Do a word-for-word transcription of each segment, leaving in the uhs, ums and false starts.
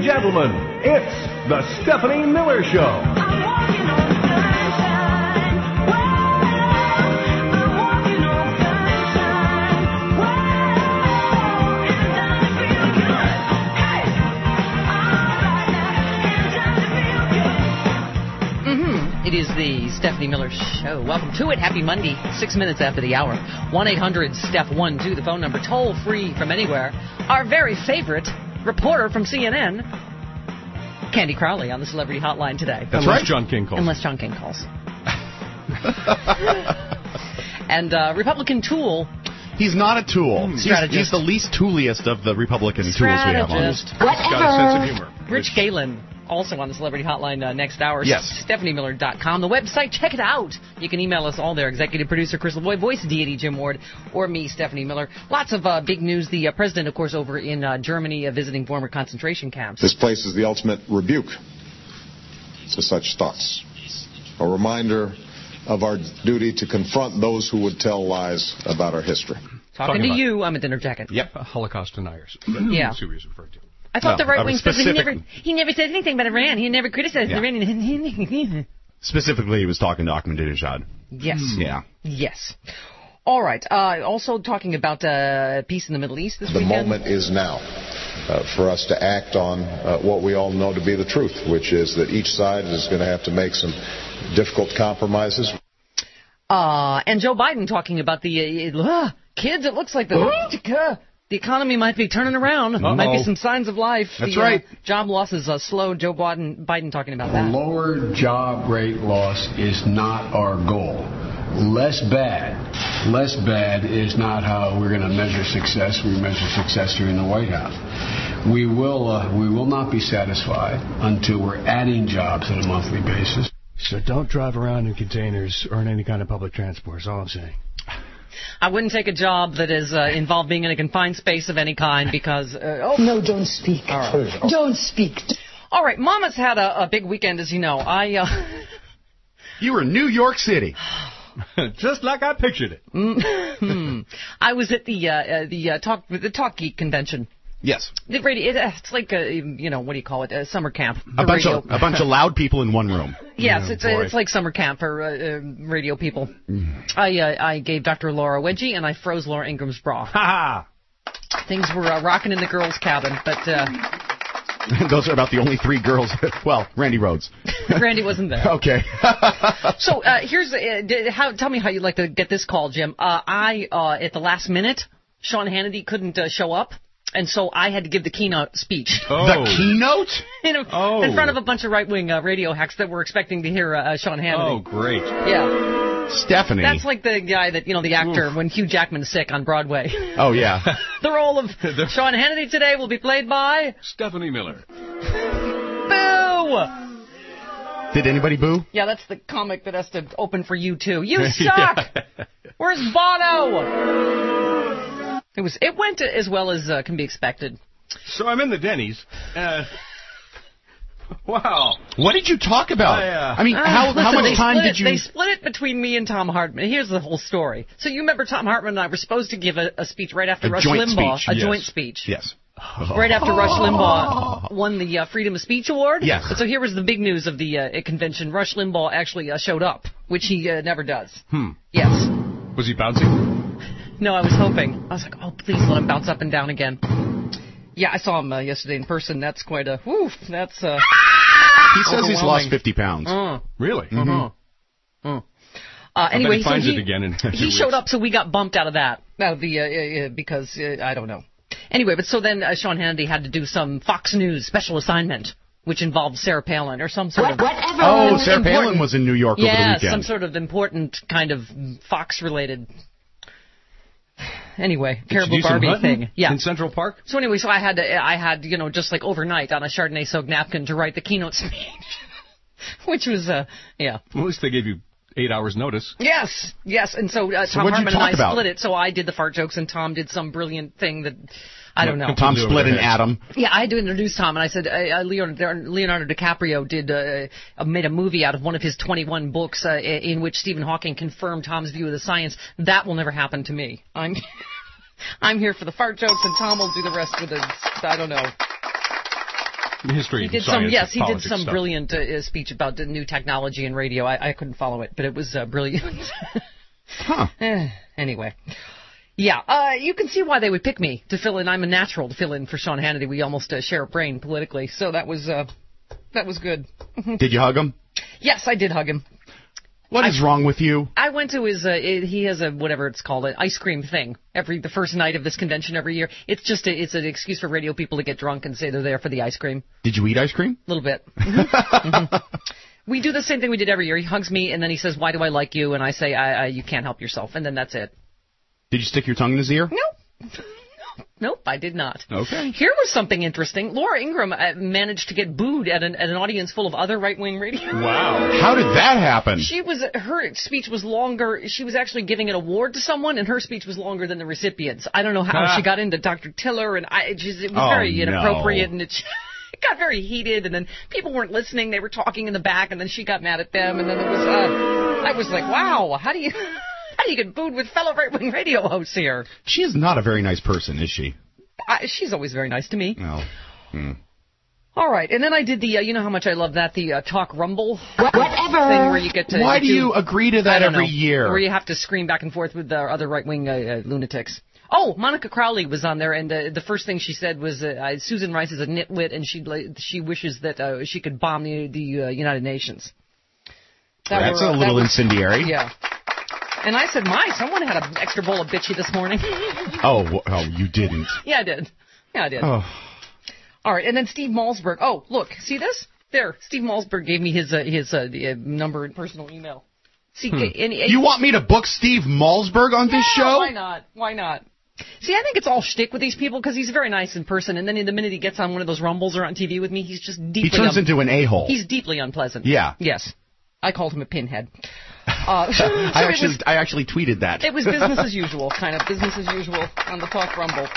gentlemen, it's the Stephanie Miller Show. It is the Stephanie Miller Show. Welcome to it. Happy Monday, six minutes after the hour. one eight hundred Steph one two, the phone number, toll free from anywhere. Our very favorite reporter from C N N, Candy Crowley, on the Celebrity Hotline today. That's Unless right. John King calls. Unless John King calls. And uh, Republican tool. He's not a tool. He's, he's the least tooliest of the Republican tools we have on. Strategist. He's got a sense of humor. Rich Galen, also on the Celebrity Hotline uh, next hour. Yes. Stephanie Miller dot com. The website, check it out. You can email us all there. Executive producer Chris LeBoy, voice deity Jim Ward, or me, Stephanie Miller. Lots of uh, big news. The uh, president, of course, over in uh, Germany, uh, visiting former concentration camps. This place is the ultimate rebuke to such thoughts. A reminder of our duty to confront those who would tell lies about our history. Talking, Talking to you, I'm a dinner jacket. Yep, Holocaust deniers. Yeah. That's who he was referring to. I thought No, the right I wing was president, he specific- never, he never said anything about Iran. He never criticized Yeah. Iran. Specifically, he was talking to Ahmadinejad. Yes. Yeah. Yes. All right. Uh, also talking about uh, peace in the Middle East this The weekend. moment is now uh, for us to act on uh, what we all know to be the truth, which is that each side is going to have to make some difficult compromises. Uh, and Joe Biden talking about the uh, uh, kids. It looks like the uh, the economy might be turning around. Uh-oh. Might be some signs of life. That's the, right. Uh, job losses uh, slow. Joe Biden, Biden talking about that. Lower job rate loss is not our goal. Less bad. Less bad is not how we're going to measure success. We measure success here in the White House. We will uh, we will not be satisfied until we're adding jobs on a monthly basis. So don't drive around in containers or in any kind of public transport, is all I'm saying. I wouldn't take a job that is uh, involved being in a confined space of any kind because... Uh, oh. No, don't speak. All right. Don't speak. All right, Mama's had a, a big weekend, as you know. I... Uh, You were in New York City. Just like I pictured it. mm-hmm. I was at the uh, uh, the uh, talk the Talk Geek convention. Yes. The radio, it, it's like a, you know, what do you call it? A summer camp. A bunch radio. of a bunch of loud people in one room. Yes, Oh, it's boy. a, it's like summer camp for uh, uh, radio people. I uh, I gave Doctor Laura Wedgie and I froze Laura Ingram's bra. Ha Things were uh, rocking in the girls' cabin, but uh, Those are about the only three girls. Well, Randy Rhodes. Randy wasn't there. Okay. So uh, here's uh, d- how. Tell me how you'd like to get this call, Jim. Uh, I uh, at the last minute, Sean Hannity couldn't uh, show up. And so I had to give the keynote speech. Oh. The keynote? in, a, Oh. in front of a bunch of right-wing uh, radio hacks that were expecting to hear uh, Sean Hannity. Oh, great. Yeah. Stephanie. That's like the guy that, you know, the actor when Hugh Jackman's sick on Broadway. Oh, yeah. The role of Sean Hannity today will be played by... Stephanie Miller. Boo! Did anybody boo? Yeah, that's the comic that has to open for you, too. You suck! Where's Bono? It was. It went as well as uh, can be expected. So I'm in the Denny's. Uh, wow. What did you talk about? I, uh, I mean, Uh, how, listen, how they much time split did it, you... They split it between me and Tom Hartman. Here's the whole story. So you remember Tom Hartman and I were supposed to give a, a speech right after A Rush joint Limbaugh. speech, A yes. joint speech. Yes. Right after Rush Limbaugh won the uh, Freedom of Speech Award. Yes. And so here was the big news of the uh, convention. Rush Limbaugh actually uh, showed up, which he uh, never does. Hmm. Yes. Was he bouncing? No, I was hoping. I was like, oh, please let him bounce up and down again. Yeah, I saw him uh, yesterday in person. That's quite a, whew, that's uh He says he's lost overwhelming. fifty pounds. Uh, Really? uh-huh. Uh. Uh, I bet anyway, he so finds he, it again in a few he weeks. showed up, so we got bumped out of that. Out of the, uh, uh, uh, because, uh, I don't know. Anyway, but so then uh, Sean Hannity had to do some Fox News special assignment, which involved Sarah Palin or some sort of... Whatever. Oh, Sarah important- Palin was in New York over the Yeah, weekend. some sort of important kind of Fox-related... Anyway, Did you Caribou do some Barbie hunting thing. Yeah. In Central Park? So anyway, so I had to, I had, you know, just like overnight on a Chardonnay soaked napkin to write the keynote speech, which was, uh, yeah. Well, at least they gave you eight hours notice. Yes, yes. And so, uh, So Tom what'd you Hartman and I talk about? split it. So I did the fart jokes and Tom did some brilliant thing that, I don't know. Tom split an atom. Yeah, I had to introduce Tom, and I said uh, Leonardo, Leonardo DiCaprio did uh, uh, made a movie out of one of his twenty-one books uh, in which Stephen Hawking confirmed Tom's view of the science. That will never happen to me. I'm I'm here for the fart jokes, and Tom will do the rest with the, I don't know. History he did science, some, yes, he did some stuff. brilliant uh, speech about the new technology in radio. I, I couldn't follow it, but it was uh, brilliant. Huh. Eh, anyway. Yeah, uh, you can see why they would pick me to fill in. I'm a natural to fill in for Sean Hannity. We almost uh, share a brain politically, so that was uh, that was good. Did you hug him? Yes, I did hug him. What is wrong with you? I went to his, uh, it, he has a, whatever it's called, an ice cream thing every, the first night of this convention every year. It's just, a, it's an excuse for radio people to get drunk and say they're there for the ice cream. Did you eat ice cream? A little bit. Mm-hmm. Mm-hmm. We do the same thing we did every year. He hugs me and then he says, why do I like you? And I say, I, I, you can't help yourself. And then that's it. Did you stick your tongue in his ear? No. Nope, I did not. Okay. Here was something interesting. Laura Ingraham uh, managed to get booed at an, at an audience full of other right-wing radio. Wow. How did that happen? She was, her speech was longer. She was actually giving an award to someone, and her speech was longer than the recipients. I don't know how Ah. she got into Doctor Tiller, and I, it, just, it was Oh, very inappropriate, no. and it, it got very heated, and then people weren't listening. They were talking in the back, and then she got mad at them, and then it was, uh, I was like, wow, how do you, how do you get booed with fellow right-wing radio hosts here? She is not a very nice person, is she? I, she's always very nice to me. No. Hmm. All right, and then I did the, uh, you know how much I love that, the uh, Talk Rumble Whatever. thing where you get to... Why do do you agree to I that don't every know, year? where you have to scream back and forth with the other right-wing uh, uh, lunatics. Oh, Monica Crowley was on there, and uh, the first thing she said was, uh, uh, Susan Rice is a nitwit, and she she wishes that uh, she could bomb the, the uh, United Nations. That That's were, a uh, little that was, incendiary. Yeah. And I said, my, someone had an extra bowl of bitchy this morning. Oh, wh- oh, you didn't. Yeah, I did. Yeah, I did. Oh. All right, and then Steve Malzberg. Oh, look, see this? There, Steve Malzberg gave me his uh, his uh, the, uh, number and personal email. See, Hmm. and, and, You want me to book Steve Malzberg on this Yeah, show? Why not? Why not? See, I think it's all shtick with these people because he's very nice in person, and then the minute he gets on one of those rumbles or on T V with me, he's just deeply. He turns un- into an a-hole. He's deeply unpleasant. Yeah. Yes, I called him a pinhead. Uh, so I it actually, was, I actually tweeted that. it was business as usual, kind of business as usual on the Talk Rumble.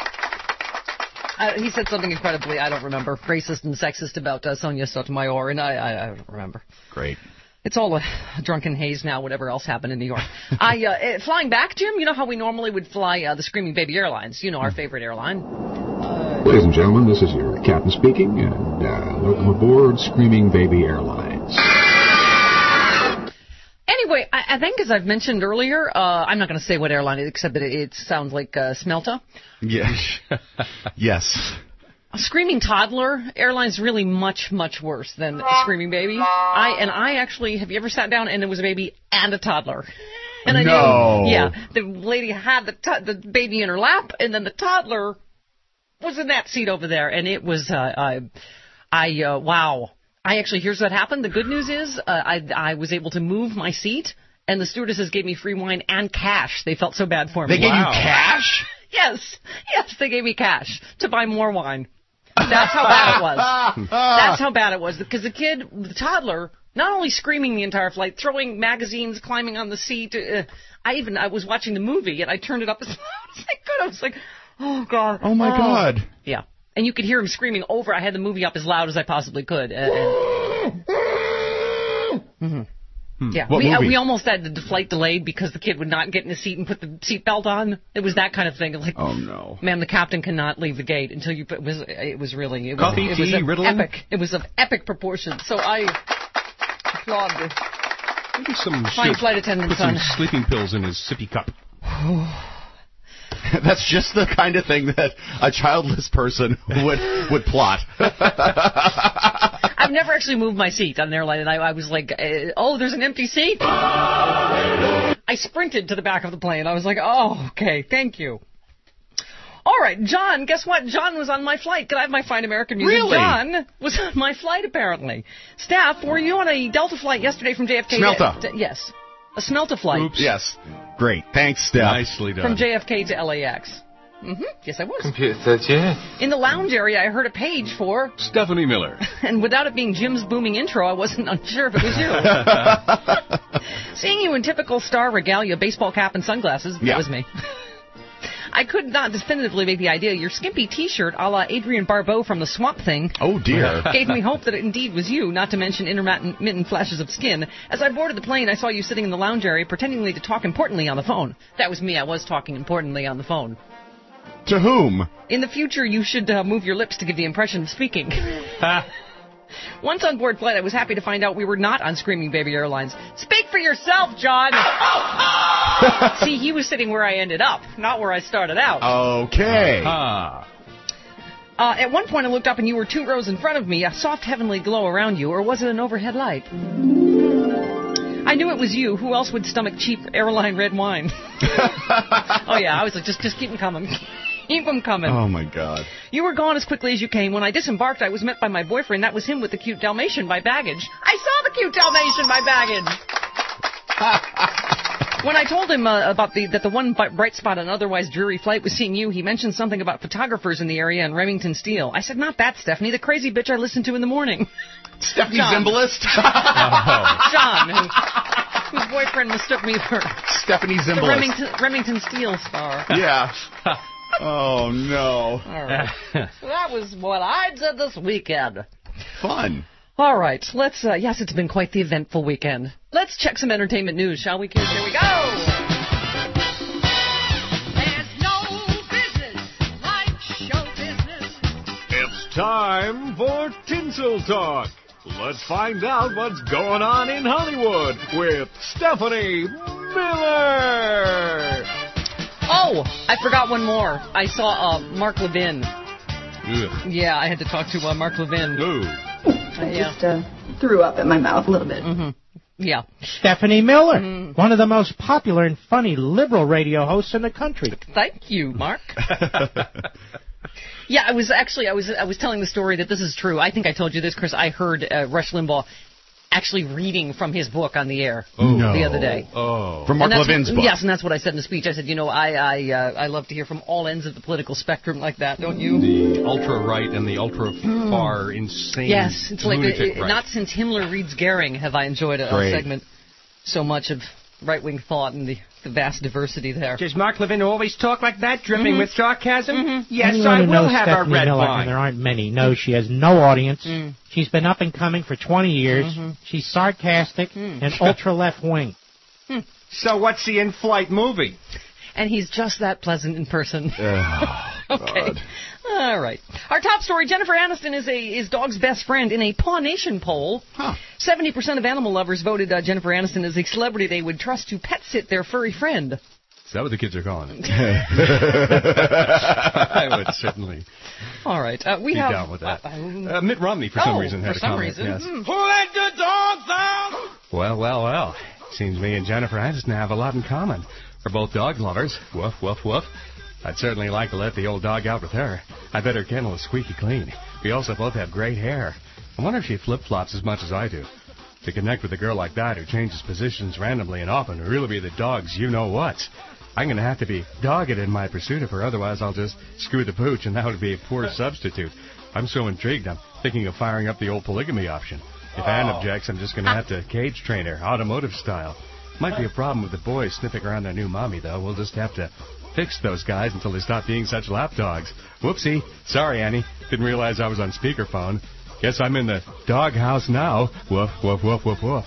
Uh, he said something incredibly, I don't remember, racist and sexist about uh, Sonia Sotomayor, and I, I, I don't remember. Great. It's all a drunken haze now, whatever else happened in New York. I uh, uh, flying back, Jim, you know how we normally would fly uh, the Screaming Baby Airlines, you know, our favorite airline. Uh, Ladies and gentlemen, this is your captain speaking, and uh, welcome aboard Screaming Baby Airlines. Anyway, I, I think, as I've mentioned earlier, uh, I'm not going to say what airline it is, except that it, it sounds like uh, Smelta. Yes. Yes. A Screaming Toddler airline's really much, much worse than a Screaming Baby. I and I actually, have you ever sat down and it was a baby and a toddler? And I No. knew, yeah, the lady had the to- the baby in her lap, and then the toddler was in that seat over there, and it was, uh, I, I, uh, wow. I actually, here's what happened. The good news is, uh, I, I was able to move my seat, and the stewardesses gave me free wine and cash. They felt so bad for me. They gave Wow. you cash? Yes, yes, they gave me cash to buy more wine. That's how bad it was. That's how bad it was. Because the kid, the toddler, not only screaming the entire flight, throwing magazines, climbing on the seat. Uh, I even, I was watching the movie, and I turned it up as loud as I could. I was like, oh, God. Oh, my God. Yeah. And you could hear him screaming over. I had the movie up as loud as I possibly could. Uh, and, mm-hmm. Yeah, What we uh, movie? we almost had the flight delayed because the kid would not get in his seat and put the seatbelt on. It was that kind of thing. Like, Oh, no. man, the captain cannot leave the gate until you put. It was it was really it was, Coffee, it was tea, of Ritalin? epic. It was of epic proportions. So I applaud the Maybe some fine should flight attendants put some on. sleeping pills in his sippy cup. That's just the kind of thing that a childless person would would plot. I've never actually moved my seat on an airline, and I, I was like, uh, oh, there's an empty seat. I sprinted to the back of the plane. I was like, oh, okay, thank you. All right, John, guess what? John was on my flight. Could I have my fine American music? Really? John was on my flight, apparently. Staff, were you on a Delta flight yesterday from J F K? Smelta. To, to, yes, a Smelta flight. Oops. Yes. Great. Thanks, Steph. Nicely done. From J F K to L A X. Mm-hmm. Yes, I was. Computer, Jeff. In the lounge area, I heard a page for, Stephanie Miller. and without it being Jim's booming intro, I wasn't unsure if it was you. Seeing you in typical star regalia, baseball cap, and sunglasses, that Yeah. was me. I could not definitively make the idea. Your skimpy T-shirt, a la Adrienne Barbeau from the Swamp Thing, Oh, dear. gave me hope that it indeed was you, not to mention intermittent flashes of skin. As I boarded the plane, I saw you sitting in the lounge area, pretendingly to talk importantly on the phone. That was me. I was talking importantly on the phone. To whom? In the future, you should uh, move your lips to give the impression of speaking. Once on board flight, I was happy to find out we were not on Screaming Baby Airlines. Speak for yourself, John! See, he was sitting where I ended up, not where I started out. Okay. Uh-huh. Uh, at one point, I looked up and you were two rows in front of me, a soft heavenly glow around you, or was it an overhead light? I knew it was you. Who else would stomach cheap airline red wine? Oh, yeah, I was like, just, just keep them coming. Keep them coming. Oh, my God. You were gone as quickly as you came. When I disembarked, I was met by my boyfriend. That was him with the cute Dalmatian, my baggage. I saw the cute Dalmatian, my baggage. When I told him uh, about the that the one bright spot on an otherwise dreary flight was seeing you, he mentioned something about photographers in the area and Remington Steele. I said, not that, Stephanie, the crazy bitch I listened to in the morning. Stephanie John. Zimbalist? Oh. John, who, whose boyfriend mistook me for Stephanie Zimbalist. the Remington, Remington Steele star. Yeah. Oh, no. All right. That was what I did this weekend. Fun. All right. Let's, uh, yes, it's been quite the eventful weekend. Let's check some entertainment news, shall we, kids? Here we go. There's no business like show business. It's time for Tinsel Talk. Let's find out what's going on in Hollywood with Stephanie Miller. Oh, I forgot one more. I saw uh, Mark Levin. Ugh. Yeah, I had to talk to uh, Mark Levin. Ooh. I Yeah. just uh, threw up in my mouth a little bit. Mm-hmm. Yeah. Stephanie Miller, Mm. one of the most popular and funny liberal radio hosts in the country. Thank you, Mark. Yeah, I was actually I was I was telling the story that this is true. I think I told you this, Chris. I heard uh, Rush Limbaugh actually reading from his book on the air No. the other day. Oh. From Mark And that's Levin's what- book. Yes, and that's what I said in the speech. I said, you know, I I uh, I love to hear from all ends of the political spectrum like that, don't you? The ultra-right and the ultra-far insane Yes, it's like lunatic uh, right. not since Himmler reads Goering have I enjoyed a, a Great. segment so much of right-wing thought and the, the vast diversity there. Does Mark Levin always talk like that, dripping Mhm. with sarcasm? Mhm. Yes, Anyone I who will knows have Stephanie a red Miller, wine. and there aren't many, knows she has no audience. Mm. She's been up and coming for twenty years. Mhm. She's sarcastic Mm. and ultra left wing. So what's the in-flight movie? And he's just that pleasant in person. Oh, Okay. God. All right. Our top story, Jennifer Aniston is a is dog's best friend in a Paw Nation poll. Huh. seventy percent of animal lovers voted uh, Jennifer Aniston as a celebrity they would trust to pet sit their furry friend. Is that what the kids are calling it? I would certainly All right. Uh, we be have down with that. Uh, um, Uh, Mitt Romney, for some oh, reason, had for a some comment. reason. Yes. Hmm. Who let the dogs out? Well, well, well. Seems me and Jennifer Aniston have a lot in common. We're both dog lovers. Woof, woof, woof. I'd certainly like to let the old dog out with her. I bet her kennel is squeaky clean. We also both have great hair. I wonder if she flip-flops as much as I do. To connect with a girl like that who changes positions randomly and often would really be the dog's you-know-whats. I'm going to have to be dogged in my pursuit of her, otherwise I'll just screw the pooch, and that would be a poor substitute. I'm so intrigued, I'm thinking of firing up the old polygamy option. If Anne objects, I'm just going to have to cage train her, automotive style. Might be a problem with the boys sniffing around their new mommy, though. We'll just have to fix those guys until they stop being such lapdogs. Whoopsie. Sorry, Annie. Didn't realize I was on speakerphone. Guess I'm in the doghouse now. Woof, woof, woof, woof, woof.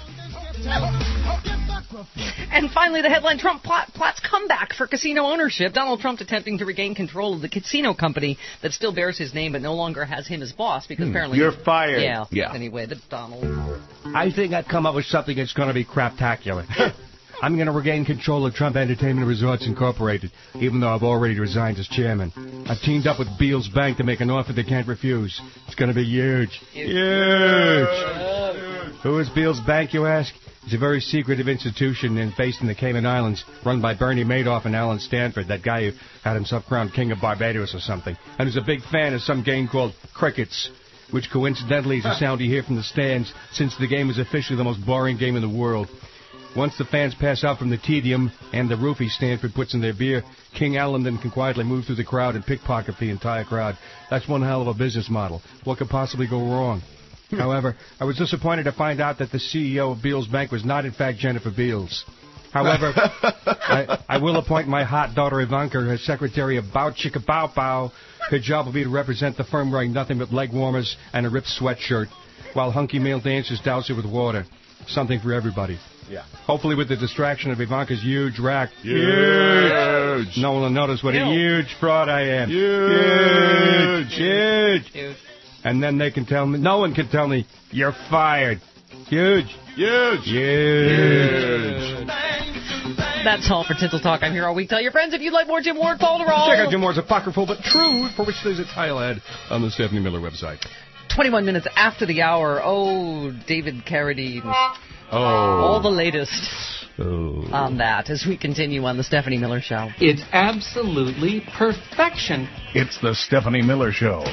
And finally, the headline, Trump plot, plots comeback for casino ownership. Donald Trump attempting to regain control of the casino company that still bears his name but no longer has him as boss because apparently... You're fired. Yeah, Yeah. anyway, the Donald... I think I've come up with something that's going to be craptacular. I'm going to regain control of Trump Entertainment Resorts Incorporated, even though I've already resigned as chairman. I've teamed up with Beals Bank to make an offer they can't refuse. It's going to be huge. Huge. Who is Beals Bank, you ask? It's a very secretive institution and based in the Cayman Islands, run by Bernie Madoff and Alan Stanford, that guy who had himself crowned King of Barbados or something, and who's a big fan of some game called Crickets, which coincidentally is a sound you hear from the stands since the game is officially the most boring game in the world. Once the fans pass out from the tedium and the roofie Stanford puts in their beer, King Alan then can quietly move through the crowd and pickpocket the entire crowd. That's one hell of a business model. What could possibly go wrong? However, I was disappointed to find out that the C E O of Beals Bank was not, in fact, Jennifer Beals. However, I, I will appoint my hot daughter Ivanka as secretary of Bow Chicka Bow Bow. Her job will be to represent the firm wearing nothing but leg warmers and a ripped sweatshirt. while hunky male dancers douse it with water. Something for everybody. Yeah. Hopefully with the distraction of Ivanka's huge rack. Huge. No one will notice what Ew. a huge fraud I am. Huge. Huge. Huge. And then they can tell me, no one can tell me, you're fired. Huge. Huge. Huge. That's all for Tinsel Talk. I'm here all week. Tell your friends if you'd like more Jim Ward, call to roll. Check out Jim Ward's Apocryphal but True, for which there's a tile ad on the Stephanie Miller website. twenty-one minutes after the hour. Oh, David Carradine. Oh. All the latest Oh. on that as we continue on the Stephanie Miller Show. It's absolutely perfection. It's the Stephanie Miller Show.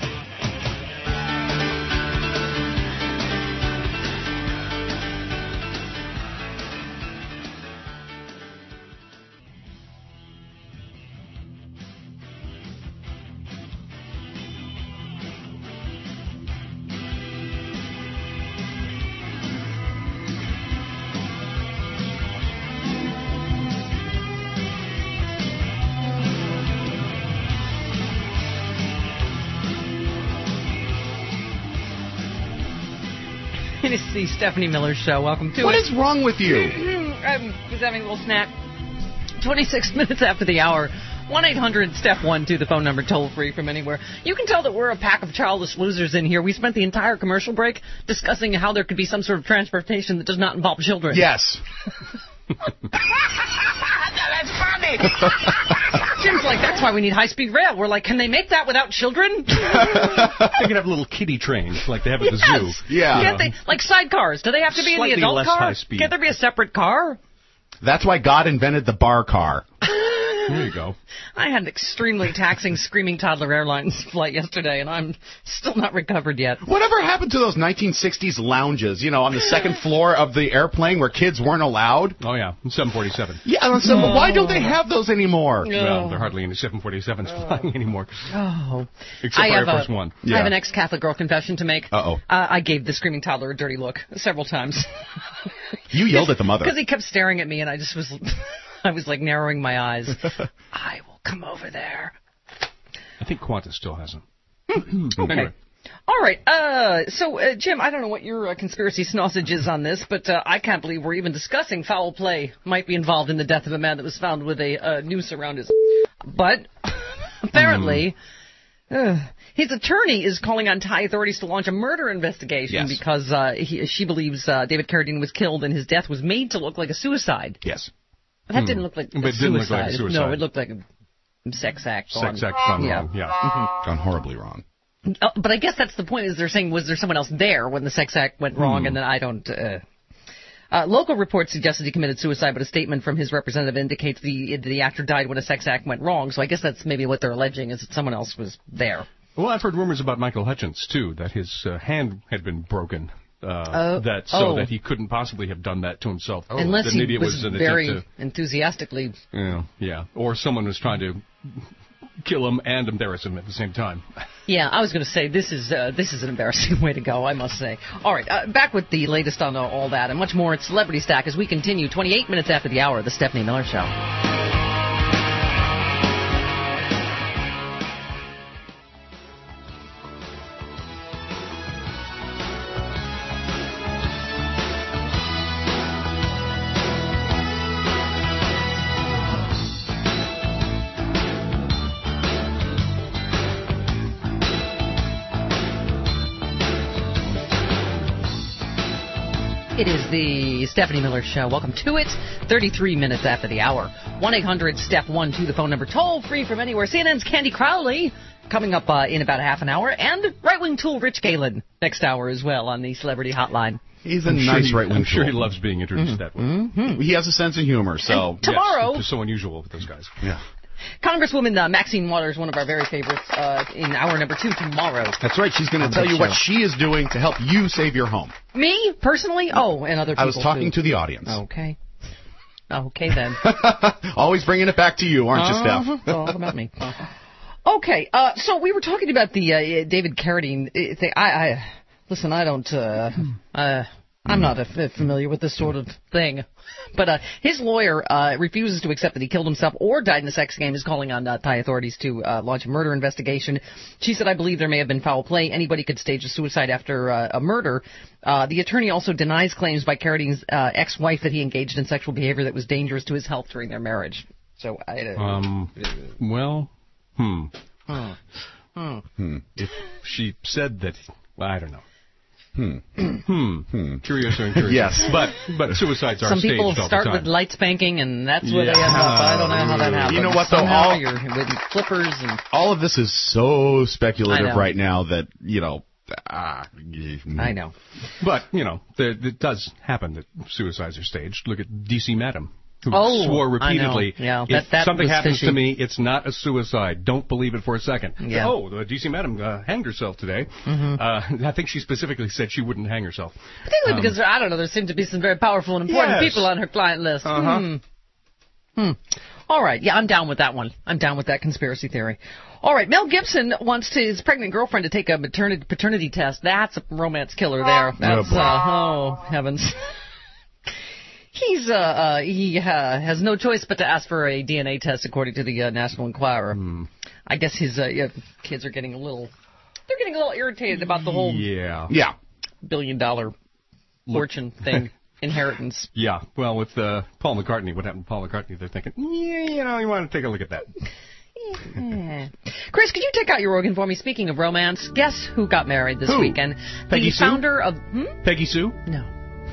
It's the Stephanie Miller Show. Welcome to What it. is wrong with you? I was having a little snack. twenty-six minutes after the hour. one eight hundred step one two, the phone number, toll free from anywhere. You can tell that we're a pack of childless losers in here. We spent the entire commercial break discussing how there could be some sort of transportation that does not involve children. Yes. That's funny. Jim's like, that's why we need high-speed rail. We're like, can they make that without children? They could have little kiddie trains like they have at the Yes. zoo. Yeah. Can't they, like sidecars. Do they have to be Slightly in the adult less car? high speed. Can't there be a separate car? That's why God invented the bar car. There you go. I had an extremely taxing Screaming Toddler Airlines flight yesterday, and I'm still not recovered yet. Whatever happened to those nineteen sixties lounges, you know, on the second floor of the airplane where kids weren't allowed? Oh, yeah. seven forty-seven. Yeah, so Oh. why don't they have those anymore? No. Well, there are hardly any seven forty-sevens flying anymore. Oh. Except I for Air have Force a, One. I have an ex-Catholic girl confession to make. Uh-oh. Uh, I gave the Screaming Toddler a dirty look several times. You yelled at the mother. Because he kept staring at me, and I just was... I was like narrowing my eyes. I will come over there. I think Qantas still has them. Okay. Anyway. All right. Uh, so, uh, Jim, I don't know what your uh, conspiracy sausage is on this, but uh, I can't believe we're even discussing foul play might be involved in the death of a man that was found with a uh, noose around his... But apparently... Mm. Uh, his attorney is calling on Thai authorities to launch a murder investigation Yes. because uh, he, she believes uh, David Carradine was killed and his death was made to look like a suicide. Yes. That Hmm. didn't look like a But it didn't look like a suicide. suicide. No, it looked like a sex act. Sex gone- act gone yeah. wrong, yeah. Mhm. Gone horribly wrong. Uh, but I guess that's the point, is they're saying, was there someone else there when the sex act went wrong? Hmm. And then I don't... Uh, uh, local reports suggested he committed suicide, but a statement from his representative indicates the the actor died when a sex act went wrong. So I guess that's maybe what they're alleging, is that someone else was there. Well, I've heard rumors about Michael Hutchins, too, that his uh, hand had been broken. Uh, Uh, that so oh. that he couldn't possibly have done that to himself. Unless that he maybe it was, was an very attempt enthusiastically... to, yeah, yeah, or someone was trying to kill him and embarrass him at the same time. Yeah, I was going to say, this is uh, this is an embarrassing way to go, I must say. All right, uh, back with the latest on uh, all that and much more at Celebrity Stack as we continue twenty-eight minutes after the hour of the Stephanie Miller Show. It is the Stephanie Miller Show. Welcome to it. thirty-three minutes after the hour. one eight hundred step one two, the phone number. Toll free from anywhere. C N N's Candy Crowley coming up uh, in about half an hour. And right-wing tool Rich Galen next hour as well on the Celebrity Hotline. He's a I'm nice sure, right-wing I'm sure tool. he loves being introduced that way. Mm-hmm. He has a sense of humor, so... And tomorrow... Yes, it's so unusual with those guys. Yeah. Congresswoman uh, Maxine Waters, one of our very favorites, uh, in hour number two tomorrow. That's right. She's going to On tell the you what show. she is doing to help you save your home. Me, personally? Oh, and other people, I was talking too. to the audience. Okay. Okay, then. Always bringing it back to you, aren't you, Uh-huh. Steph? It's all about me. Okay, uh, so we were talking about the uh, David Carradine uh, thing. I, I listen. I don't. Uh, uh, I'm not uh, familiar with this sort of thing. But uh, his lawyer uh, refuses to accept that he killed himself or died in a sex game, is calling on uh, Thai authorities to uh, launch a murder investigation. She said, I believe there may have been foul play. Anybody could stage a suicide after uh, a murder. Uh, the attorney also denies claims by Carradine's uh, ex-wife that he engaged in sexual behavior that was dangerous to his health during their marriage. So, I... Uh, um, well, hmm. Hmm. Hmm. Hmm. If she said that... Well, I don't know. Hmm. Hmm. Hmm. Curious or incurious. Yes. But but suicides are Some staged people all the start time. with light spanking, and that's where Yeah. they end up. I don't know how that happens. You know what, though? Somehow All, you're with flippers and... all of this is so I speculative know. right now that, you know... Ah, I know. But, you know, there, it does happen that suicides are staged. Look at D C Madam, who Oh, swore I know. repeatedly, Yeah, if that- that something was happens fishy. to me, it's not a suicide. Don't believe it for a second. Yeah. Oh, the D C Madam uh, hanged herself today. Mhm. Uh, I think she specifically said she wouldn't hang herself. Particularly Um, because, I don't know, there seem to be some very powerful and important Yes. people on her client list. Uh-huh. Hmm. Hmm. All right. Yeah, I'm down with that one. I'm down with that conspiracy theory. All right. Mel Gibson wants to, his pregnant girlfriend to take a maternity paternity test. That's a romance killer there. That's, boy. uh, oh, heavens. He's, uh, uh, he, uh, has no choice but to ask for a D N A test, according to the uh, National Enquirer. Hmm. I guess his, uh, yeah, kids are getting a little, they're getting a little irritated about the whole Yeah. Yeah. billion dollar fortune thing. Inheritance. Yeah. Well, with uh, Paul McCartney, what happened to Paul McCartney? They're thinking, yeah, you know, you want to take a look at that. Yeah. Chris, could you take out your organ for me? Speaking of romance, guess who got married this Who? weekend? Peggy the Sue? founder of... Hmm? Peggy Sue? No.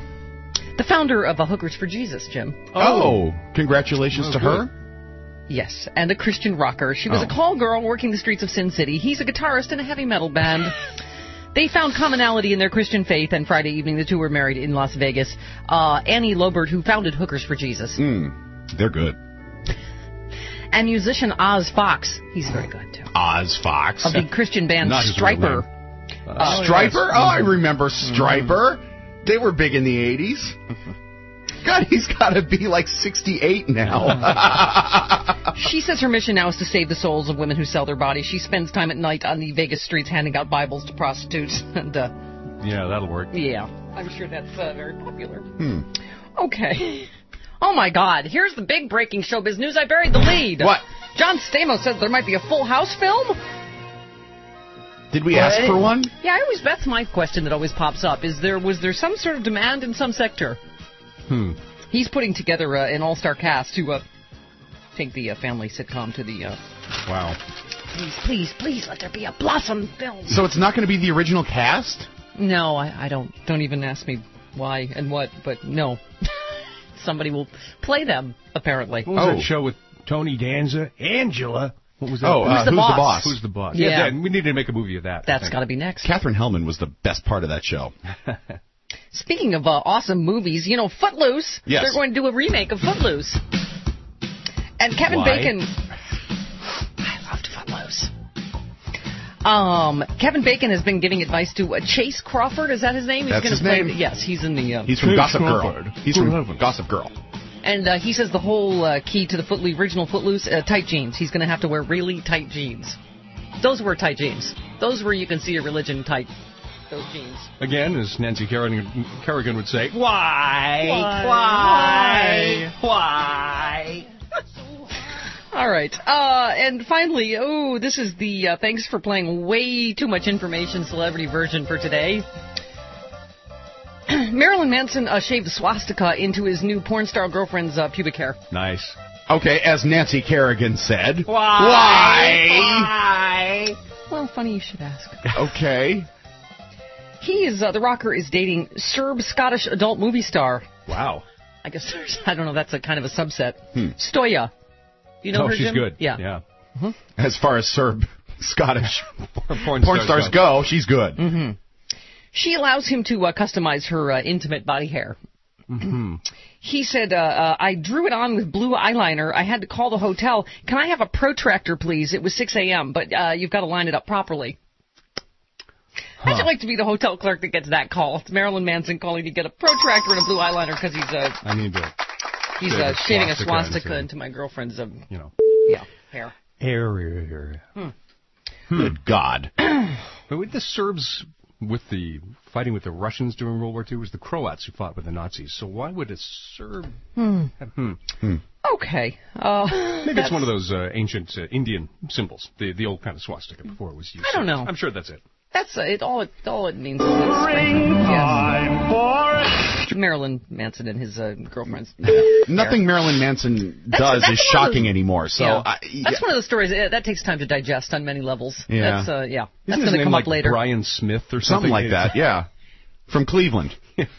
The founder of a Hookers for Jesus, Jim. Oh, congratulations Oh, to good. her. Yes, and a Christian rocker. She was Oh. a call girl working the streets of Sin City. He's a guitarist in a heavy metal band. They found commonality in their Christian faith, and Friday evening the two were married in Las Vegas. Uh, Annie Lobert, who founded Hookers for Jesus. Mm, they're good. And musician Oz Fox. He's very good, too. Oz Fox. Of the Christian band Not his real Stryper. name. Uh, Stryper? Oh, I remember Stryper. They were big in the eighties. God, he's got to be like sixty-eight now. She says her mission now is to save the souls of women who sell their bodies. She spends time at night on the Vegas streets handing out Bibles to prostitutes. And, uh, Yeah, that'll work. yeah, I'm sure that's uh, very popular. Hmm. Okay. Oh, my God. Here's the big breaking showbiz news. I buried the lead. What? John Stamos says there might be a Full House film. Did we ask for one? Yeah, I always, that's my question that always pops up. Is there, was there some sort of demand in some sector? Hmm. He's putting together uh, an all-star cast to uh, take the uh, family sitcom to the... Uh, Wow. please, please, please, let there be a Blossom film. So it's not going to be the original cast? No, I, I don't. Don't even ask me why and what, but no. Somebody will play them, apparently. What was Oh. that show with Tony Danza? Angela. What was that? Oh, uh, Who's the Who's Boss? the Boss? Who's the boss? Yeah. Yeah, we need to make a movie of that. I That's think. got to be next. Catherine Hellman was the best part of that show. Speaking of uh, awesome movies, you know, Footloose. Yes. They're going to do a remake of Footloose. And Kevin Why? Bacon. I loved Footloose. Um, Kevin Bacon has been giving advice to uh, Chase Crawford. Is that his name? That's gonna his play, name. Yes, he's in the. Uh, He's from Chase Gossip Crawford. Girl. He's Good from heavens. Gossip Girl. And uh, he says the whole uh, key to the foot, original Footloose, uh, tight jeans. He's going to have to wear really tight jeans. Those were tight jeans. Those were you can see your religion tight. Those jeans. Again, as Nancy Kerrigan, Kerrigan would say, Why? Why? Why? All right. Uh, and finally, oh, this is the uh, thanks for playing way too much information celebrity version for today. Marilyn Manson uh, shaved a swastika into his new porn star girlfriend's uh, pubic hair. Nice. Okay, as Nancy Kerrigan said. Why? Why? Well, funny you should ask. Okay. He is, uh, the rocker is dating Serb-Scottish adult movie star. Wow. I guess, there's, I don't know, that's a kind of a subset. Hmm. Stoya. You know oh, her, she's Jim? good. Yeah. Yeah. Mm-hmm. As far as Serb Scottish Porn, porn stars go, she's good. Mm-hmm. She allows him to uh, customize her uh, intimate body hair. Mm-hmm. He said, uh, uh, I drew it on with blue eyeliner. I had to call the hotel. Can I have a protractor, please? It was six a.m., but uh, you've got to line it up properly. Huh. How'd you like to be the hotel clerk that gets that call? It's Marilyn Manson calling to get a protractor and a blue eyeliner because he's, uh, I need to. he's shave uh, a shaving a swastika swastika into- into my girlfriend's, uh, You know. yeah, hair. Area. Hmm. Good God. But with the Serbs, with the fighting with the Russians during World War Two. It was the Croats who fought with the Nazis. So why would a Serb... Hmm. Hmm. Hmm. Okay. Uh, Maybe it's one of those uh, ancient uh, Indian symbols, the the old kind of swastika before it was used. I don't know. I'm sure that's it. That's uh, it. All it all it means is it's ring time for Marilyn Manson and his uh, girlfriends. Nothing Marilyn Manson That's- does that's is one of shocking those- anymore. So Yeah. I, That's one of those stories uh, that takes time to digest on many levels. Yeah. That's, uh, yeah. Isn't That's his going to name come like up later. Brian Smith or something, something like that. Yeah, from Cleveland.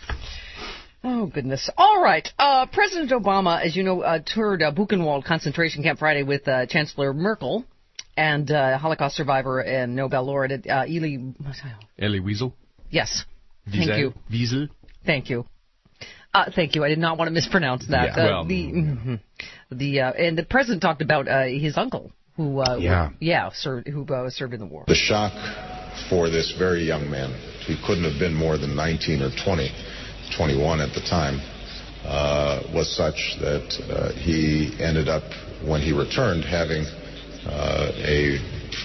Oh, goodness. All right. Uh, President Obama, as you know, uh, toured uh, Buchenwald concentration camp Friday with uh, Chancellor Merkel and uh, Holocaust survivor and Nobel laureate uh, Elie... Elie Wiesel? Yes. Thank Wiesel? you. Wiesel? Thank you. Uh, thank you. I did not want to mispronounce that. Yeah, uh, well, the mhm. the uh, and the president talked about uh, his uncle who uh, Yeah. yeah served who uh, served in the war. The shock for this very young man, he couldn't have been more than nineteen or twenty, twenty-one at the time, uh, was such that uh, he ended up, when he returned, having uh, a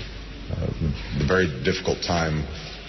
uh, very difficult time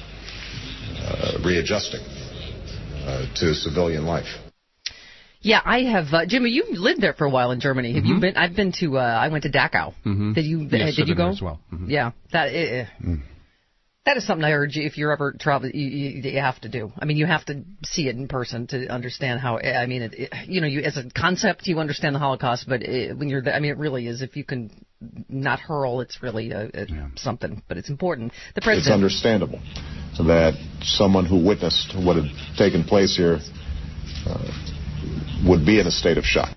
uh, readjusting uh, to civilian life. Yeah, I have. Uh, Jimmy, you lived there for a while in Germany. Have you been? I've been to. Uh, I went to Dachau. Mhm. Did you? Yes, uh, I've did you been go there as well. Mhm. Yeah, that. Uh, That is something I urge you, if you're ever travel, you, you, you have to do. I mean, you have to see it in person to understand how. I mean, it, it, you know, you as a concept, you understand the Holocaust, but it, when you're, there, I mean, it really is. If you can not hurl, it's really a, a, yeah. something. But it's important. The president. It's understandable that someone who witnessed what had taken place here uh, would be in a state of shock.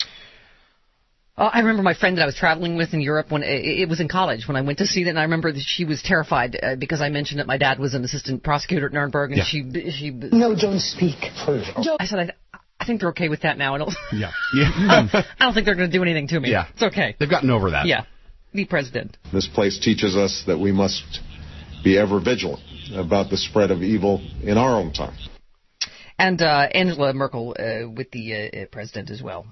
Uh, I remember my friend that I was traveling with in Europe when it, it was in college when I went to see it, and I remember that she was terrified uh, because I mentioned that my dad was an assistant prosecutor at Nuremberg, and Yeah. she she. No, don't speak. I said I, I think they're okay with that now. I don't. Yeah. I don't think they're going to do anything to me. Yeah. It's okay. They've gotten over that. Yeah. The president. This place teaches us that we must be ever vigilant about the spread of evil in our own time. And uh, Angela Merkel uh, with the uh, uh, president as well.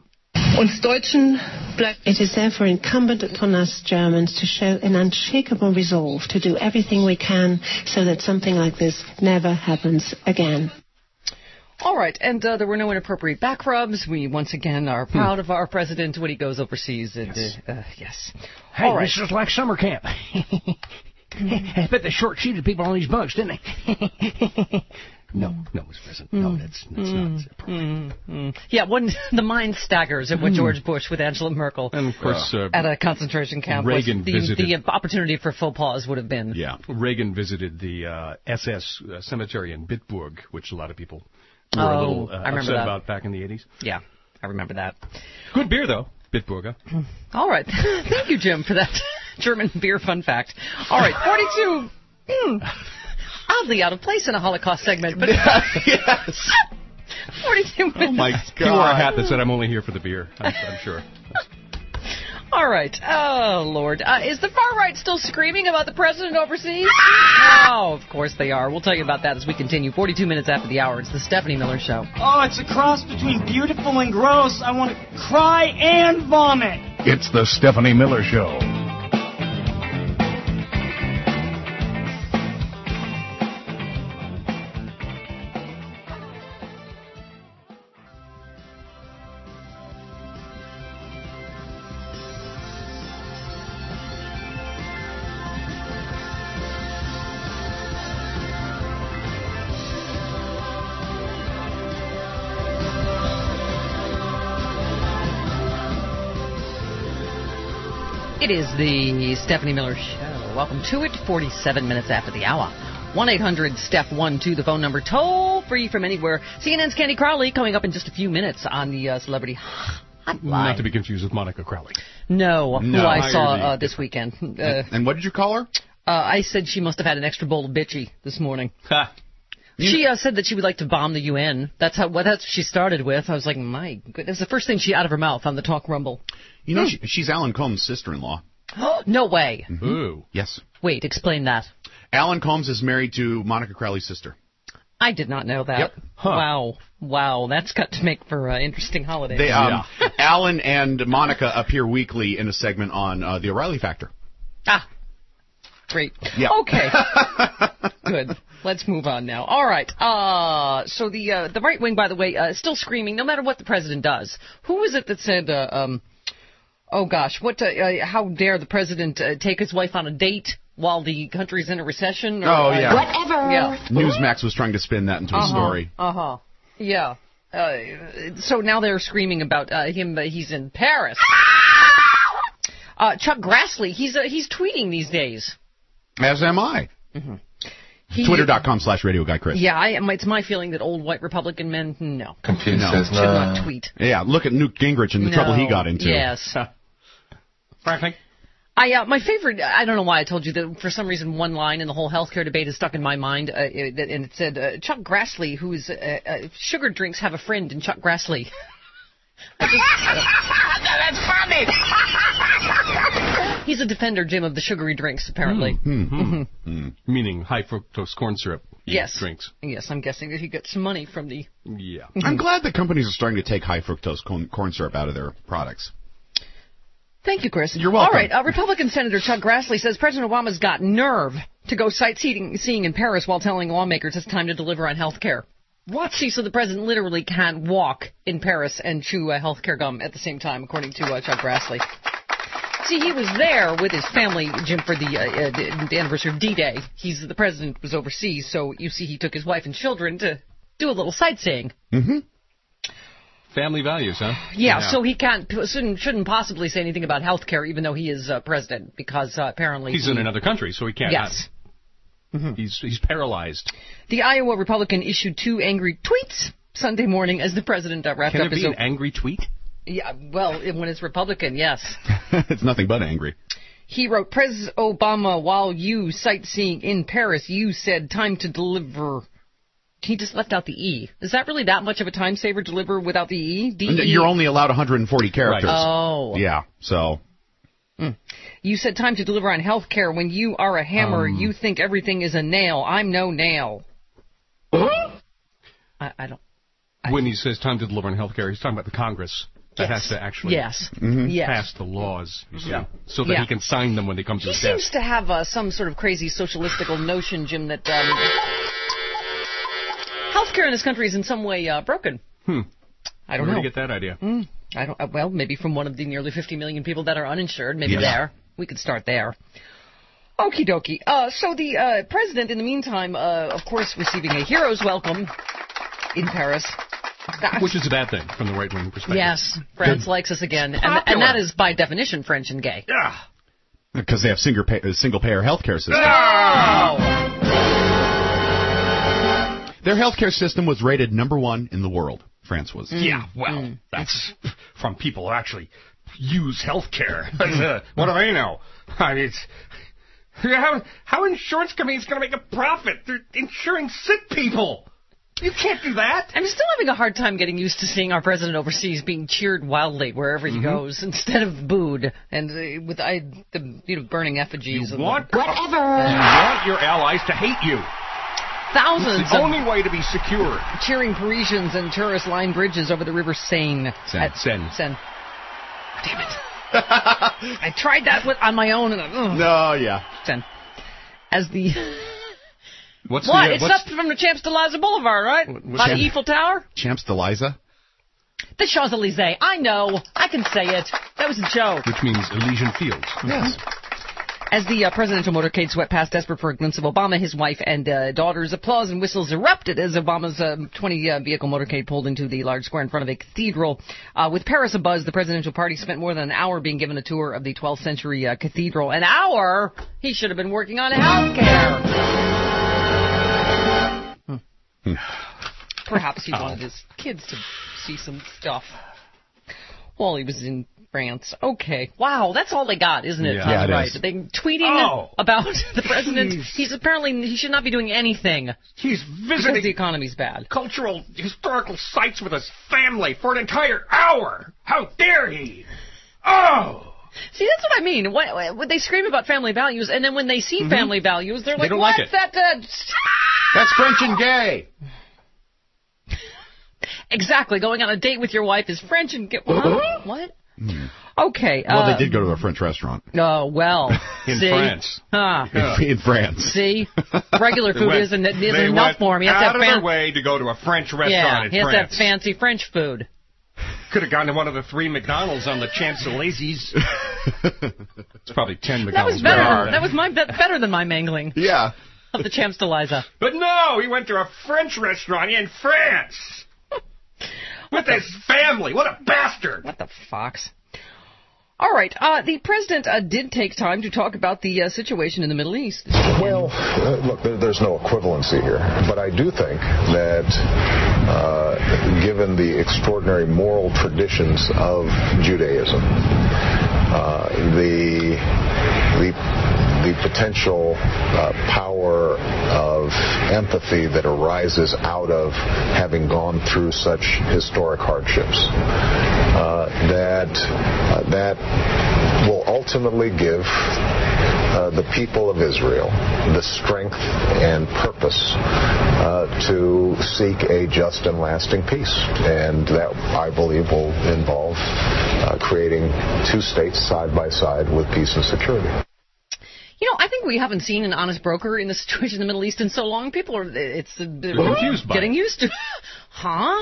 It is therefore incumbent upon us Germans to show an unshakable resolve to do everything we can so that something like this never happens again. All right, and uh, there were no inappropriate back rubs. We once again are proud of our president when he goes overseas. And, yes. Uh, uh, yes. Hey, All right. this is like summer camp. I bet they short-sheeted people on these bunks, didn't they? No, no, Mister President. No, that's, that's Mm, not. mm, mm. Yeah, one, the mind staggers at what Mm. George Bush with Angela Merkel And of course, uh, at a concentration camp. Reagan was the, visited. the opportunity for faux pas would have been. Yeah, Reagan visited the uh, S S uh, cemetery in Bitburg, which a lot of people were Oh, a little uh, I remember upset that. about back in the eighties. Yeah, I remember that. Good beer, though, Bitburger. All right. Thank you, Jim, for that German beer fun fact. All right, forty-two. Hmm, oddly out of place in a Holocaust segment, but yes. forty-two minutes. Oh my God! He wore a hat that said, "I'm only here for the beer." I'm, I'm sure. All right. Oh, Lord. Uh, is the far right still screaming about the president overseas? Oh, of course they are. We'll tell you about that as we continue. forty-two minutes after the hour. It's the Stephanie Miller Show. Oh, it's a cross between beautiful and gross. I want to cry and vomit. It's the Stephanie Miller Show. It is the Stephanie Miller Show. Welcome to it. forty-seven minutes after the hour. one eight hundred Steph one two, the phone number, toll free from anywhere. C N N's Candy Crowley coming up in just a few minutes on the uh, Celebrity Hotline. Not to be confused with Monica Crowley. No, No. who I saw Entirely uh, this weekend. Uh, And what did you call her? uh, I said she must have had an extra bowl of bitchy this morning. She uh, said that she would like to bomb the U N. That's how. Well, that's what she started with. I was like, my goodness, the first thing she out of her mouth on the Talk Rumble. You know, she, she's Alan Combs' sister-in-law. No way. Ooh. Yes. Wait, explain that. Alan Combs is married to Monica Crowley's sister. I did not know that. Yep. Huh. Wow. Wow. That's got to make for uh, interesting holidays. They, um, Alan and Monica appear weekly in a segment on uh, The O'Reilly Factor. Ah. Great. Yep. Okay. Good. Let's move on now. All right. Uh, so the uh, the right wing, by the way, uh, is still screaming no matter what the president does. Who was it that said, uh, um, oh, gosh, what? Uh, uh, how dare the president uh, take his wife on a date while the country's in a recession? Or, oh, yeah. Uh, Whatever. Yeah. Newsmax was trying to spin that into uh-huh. a story. Uh-huh. Yeah. Uh, so now they're screaming about uh, him. Uh, he's in Paris. Uh, Chuck Grassley, he's uh, he's tweeting these days. As am I. Mm-hmm. Twitter.com slash Radio Guy Chris. Yeah, I, it's my feeling that old white Republican men, no. Computer no. says Should no. not tweet. Yeah, look at Newt Gingrich and the no. trouble he got into. Yes. Frankly. I, uh, my favorite, I don't know why I told you that for some reason one line in the whole healthcare debate is stuck in my mind, uh, it, and it said, uh, Chuck Grassley, who's, uh, uh, sugar drinks have a friend in Chuck Grassley. I just, uh, That's funny! He's a defender, Jim, of the sugary drinks, apparently. Mm, mm, mm-hmm. mm. Meaning high fructose corn syrup yes. drinks. Yes, I'm guessing that he gets some money from the... Yeah. I'm glad that companies are starting to take high fructose corn, corn syrup out of their products. Thank you, Chris. You're welcome. All right, uh, Republican Senator Chuck Grassley says President Obama's got nerve to go sightseeing seeing in Paris while telling lawmakers it's time to deliver on health care. What? See, so the president literally can't walk in Paris and chew uh, health care gum at the same time, according to uh, Chuck Grassley. See, he was there with his family, Jim, for the, uh, uh, the anniversary of D-Day. He's the president was overseas, so you see he took his wife and children to do a little sightseeing. Mm-hmm. Family values, huh? Yeah, yeah, so he can't shouldn't, shouldn't possibly say anything about health care, even though he is uh, president, because uh, apparently he's he, in another country, so he can't. Yes. Mm-hmm. He's he's paralyzed. The Iowa Republican issued two angry tweets Sunday morning as the president uh, wrapped Can up it his... be an angry tweet? Yeah, well, when it's Republican, yes. It's nothing but angry. He wrote, President Obama, while you sightseeing in Paris, you said time to deliver... He just left out the E. Is that really that much of a time saver, deliver without the E? D E? You're only allowed one hundred forty characters. Right. Oh. Yeah, so... Mm. You said time to deliver on health care. When you are a hammer, um, you think everything is a nail. I'm no nail. I, I don't... I, when he says time to deliver on health care, he's talking about the Congress. That yes. has to actually yes. Mm-hmm. yes. pass the laws, you see, yeah. so that yeah. he can sign them when they come to he his desk. He seems desk. to have uh, some sort of crazy socialistical notion, Jim, that um, healthcare in this country is in some way uh, broken. Hmm. I don't Where know. Where did you get that idea? Mm, I don't. Uh, well, maybe from one of the nearly fifty million people that are uninsured. Maybe yeah. there. We could start there. Okie dokie. Uh, so the uh, president, in the meantime, uh, of course, receiving a hero's welcome in Paris. That's Which is a bad thing from the right-wing perspective. Yes, France Good. likes us again, and, and that is by definition French and gay. Yeah, because they have single pay, single payer healthcare system. Oh. Their healthcare system was rated number one in the world. France was. Mm. Yeah, well, mm. that's from people who actually use healthcare. What do they know? I mean, it's, how how insurance companies going to make a profit? They're insuring sick people. You can't do that. I'm still having a hard time getting used to seeing our president overseas being cheered wildly wherever he mm-hmm. goes instead of booed and uh, with I, the you know burning effigies. You and want the, whatever. You want your allies to hate you. Thousands. It's the only way to be secure. Cheering Parisians and tourists line bridges over the river Seine. Seine. At, Seine. Seine. Damn it. I tried that with, on my own. And I, no, yeah. Seine. As the. What's what? The, uh, it's what's... up from the Champs-Élysées Boulevard, right? By Champ- the Eiffel Tower? Champs-Élysées? The Champs-Élysées. I know. I can say it. That was a joke. Which means Elysian Fields. Yes. As the uh, presidential motorcade swept past, desperate for a glimpse of Obama, his wife, and uh, daughters, applause and whistles erupted as Obama's twenty-vehicle uh, motorcade pulled into the large square in front of a cathedral. Uh, with Paris abuzz, the presidential party spent more than an hour being given a tour of the twelfth century uh, cathedral. An hour? He should have been working on health care. Hmm. Perhaps he wanted his kids to see some stuff while he was in France. Okay. Wow, that's all they got, isn't it? Yeah, yeah it right. is. They tweeting oh. about the president. Jeez. He's apparently he should not be doing anything. He's visiting because the economy's bad. Cultural historical sites with his family for an entire hour. How dare he? Oh. See, that's what I mean. When, when they scream about family values, and then when they see mm-hmm. family values, they're they like, don't "What's like it. that?" Uh, that's French and gay. Exactly. Going on a date with your wife is French and gay. Huh? What? Mm. Okay. Well, uh, they did go to a French restaurant. Oh, well. In see? France. Huh. In, in France. See? Regular food went- isn't, isn't they enough went for him. He has to out have of fan- their way to go to a French restaurant yeah, in he has France. to have fancy French food. Could have gone to one of the three McDonald's on the Champs-Elysees. It's probably ten That McDonald's. was better. there. That was my be- better than my mangling Yeah. of the Champs Elysees. But no, he went to a French restaurant in France. With his family. What a bastard. What the fox? All right. Uh, the president uh, did take time to talk about the uh, situation in the Middle East. Well, uh, look, there, there's no equivalency here, but I do think that uh, given the extraordinary moral traditions of Judaism, uh, the the the potential uh, power of empathy that arises out of having gone through such historic hardships, uh, that uh, that will ultimately give uh, the people of Israel the strength and purpose uh, to seek a just and lasting peace. And that, I believe, will involve uh, creating two states side by side with peace and security. You know, I think we haven't seen an honest broker in the situation in the Middle East in so long. People are, it's uh, they're confused by getting it. used to. Huh?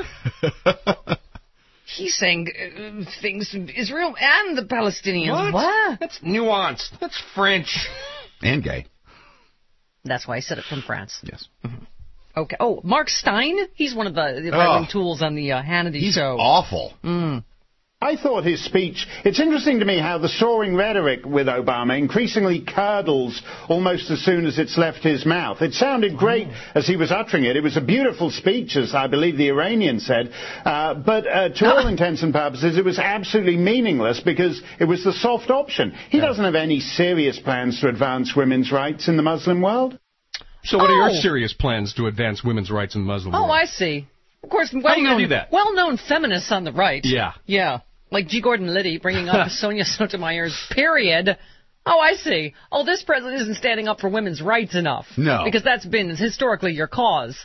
He's saying uh, things to Israel and the Palestinians. What? What? That's nuanced. That's French. And gay. That's why I said it from France. Yes. Mm-hmm. Okay. Oh, Mark Stein. He's one of the, the right-wing Oh. tools on the uh, Hannity He's show. awful. Mm. I thought his speech, it's interesting to me how the soaring rhetoric with Obama increasingly curdles almost as soon as it's left his mouth. It sounded great as he was uttering it. It was a beautiful speech, as I believe the Iranian said. Uh, but uh, to all intents and purposes, it was absolutely meaningless because it was the soft option. He Yeah. doesn't have any serious plans to advance women's rights in the Muslim world. So what are Oh. your serious plans to advance women's rights in the Muslim Oh, world? I see. Of course, How are you well-known, gonna do that? well-known feminists on the right. Yeah. Yeah. Like G. Gordon Liddy bringing up Sonia Sotomayor's period. Oh, I see. Oh, this president isn't standing up for women's rights enough. No. Because that's been historically your cause.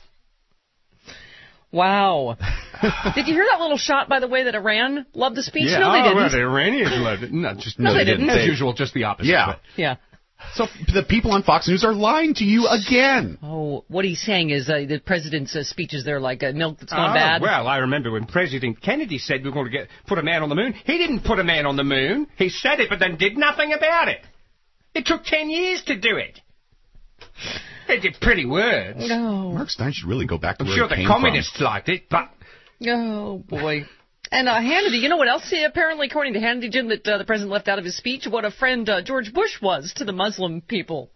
Wow. Did you hear that little shot, by the way, that Iran loved the speech? Yeah. No, they oh, didn't. Well, the Iranians loved it. No, just, No, they didn't. As They- usual, just the opposite. Yeah. But- Yeah. So the people on Fox News are lying to you again. Oh, what he's saying is uh, the president's uh, speeches there like uh, milk that's gone Oh, bad. Well, I remember when President Kennedy said we were going to get put a man on the moon. He didn't put a man on the moon. He said it, but then did nothing about it. It took ten years to do it. They did pretty words. No. Mark Stein should really go back to I'm where sure he the came communists liked it, but Oh, boy. And uh, Hannity, you know what else, he, apparently, according to Hannity, Jim, that uh, the president left out of his speech? What a friend uh, George Bush was to the Muslim people.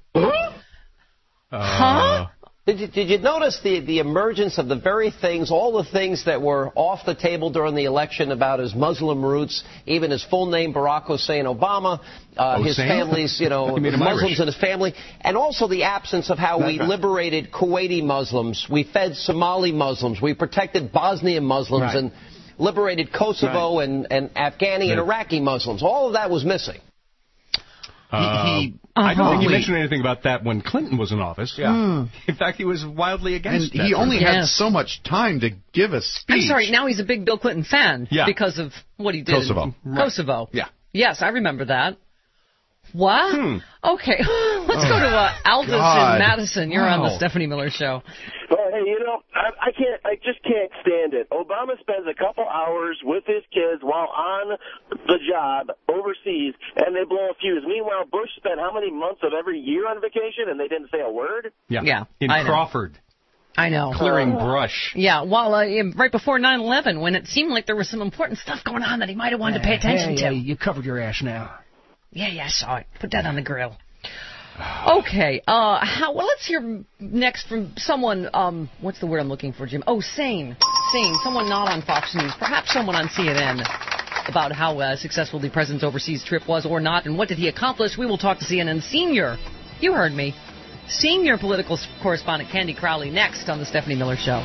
Huh? Did you, did you notice the, the emergence of the very things, all the things that were off the table during the election about his Muslim roots, even his full name, Barack Hussein Obama, uh, his Hussein? family's, you know, You made him Muslims Irish. in his family, and also the absence of how we liberated Kuwaiti Muslims, we fed Somali Muslims, we protected Bosnian Muslims, Right. and liberated Kosovo and, and Afghani and Iraqi Muslims. All of that was missing. Uh, he- I don't think he only- mentioned anything about that when Clinton was in office. Yeah. Mm. In fact, he was wildly And against that. he only had Yes. so much time to give a speech. I'm sorry, now he's a big Bill Clinton fan Yeah. because of what he did Kosovo. in Kosovo. Yeah. Yes, I remember that. What? Hmm. Okay, let's go to uh, Aldous God. in Madison. You're on the Wow. Stephanie Miller Show. Well, hey, you know, I, I can't, I just can't stand it. Obama spends a couple hours with his kids while on the job overseas, and they blow a fuse. Meanwhile, Bush spent how many months of every year on vacation, and they didn't say a word? Yeah. Yeah, In I know. Crawford. I know. Clearing brush. Yeah, well, uh, in- right before nine eleven, when it seemed like there was some important stuff going on that he might have wanted to pay attention hey, to. hey, you covered your ass now. Yeah, yeah, I saw it. Put that on the grill. Okay, uh, how, well, let's hear next from someone, um, what's the word I'm looking for, Jim? Oh, sane. Sane. Someone not on Fox News. Perhaps someone on C N N about how uh, successful the president's overseas trip was or not, and what did he accomplish. We will talk to C N N senior, you heard me, senior political correspondent Candy Crowley next on the Stephanie Miller Show.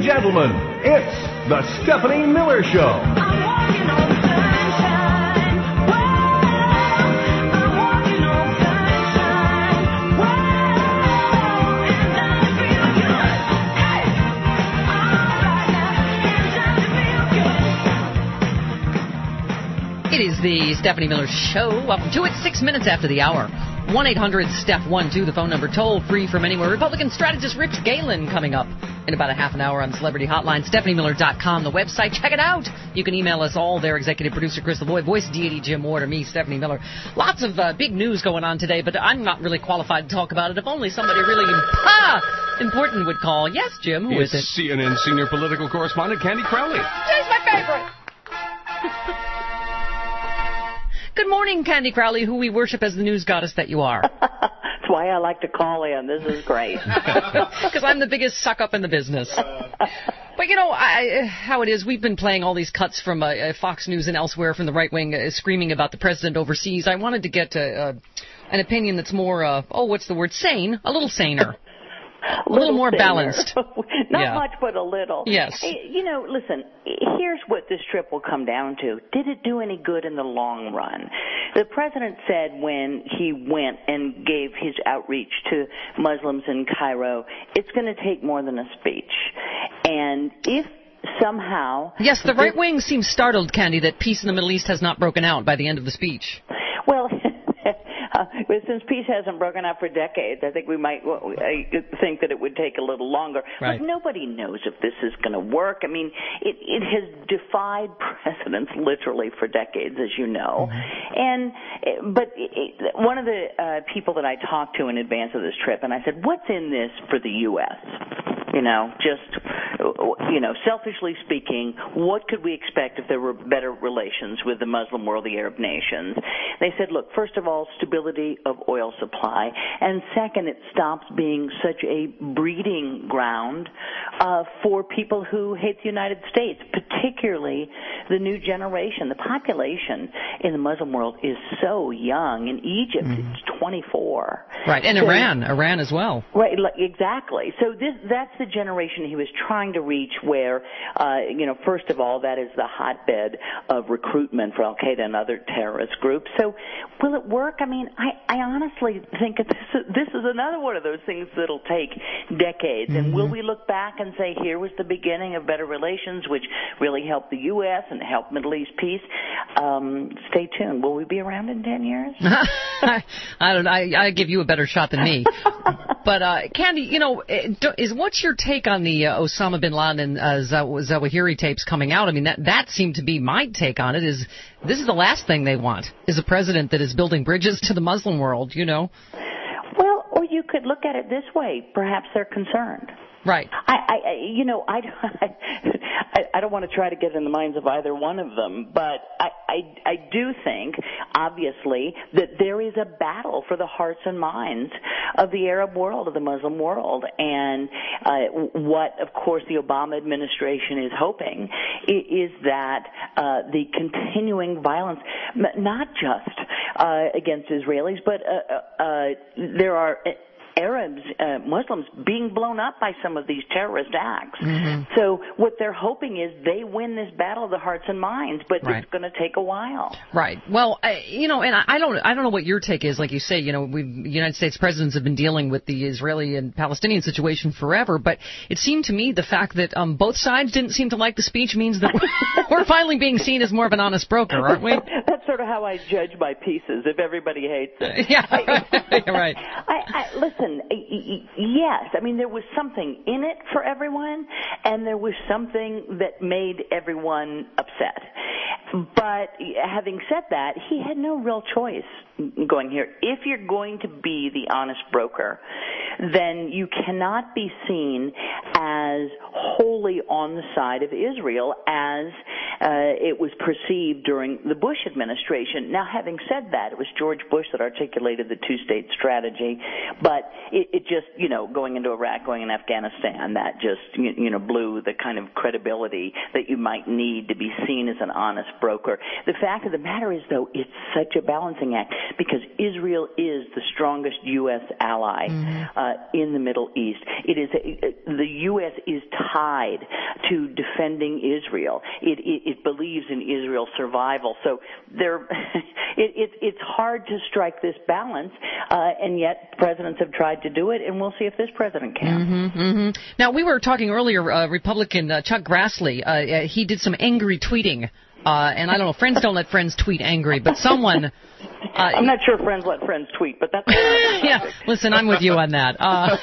and gentlemen, it's the Stephanie Miller Show. It is the Stephanie Miller Show. Welcome to it. Six minutes after the hour. one eight hundred Steph one two, the phone number, toll free from anywhere. Republican strategist Rich Galen coming up in about a half an hour on Celebrity Hotline. Stephanie Miller dot com, the website. Check it out. You can email us all there. Executive producer Chris LaVoy, voice deity Jim Ward, or me, Stephanie Miller. Lots of uh, big news going on today, but I'm not really qualified to talk about it. If only somebody really ah, important would call. Yes, Jim, who it's is it? C N N senior political correspondent Candy Crowley. She's my favorite. Good morning, Candy Crowley, who we worship as the news goddess that you are. That's why I like to call in. This is great. Because I'm the biggest suck-up in the business. But, you know, I, how it is, we've been playing all these cuts from uh, Fox News and elsewhere from the right wing uh, screaming about the president overseas. I wanted to get uh, uh, an opinion that's more, uh, oh, what's the word, sane, a little saner. A little, little more thinner. Balanced. Not yeah. much, but a little. Yes. Hey, you know, listen, here's what this trip will come down to. Did it do any good in the long run? The president said when he went and gave his outreach to Muslims in Cairo, it's going to take more than a speech. And if somehow... Yes, the right wing seems startled, Candy, that peace in the Middle East has not broken out by the end of the speech. Well... Uh, but since peace hasn't broken out for decades, I think we might well, I think that it would take a little longer. Right. Look, nobody knows if this is going to work. I mean, it, it has defied precedents literally for decades, as you know. Mm-hmm. And but it, it, one of the uh, people that I talked to in advance of this trip, and I said, "What's in this for the U S?" You know, just, you know, selfishly speaking, what could we expect if there were better relations with the Muslim world, the Arab nations? They said, look, first of all, stability of oil supply, and second, it stops being such a breeding ground uh, for people who hate the United States, particularly the new generation. The population in the Muslim world is so young. In Egypt, mm-hmm. it's twenty-four. Right, and so, Iran, Iran as well. Right, exactly. So this, that's the generation he was trying to reach where, uh, you know, first of all, that is the hotbed of recruitment for Al-Qaeda and other terrorist groups. So will it work? I mean, I, I honestly think that this is, this is another one of those things that'll take decades. Mm-hmm. And will we look back and say, here was the beginning of better relations, which really helped the U S and helped Middle East peace? Um, stay tuned. Will we be around in ten years? I, I don't know. I, I give you a better shot than me. But, uh, Candy, you know, is what's your take on the uh, Osama bin Laden and uh, Zawahiri tapes coming out? I mean, that that seemed to be my take on it. Is this is the last thing they want? Is a president that is building bridges to the Muslim world? You know. Well, or you could look at it this way: perhaps they're concerned. Right. I, I, you know, I, I, I don't want to try to get in the minds of either one of them, but I, I, I do think, obviously, that there is a battle for the hearts and minds of the Arab world, of the Muslim world, and uh, what, of course, the Obama administration is hoping is that uh, the continuing violence, not just uh, against Israelis, but uh, uh, there are Arabs, uh, Muslims being blown up by some of these terrorist acts. Mm-hmm. So what they're hoping is they win this battle of the hearts and minds, but right. it's going to take a while. Right. Well, I, you know, and I don't, I don't know what your take is. Like you say, you know, we United States presidents have been dealing with the Israeli and Palestinian situation forever, but it seemed to me the fact that um, both sides didn't seem to like the speech means that we're, we're finally being seen as more of an honest broker, aren't we? That's sort of how I judge my pieces. If everybody hates it, yeah, I, right. I, I, listen. Yes, I mean, there was something in it for everyone, and there was something that made everyone upset. But having said that, he had no real choice going here. If you're going to be the honest broker, then you cannot be seen as wholly on the side of Israel, as uh, it was perceived during the Bush administration. Now, having said that, it was George Bush that articulated the two-state strategy, but it, it just, you know, going into Iraq, going in Afghanistan, that just, you, you know, blew the kind of credibility that you might need to be seen as an honest broker. The fact of the matter is, though, it's such a balancing act because Israel is the strongest U S ally mm-hmm. uh, in the Middle East. It is a, the U S is tied to defending Israel. It, it, it believes in Israel's survival. So there, it, it, it's hard to strike this balance, uh, and yet presidents have tried to do it, and we'll see if this president can. Mm-hmm, mm-hmm. Now, we were talking earlier, uh, Republican uh, Chuck Grassley, uh, he did some angry tweeting. Uh, and I don't know, friends don't let friends tweet angry, but someone... Uh, I'm not sure friends let friends tweet, but that's... yeah, listen, I'm with you on that. Uh,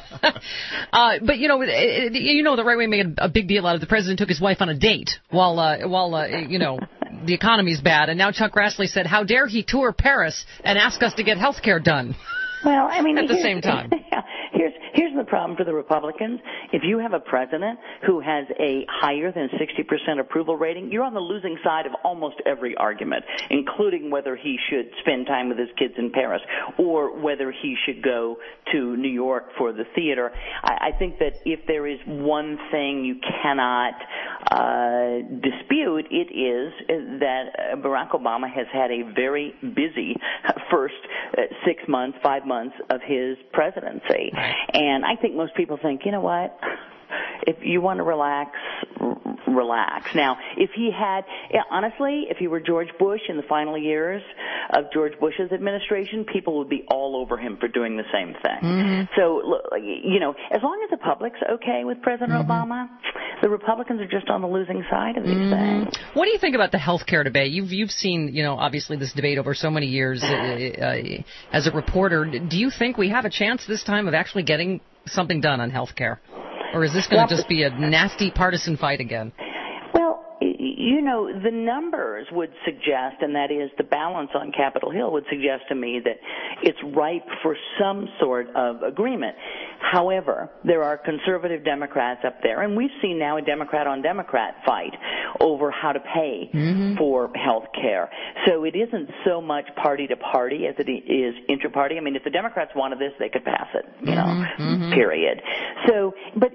uh, but, you know, it, it, you know the right way made a big deal out of the president took his wife on a date while, uh, while uh, you know, the economy's bad. And now Chuck Grassley said, how dare he tour Paris and ask us to get health care done? Well, I mean... At the same time. Here's, here's the problem for the Republicans. If you have a president who has a higher than sixty percent approval rating, you're on the losing side of almost every argument, including whether he should spend time with his kids in Paris or whether he should go to New York for the theater. I, I think that if there is one thing you cannot uh, dispute, it is that Barack Obama has had a very busy first uh, six months, five months of his presidency. And I think most people think, you know what, if you want to relax, r- relax. Now, if he had, honestly, if he were George Bush in the final years of George Bush's administration, people would be all over him for doing the same thing. Mm-hmm. So, you know, as long as the public's okay with President mm-hmm. Obama, the Republicans are just on the losing side of these mm-hmm. things. What do you think about the health care debate? You've you've seen, you know, obviously this debate over so many years uh, uh, as a reporter. Do you think we have a chance this time of actually getting something done on health care? Or is this going to just be a nasty partisan fight again? Well, you know, the numbers would suggest, and that is the balance on Capitol Hill would suggest to me that it's ripe for some sort of agreement. However, there are conservative Democrats up there, and we've seen now a Democrat-on-Democrat fight over how to pay mm-hmm. for health care. So it isn't so much party to party as it is inter-party. I mean, if the Democrats wanted this, they could pass it, you know, mm-hmm. period. So, but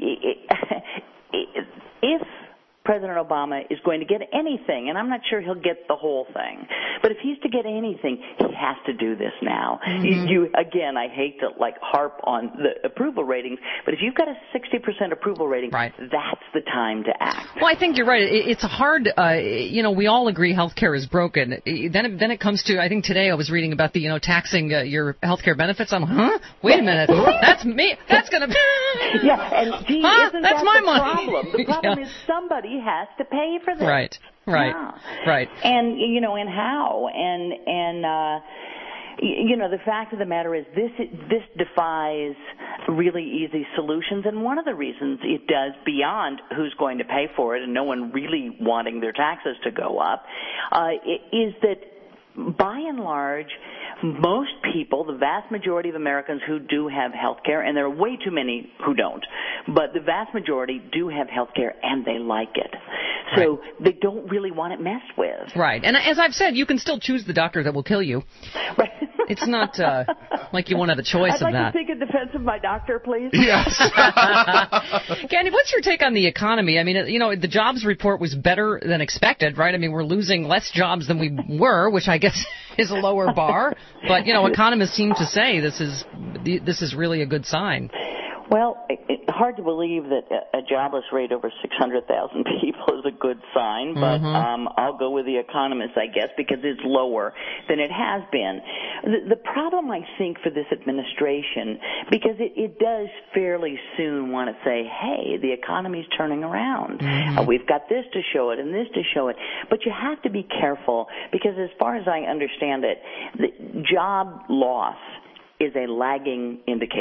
if President Obama is going to get anything, and I'm not sure he'll get the whole thing, but if he's to get anything, he has to do this now. Mm-hmm. You, you again, I hate to like harp on the approval ratings, but if you've got a sixty percent approval rating, right. that's the time to act. Well, I think you're right. It, it's hard. Uh, you know, we all agree healthcare is broken. Then, it, then it comes to. I think today I was reading about the you know taxing uh, your healthcare benefits. I'm, huh? Wait a minute. That's me. That's gonna. Be... yeah, and gee, huh? isn't that's that my the money. problem? The problem yeah. is somebody has to pay for this. Right, right, yeah. right. And, you know, and how? And, and, uh, you know, the fact of the matter is this this defies really easy solutions, and one of the reasons it does, beyond who's going to pay for it and no one really wanting their taxes to go up, uh, is that by and large, most people, the vast majority of Americans who do have health care, and there are way too many who don't, but the vast majority do have health care and they like it. So right. they don't really want it messed with. Right. And as I've said, you can still choose the doctor that will kill you. Right. It's not uh, like you won't have a choice I'd of like that. to speak in defense of my doctor, please. Yes. Candy, what's your take on the economy? I mean, you know, the jobs report was better than expected, right? I mean, we're losing less jobs than we were, which I guess is a lower bar. But, you know, economists seem to say this is this is really a good sign. Well, it's hard to believe that a jobless rate over six hundred thousand people is a good sign, but mm-hmm. um, I'll go with the economists, I guess, because it's lower than it has been. The, the problem, I think, for this administration, because it, it does fairly soon want to say, hey, the economy's turning around. Mm-hmm. Uh, we've got this to show it and this to show it. But you have to be careful, because as far as I understand it, the job loss is a lagging indicator.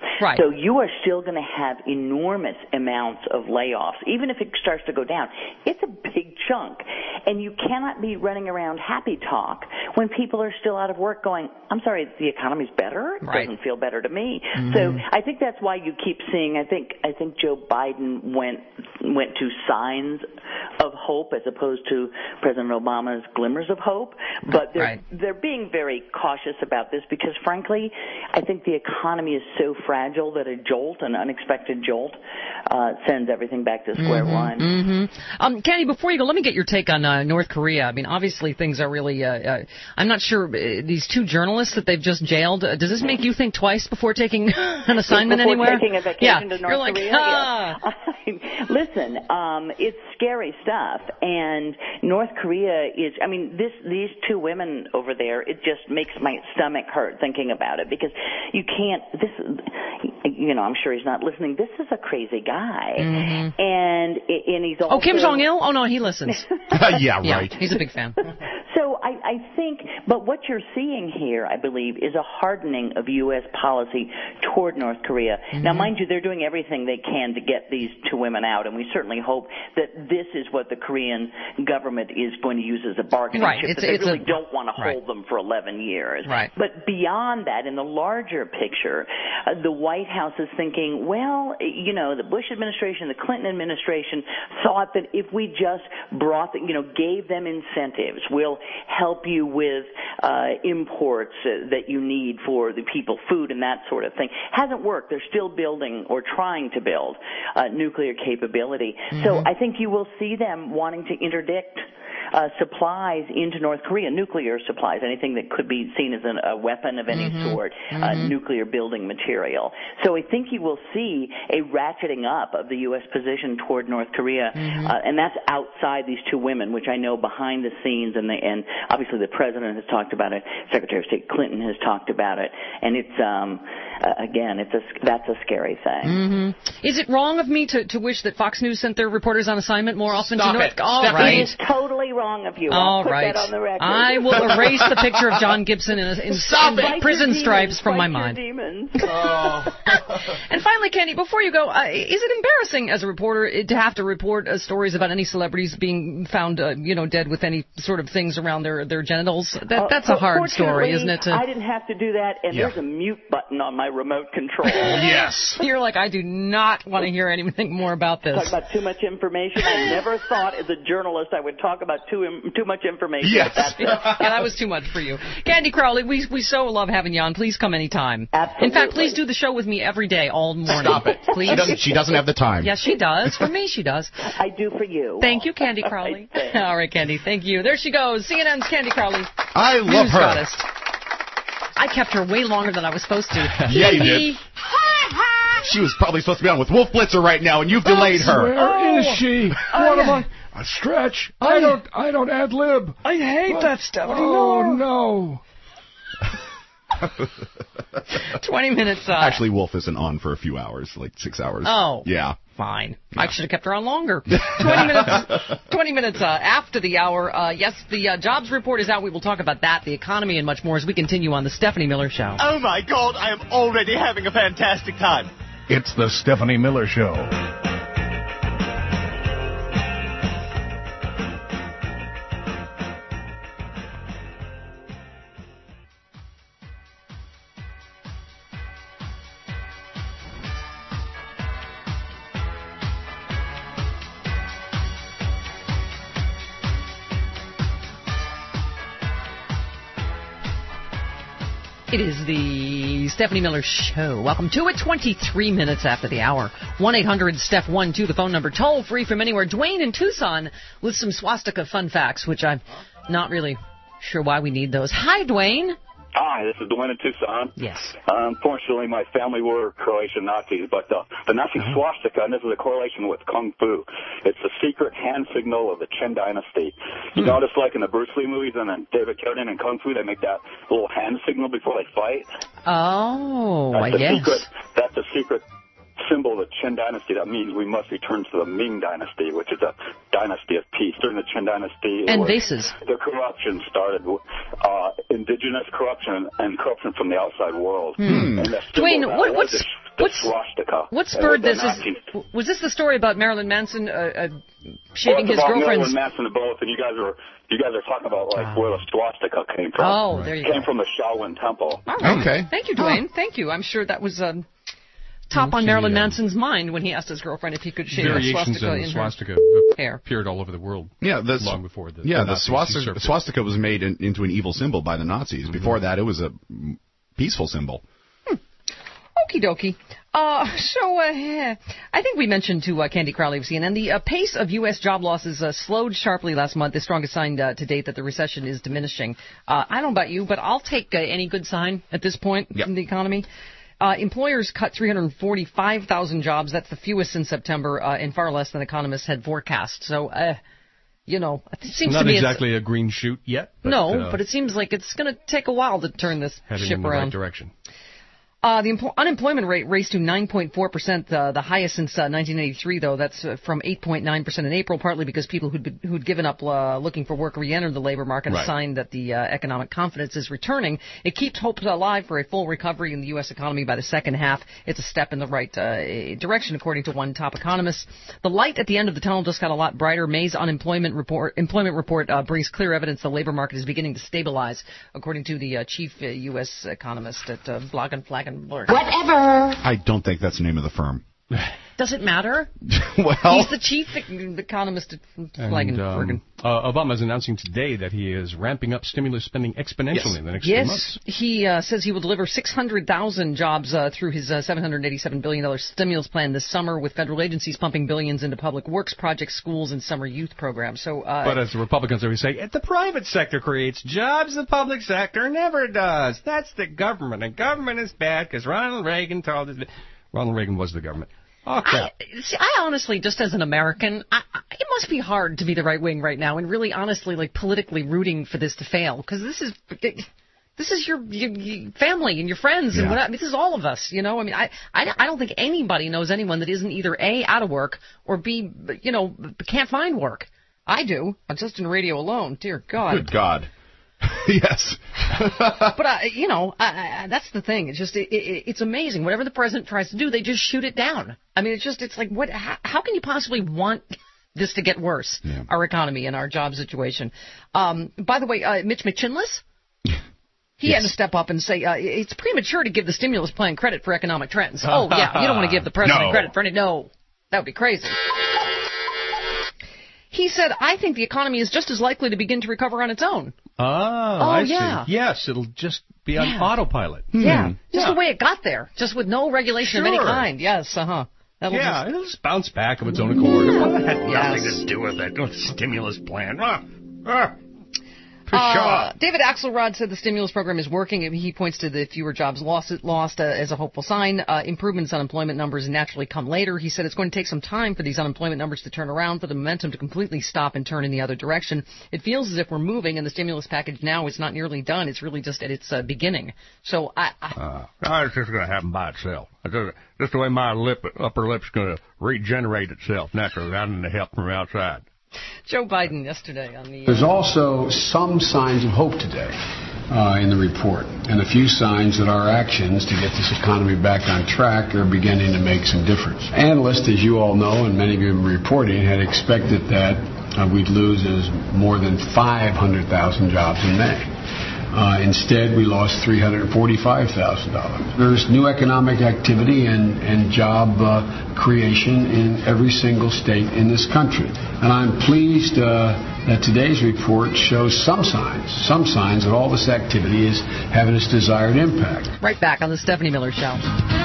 Right. So you are still going to have enormous amounts of layoffs. Even if it starts to go down, it's a big chunk. And you cannot be running around happy talk when people are still out of work going, I'm sorry, the economy's better? It Right. doesn't feel better to me. Mm-hmm. So I think that's why you keep seeing, I think I think Joe Biden went went to signs of hope as opposed to President Obama's glimmers of hope. But they're, Right. they're being very cautious about this because, frankly, I think the economy is so fragile that a jolt, an unexpected jolt, uh, sends everything back to square mm-hmm. one. Mm-hmm. Um, Candy, before you go, let me get your take on uh, North Korea. I mean, obviously things are really, uh, uh, I'm not sure, uh, these two journalists that they've just jailed, uh, does this make you think twice before taking an assignment before anywhere? taking a vacation yeah. to North You're like, Korea? ah. Yeah. Listen, um, it's scary stuff, and North Korea is, I mean, this these two women over there, it just makes my stomach hurt thinking about it, because you can't, this, you know, I'm sure he's not listening, this is a crazy guy, mm-hmm. and and he's also... Oh, Kim Jong-il? Oh, no, he listens. yeah, right. Yeah, he's a big fan. So I, I think, but what you're seeing here, I believe, is a hardening of U S policy toward North Korea. Mm-hmm. Now, mind you, they're doing everything they can to get these two women out, and we certainly hope that this is what the Korean government is going to use as a bargaining right. chip, It's, that they it's really a, don't want to right. hold them for eleven years. Right. But beyond that, in the larger picture, uh, the White House is thinking, well, you know, the Bush administration, the Clinton administration thought that if we just brought, the, you know, gave them incentives, we'll help you with uh, imports uh, that you need for the people, food and that sort of thing. Hasn't worked. They're still building or trying to build uh, nuclear capability. Mm-hmm. So I think you will see them wanting to interdict Uh, supplies into North Korea, nuclear supplies, anything that could be seen as an, a weapon of any mm-hmm. sort, mm-hmm. uh, nuclear building material. So I think you will see a ratcheting up of the U S position toward North Korea, mm-hmm. uh, and that's outside these two women, which I know behind the scenes, and, the, and obviously the President has talked about it, Secretary of State Clinton has talked about it, and it's, um, uh, again, it's a, that's a scary thing. Mm-hmm. Is it wrong of me to, to wish that Fox News sent their reporters on assignment more often Stop to North it. All Stop right. It is totally wrong of you. I'll All put right. that on the record. I will erase the picture of John Gibson in, a, in, Stop in it. prison Fight your stripes demons. from Fight my your mind. Demons. Oh. And finally, Kenny, before you go, uh, is it embarrassing as a reporter to have to report uh, stories about any celebrities being found, uh, you know, dead with any sort of things around their, their genitals? That, that's a hard story, isn't it? To... I didn't have to do that, and Yeah. there's a mute button on my remote control. Yes. You're like, I do not want to hear anything more about this. Talk about too much information. I never thought, as a journalist, I would talk about too too much information. Yes. That's it. Yeah, that was too much for you. Candy Crowley, we we so love having you on. Please come anytime. Absolutely. In fact, please do the show with me every day, all morning. Stop it. Please. She doesn't, she doesn't have the time. Yes, she does. For me, she does. I do for you. Thank you, Candy Crowley. All right, Candy, thank you. There she goes, C N N's Candy Crowley. I love News her. Goddess. I kept her way longer than I was supposed to. Yeah, you did. She was probably supposed to be on with Wolf Blitzer right now, and you've delayed her. Where Oh. is she? Oh, what yeah. am I? A stretch. I don't. I don't ad lib. I hate What? that stuff. Oh no. Twenty minutes. Uh, Actually, Wolf isn't on for a few hours, like six hours. Oh. Yeah. Fine. I should have kept her on longer. Twenty minutes. Twenty minutes uh, after the hour. Uh, yes, the uh, jobs report is out. We will talk about that, the economy, and much more as we continue on the Stephanie Miller Show. Oh my God! I am already having a fantastic time. It's the Stephanie Miller Show. It is the Stephanie Miller Show. Welcome to it. twenty-three minutes after the hour. one eight hundred Steph one two, the phone number. Toll free from anywhere. Dwayne in Tucson with some swastika fun facts, which I'm not really sure why we need those. Hi, Dwayne. Hi, this is Dwayne in Tucson. Yes. Uh, unfortunately, my family were Croatian Nazis, but uh, the Nazi Uh-huh. swastika, and this is a correlation with Kung Fu, it's the secret hand signal of the Qin Dynasty. You Hmm. notice, like in the Bruce Lee movies and then David Carradine in Kung Fu, they make that little hand signal before they fight. Oh, That's I the guess. secret. That's the secret symbol of the Qin Dynasty. That means we must return to the Ming Dynasty, which is a dynasty of peace. During the Qin Dynasty, it And was- vases. the corruption started, uh, indigenous corruption and corruption from the outside world. Hmm. And the symbol Dwayne, of that what, was what's the- the What's, swastika. What spurred this? Is, was this the story about Marilyn Manson uh, uh, shaving well, his girlfriend's? Marilyn Manson and both, and you guys are you guys are talking about like where the swastika came from. Oh, there you it go. Came from the Shaolin Temple. All right. Okay. Thank you, Dwayne. Oh. Thank you. I'm sure that was um, top on Marilyn Manson's mind when he asked his girlfriend if he could shave a swastika in swastika her hair. Appeared all over the world. Yeah, the, long before the yeah, the, the swastika, swastika was made in, into an evil symbol by the Nazis. Mm-hmm. Before that, it was a peaceful symbol. Hmm. Okie dokie. Uh, so, uh, I think we mentioned to uh, Candy Crowley of C N N, the uh, pace of U S job losses uh, slowed sharply last month, the strongest sign uh, to date that the recession is diminishing. Uh, I don't know about you, but I'll take uh, any good sign at this point yep. in the economy. Uh, employers cut three hundred forty-five thousand jobs. That's the fewest since September, uh, and far less than economists had forecast. So, uh, you know, it seems Not to me exactly it's, a green shoot yet. But, no, uh, but it seems like it's going to take a while to turn this heading ship in the around. right direction. Uh, the empl- unemployment rate raised to nine point four percent, uh, the highest since uh, nineteen eighty-three, though. That's uh, from eight point nine percent in April, partly because people who'd, been, who'd given up uh, looking for work re-entered the labor market, right. a sign that the uh, economic confidence is returning. It keeps hope alive for a full recovery in the U S economy by the second half. It's a step in the right uh, direction, according to one top economist. The light at the end of the tunnel just got a lot brighter. May's unemployment report, employment report uh, brings clear evidence the labor market is beginning to stabilize, according to the uh, chief uh, U S economist at uh, Blagen, Flagen, Blur. Whatever. I don't think that's the name of the firm. Does it matter? Well, he's the chief economist at Flagen, um, uh, Obama is announcing today that he is ramping up stimulus spending exponentially yes. in the next yes. few months. Yes, he uh, says he will deliver six hundred thousand jobs uh, through his uh, seven hundred eighty-seven billion dollars stimulus plan this summer, with federal agencies pumping billions into public works projects, schools, and summer youth programs. So, uh, But as the Republicans always say, the private sector creates jobs, the public sector never does. That's the government, and government is bad because Ronald Reagan told us. Ronald Reagan was the government. Okay. I, see, I honestly, just as an American, I, I, it must be hard to be the right wing right now and really honestly, like, politically rooting for this to fail, because this is this is your, your, your family and your friends yeah. and what. I mean, this is all of us, you know. I mean, I, I I don't think anybody knows anyone that isn't either A, out of work, or B, you know, can't find work. I do. I'm just in radio alone. Dear God. Good God. Yes. But, uh, you know, I, I, that's the thing. It's just, it, it, it's amazing. Whatever the president tries to do, they just shoot it down. I mean, it's just, it's like, what? How, how can you possibly want this to get worse, yeah. our economy and our job situation? Um, by the way, uh, Mitch McChinless, he yes. had to step up and say, uh, it's premature to give the stimulus plan credit for economic trends. Oh, yeah, you don't want to give the president no. credit for any, no, that would be crazy. He said, I think the economy is just as likely to begin to recover on its own. Oh, oh I yeah. see. Yes, it'll just be on yeah. autopilot. Yeah, hmm. just yeah. the way it got there, just with no regulation sure. of any kind. Yes, uh-huh. That'll yeah, just... it'll just bounce back of its own accord. Well, that had yes. nothing to do with it. With stimulus plan. Ah, ah. Uh, David Axelrod said the stimulus program is working. He points to the fewer jobs lost, lost uh, as a hopeful sign. Uh, improvements in unemployment numbers naturally come later. He said it's going to take some time for these unemployment numbers to turn around, for the momentum to completely stop and turn in the other direction. It feels as if we're moving, and the stimulus package now is not nearly done. It's really just at its uh, beginning. So I... I uh, it's just going to happen by itself. It's just, just the way my lip, upper lip's going to regenerate itself naturally without any help from outside. Joe Biden yesterday on the... Uh, There's also some signs of hope today uh, in the report, and a few signs that our actions to get this economy back on track are beginning to make some difference. Analysts, as you all know, and many of you have been reporting, had expected that uh, we'd lose as more than five hundred thousand jobs in May. Uh, instead, we lost three hundred forty-five thousand dollars. There's new economic activity and, and job uh, creation in every single state in this country. And I'm pleased uh, that today's report shows some signs, some signs that all this activity is having its desired impact. Right back on the Stephanie Miller Show.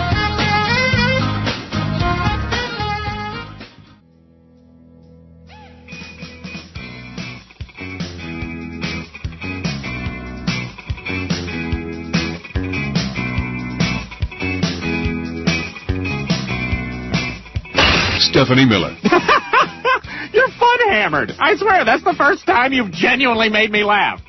Stephanie Miller. You're fun-hammered. I swear, that's the first time you've genuinely made me laugh.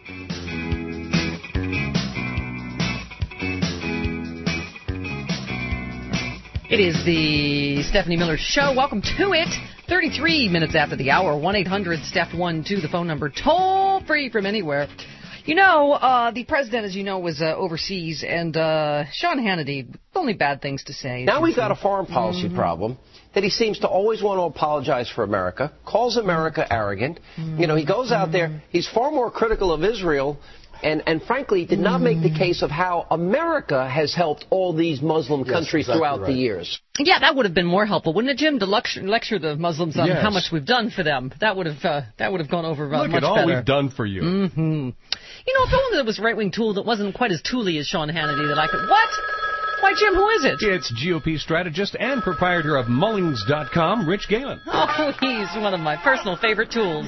It is the Stephanie Miller Show. Welcome to it. thirty-three minutes after the hour. one eight hundred Steph one two, the phone number. Toll free from anywhere. You know, uh, the president, as you know, was uh, overseas, and uh, Sean Hannity, only bad things to say. Now we've got a foreign policy mm-hmm. problem that he seems to always want to apologize for America, calls America arrogant. Mm-hmm. You know, he goes out there, he's far more critical of Israel, and, and frankly, did not make the case of how America has helped all these Muslim yes, countries exactly throughout right. the years. Yeah, that would have been more helpful, wouldn't it, Jim? To lecture, lecture the Muslims on yes. how much we've done for them. That would have uh, that would have gone over uh, Look much at all better. we've done for you. Mm-hmm. You know, if only there was right-wing tool that wasn't quite as tooly as Sean Hannity that I could... What? Why, Jim, who is it? It's G O P strategist and proprietor of Mullings dot com, Rich Galen. Oh, he's one of my personal favorite tools.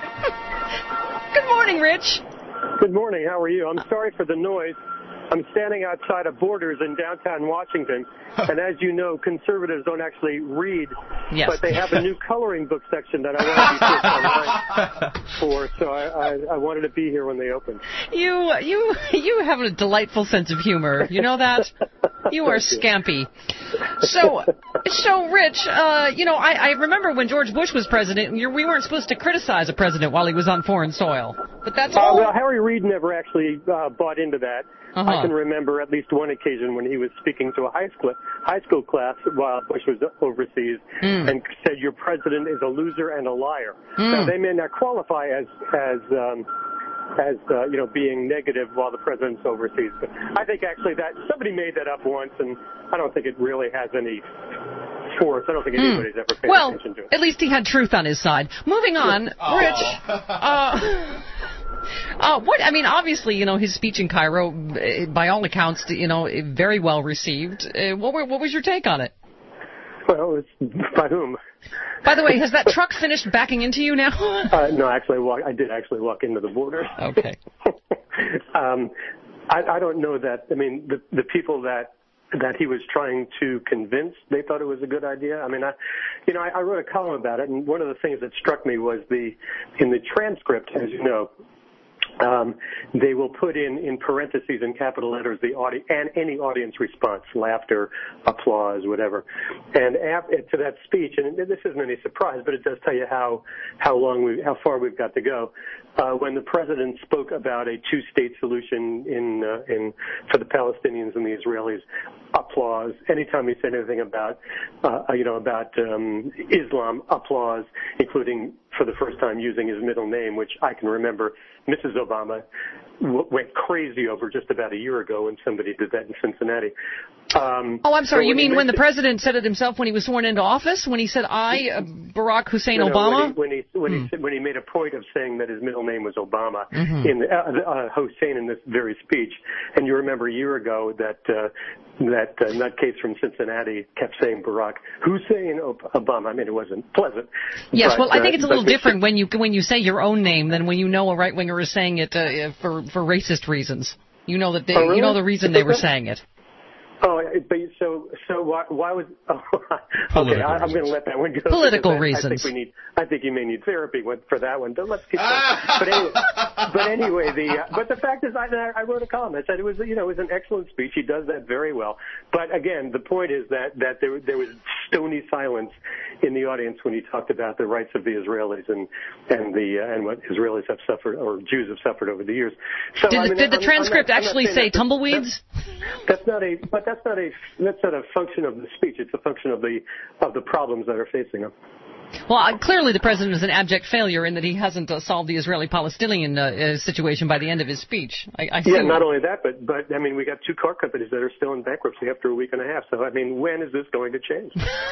Good morning, Rich. Good morning. How are you? I'm sorry for the noise. I'm standing outside of Borders in downtown Washington, and as you know, conservatives don't actually read, yes. but they have a new coloring book section that I want to be first online for, so I, I, I wanted to be here when they opened. You, you, you have a delightful sense of humor. You know that? You are scampy. So, so Rich, uh, you know, I, I remember when George Bush was president, you're, we weren't supposed to criticize a president while he was on foreign soil, but that's all. Uh, well, Harry Reid never actually uh, bought into that. Uh-huh. I can remember at least one occasion when he was speaking to a high school high school class while Bush was overseas mm. and said, "Your president is a loser and a liar." Mm. Now, they may not qualify as as um, as uh, you know being negative while the president's overseas, but I think actually that somebody made that up once, and I don't think it really has any force. I don't think anybody's mm. ever paid well, attention to it. At least he had truth on his side. Moving on, oh. Rich. Uh, Uh, what I mean, obviously, you know, his speech in Cairo, by all accounts, you know, very well received. Uh, what, were, what was your take on it? Well, it's, by whom? By the way, has that truck finished backing into you now? uh, no, actually, I, walk, I did actually walk into the border. Okay. um, I, I don't know that. I mean, the the people that that he was trying to convince, they thought it was a good idea. I mean, I, you know, I, I wrote a column about it, and one of the things that struck me was the in the transcript, as you know. Um, they will put in, in parentheses in capital letters the audi- and any audience response, laughter, applause, whatever. And after, to that speech, and this isn't any surprise, but it does tell you how how long we how far we've got to go. Uh, when the president spoke about a two-state solution in uh, in for the Palestinians and the Israelis, applause. Anytime he said anything about uh, you know about um, Islam, applause, including for the first time using his middle name, which I can remember Missus Obama w- went crazy over just about a year ago when somebody did that in Cincinnati. Um, oh, I'm sorry. so you mean when the mentioned, president said it himself when he was sworn into office? When he said, I, uh, Barack Hussein no, no, Obama? When he when he, when, hmm. he said, when he made a point of saying that his middle name was Obama mm-hmm. in uh, uh, Hussein in this very speech, and you remember a year ago that uh, that uh, nutcase from Cincinnati kept saying Barack Hussein Obama. I mean, it wasn't pleasant. Yes, but, well, I think uh, it's a little but, different when you when you say your own name than when you know a right winger is saying it uh, for for racist reasons. You know that they, oh, really? you know the reason they were saying it. Oh, but so so why why would? Oh, okay, I, I'm going to let that one go. Political I, reasons. I think we need. I think you may need therapy for that one. But let's keep. but anyway, but anyway, the uh, but the fact is, I I wrote a column. I said it was you know it was an excellent speech. He does that very well. But again, the point is that that there there was stony silence in the audience when he talked about the rights of the Israelis and and the uh, and what Israelis have suffered or Jews have suffered over the years. So did, I mean, did the I'm, transcript I'm not, actually I'm not say that, tumbleweeds? That's, that's not a. But that's not a. That's not a function of the speech. It's a function of the of the problems that are facing him. Well, uh, clearly the president is an abject failure in that he hasn't uh, solved the Israeli-Palestinian uh, uh, situation by the end of his speech. I, I see yeah, not only that, but but I mean, we got two car companies that are still in bankruptcy after a week and a half. So I mean, when is this going to change?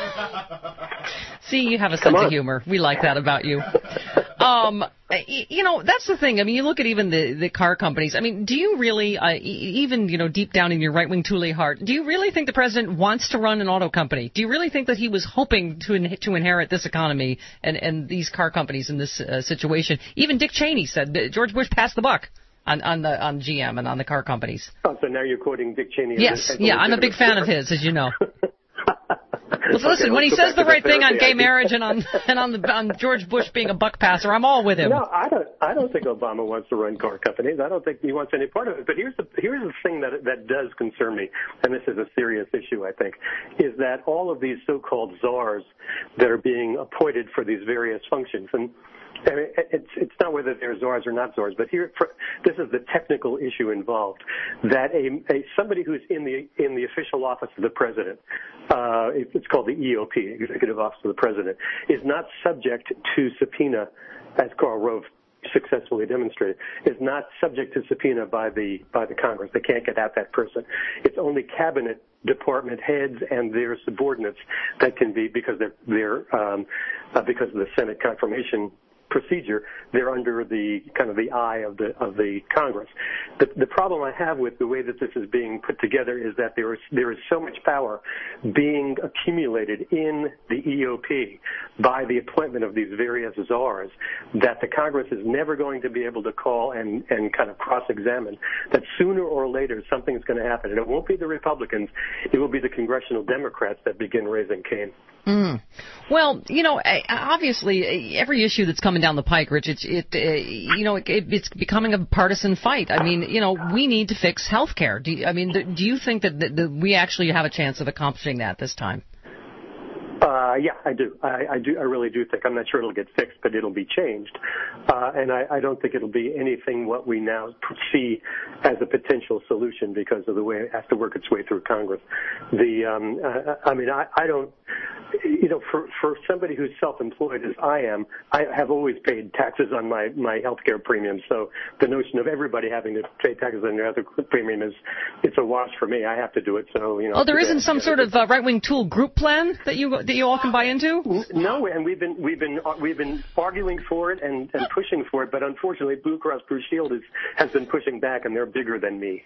See, you have a Come sense on. of humor. We like that about you. Um, you know, that's the thing. I mean, you look at even the, the car companies. I mean, do you really, uh, even, you know, deep down in your right-wing Thule heart, do you really think the president wants to run an auto company? Do you really think that he was hoping to in, to inherit this economy and, and these car companies in this uh, situation? Even Dick Cheney said that George Bush passed the buck on, on the on G M and on the car companies. Oh, so now you're quoting Dick Cheney. Yes, as a, as yeah, I'm a big fan of his, as you know. Well, so listen, okay, when he says the right thing on gay idea. marriage and on and on the on George Bush being a buck passer, I'm all with him. No, I don't. I don't think Obama wants to run car companies. I don't think he wants any part of it. But here's the here's the thing that that does concern me, and this is a serious issue, I think, is that all of these so-called czars that are being appointed for these various functions, and I mean, it's it's not whether they're czars or not czars, but here for, this is the technical issue involved. That a, a somebody who's in the in the official office of the president, uh, it's called the E O P, Executive Office of the President, is not subject to subpoena, as Karl Rove successfully demonstrated, is not subject to subpoena by the by the Congress. They can't get at that person. It's only cabinet department heads and their subordinates that can be, because they're they're um, uh, because of the Senate confirmation procedure, they're under the kind of the eye of the of the Congress. The, the problem I have with the way that this is being put together is that there is there is so much power being accumulated in the E O P by the appointment of these various czars that the Congress is never going to be able to call and and kind of cross-examine. That sooner or later something's going to happen, and it won't be the Republicans, it will be the congressional Democrats that begin raising Cain. Mm. Well, you know, obviously, every issue that's coming down the pike, Rich, it's, it, uh, you know, it, it's becoming a partisan fight. I mean, you know, we need to fix health care. Do you, I mean, do you think that, that, that we actually have a chance of accomplishing that this time? Uh, yeah, I do. I, I do. I really do think. I'm not sure it'll get fixed, but it'll be changed. Uh, and I, I don't think it'll be anything what we now see as a potential solution because of the way it has to work its way through Congress. The, um, uh, I mean, I, I don't. You know, for for somebody who's self-employed as I am, I have always paid taxes on my my health care premium. So the notion of everybody having to pay taxes on their other premium is it's a wash for me. I have to do it. So you know. Oh, there isn't some sort of uh, right-wing tool group plan that you that you all can buy into? No, and we've been we've been we've been arguing for it and, and pushing for it, but unfortunately, Blue Cross Blue Shield is, has been pushing back, and they're bigger than me.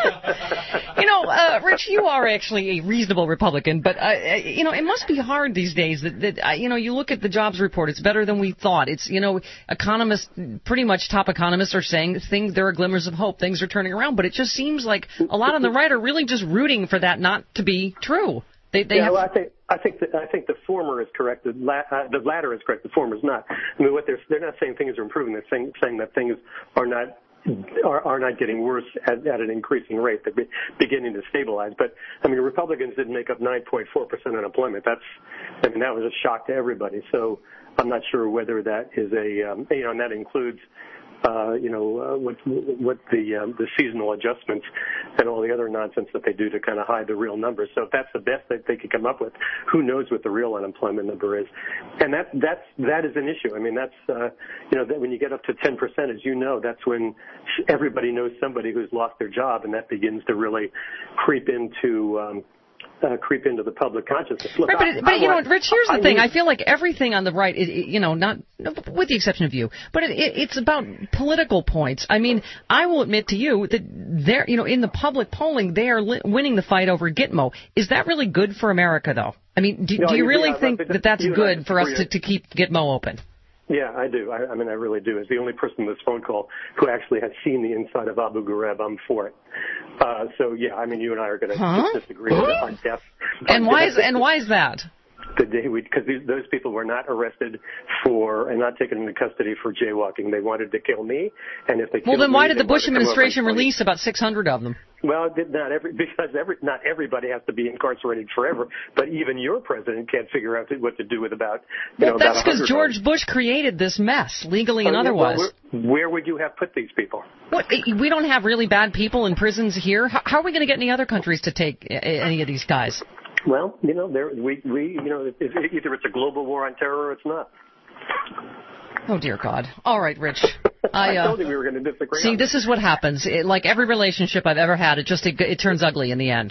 You know, uh, Rich, you are actually a reasonable Republican, but uh, you know, it must be hard these days that, that uh, you know, you look at the jobs report, it's better than we thought. It's, you know, economists, pretty much top economists are saying things, there are glimmers of hope, things are turning around, but it just seems like a lot on the right are really just rooting for that not to be true. They, they yeah, have... well, I think I think that I think the former is correct. The, la- uh, the latter is correct. The former is not. I mean, what they're they're not saying things are improving. They're saying saying that things are not. Are, are not getting worse at, at an increasing rate. They're be, beginning to stabilize. But, I mean, Republicans didn't make up nine point four percent unemployment. That's, I mean, that was a shock to everybody. So I'm not sure whether that is a, um, you know, and that includes, uh, you know, uh, what, what the, um, the seasonal adjustments and all the other nonsense that they do to kind of hide the real numbers. So if that's the best that they could come up with, who knows what the real unemployment number is? And that, that's, that is an issue. I mean, that's, uh, you know, that when you get up to ten percent, as you know, that's when everybody knows somebody who's lost their job, and that begins to really creep into, um, Uh, creep into the public consciousness. Look, right, but, I, but I you want, know, Rich, here's the I thing. need, I feel like everything on the right, is, you know, not with the exception of you, but it, it, it's about political points. I mean, I will admit to you that they're, you know, in the public polling, they are li- winning the fight over Gitmo. Is that really good for America, though? I mean, do, no, do you you, really yeah, think that that's good for us to, to keep Gitmo open? Yeah, I do. I, I mean, I really do. As the only person in this phone call who actually has seen the inside of Abu Ghraib, I'm for it. Uh, so, yeah, I mean, you and I are going to huh? disagree on death. And why is and why is that? The day we, because those people were not arrested for and not taken into custody for jaywalking. They wanted to kill me, and if they well, killed then why me, did the Bush administration and release about six hundred of them? Well, not every because every not everybody has to be incarcerated forever, but even your president can't figure out what to do with about. You well, know, that's because George them. Bush created this mess, legally oh, and yeah, otherwise. Well, where, where would you have put these people? What, we don't have really bad people in prisons here. How, how are we going to get any other countries to take any of these guys? Well, you know, there we we you know, if, either it's a global war on terror or it's not. Oh dear God! All right, Rich. I, I uh, told you we were going to disagree. See, on this is what happens. It, like every relationship I've ever had, it just it, it turns ugly in the end.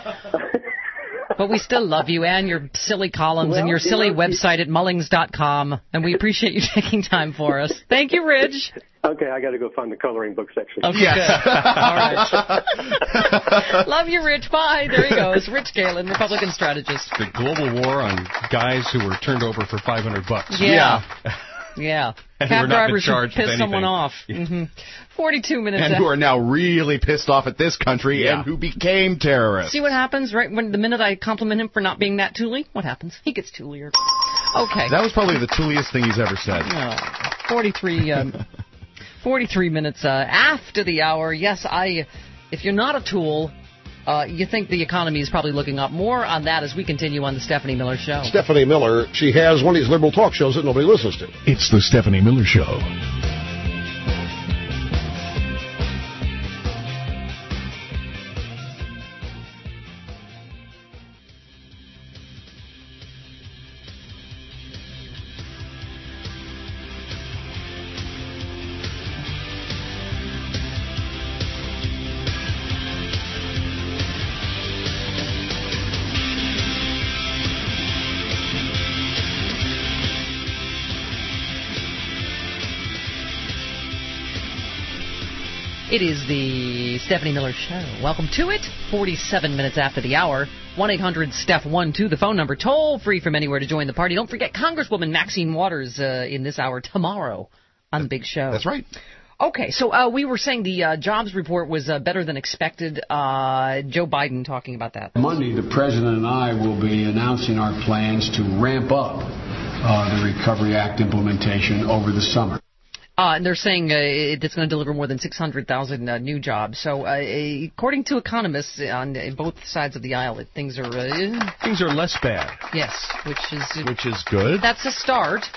But we still love you and your silly columns well, and your silly you know, website at mullings dot com, and we appreciate you taking time for us. Thank you, Rich. Okay, I got to go find the coloring book section. Okay, yeah. Good. All right. Love you, Rich. Bye. There he goes. Rich Galen, Republican strategist. The global war on guys who were turned over for five hundred bucks. Yeah. Yeah. Yeah. Cab drivers should piss someone off. Yeah. Mm-hmm. forty-two minutes. And after. who are now really pissed off at this country yeah. and who became terrorists. See what happens, right? When the minute I compliment him for not being that tooley, what happens? He gets toolier. Okay. That was probably the tooliest thing he's ever said. Oh, forty-three, um, forty-three minutes uh, after the hour. Yes, I. If you're not a tool, Uh, you think the economy is probably looking up. More on that as we continue on the Stephanie Miller Show. Stephanie Miller, she has one of these liberal talk shows that nobody listens to. It's the Stephanie Miller Show. It is the Stephanie Miller Show. Welcome to it. forty-seven minutes after the hour. one eight hundred Steph one two, the phone number. Toll free from anywhere to join the party. Don't forget Congresswoman Maxine Waters uh, in this hour tomorrow on the big show. That's right. Okay, so uh, we were saying the uh, jobs report was uh, better than expected. Uh, Joe Biden talking about that. Monday, the president and I will be announcing our plans to ramp up uh, the Recovery Act implementation over the summer. Uh, and they're saying uh, it's going to deliver more than six hundred thousand uh, new jobs. So, uh, according to economists on uh, both sides of the aisle, it, things are uh, things are less bad. Yes, which is which is good. That's a start.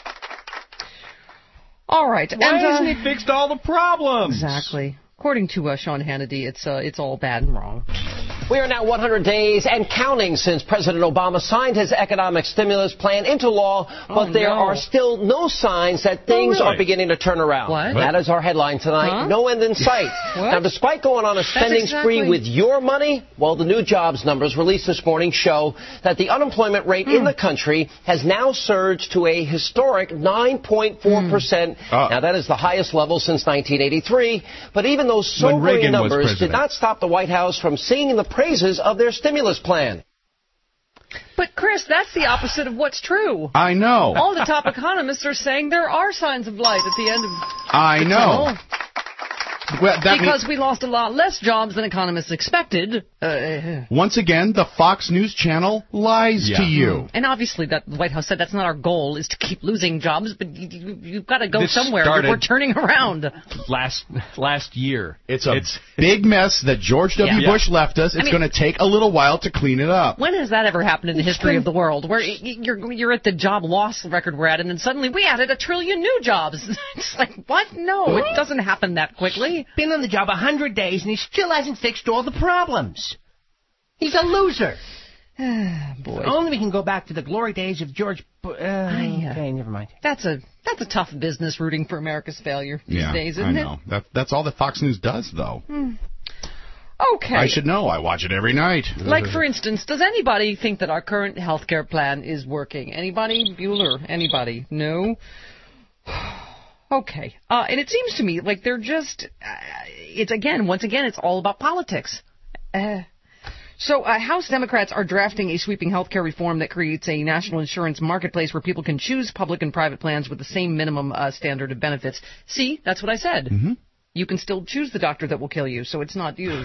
All right. Why and, uh, hasn't he fixed all the problems? Exactly. According to uh, Sean Hannity, it's uh, it's all bad and wrong. We are now one hundred days and counting since President Obama signed his economic stimulus plan into law, but oh, there no. are still no signs that things oh, really? are beginning to turn around. What? That is our headline tonight. Huh? No end in sight. Now, despite going on a spending exactly... spree with your money, well, the new jobs numbers released this morning show that the unemployment rate hmm. in the country has now surged to a historic nine point four percent. Hmm. Uh. Now, that is the highest level since nineteen eighty-three, but even those sobering numbers did not stop the White House from singing the praises of their stimulus plan. But, Chris, that's the opposite of what's true. I know. All the top economists are saying there are signs of light at the end of I the know. tunnel. Well, that because mean, we lost a lot less jobs than economists expected. Uh, once again, the Fox News Channel lies yeah. to you. And obviously, that the White House said that's not our goal, is to keep losing jobs, but you, you, you've got to go this somewhere. We're turning around. Last last year. It's a it's, big mess that George W. Yeah. Bush left us. It's I mean, going to take a little while to clean it up. When has that ever happened in the history of the world, where you're you're at the job loss record we're at, and then suddenly we added a trillion new jobs? It's like, what? No, it doesn't happen that quickly. Been on the job a hundred days, and he still hasn't fixed all the problems. He's a loser. Boy. Only we can go back to the glory days of George. Bu- uh, I, uh, okay, never mind. That's a that's a tough business rooting for America's failure these yeah, days, isn't I know. it? That, that's all that Fox News does, though. Hmm. Okay. I should know. I watch it every night. Like, for instance, does anybody think that our current health care plan is working? Anybody? Bueller? Anybody? No? Okay. Uh, and it seems to me like they're just, uh, it's again, once again, it's all about politics. Uh, so uh, House Democrats are drafting a sweeping health care reform that creates a national insurance marketplace where people can choose public and private plans with the same minimum uh, standard of benefits. See, that's what I said. Mm-hmm. You can still choose the doctor that will kill you, so it's not you.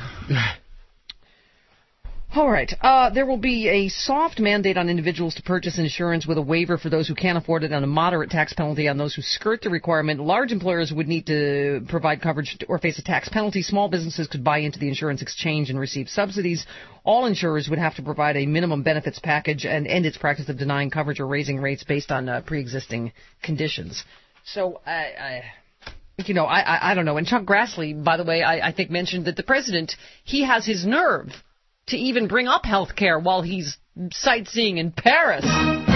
All right. Uh, there will be a soft mandate on individuals to purchase insurance with a waiver for those who can't afford it and a moderate tax penalty on those who skirt the requirement. Large employers would need to provide coverage or face a tax penalty. Small businesses could buy into the insurance exchange and receive subsidies. All insurers would have to provide a minimum benefits package and end its practice of denying coverage or raising rates based on uh, pre-existing conditions. So, I... I You know, I, I I don't know. And Chuck Grassley, by the way, I, I think mentioned that the president, he has his nerve to even bring up health care while he's sightseeing in Paris.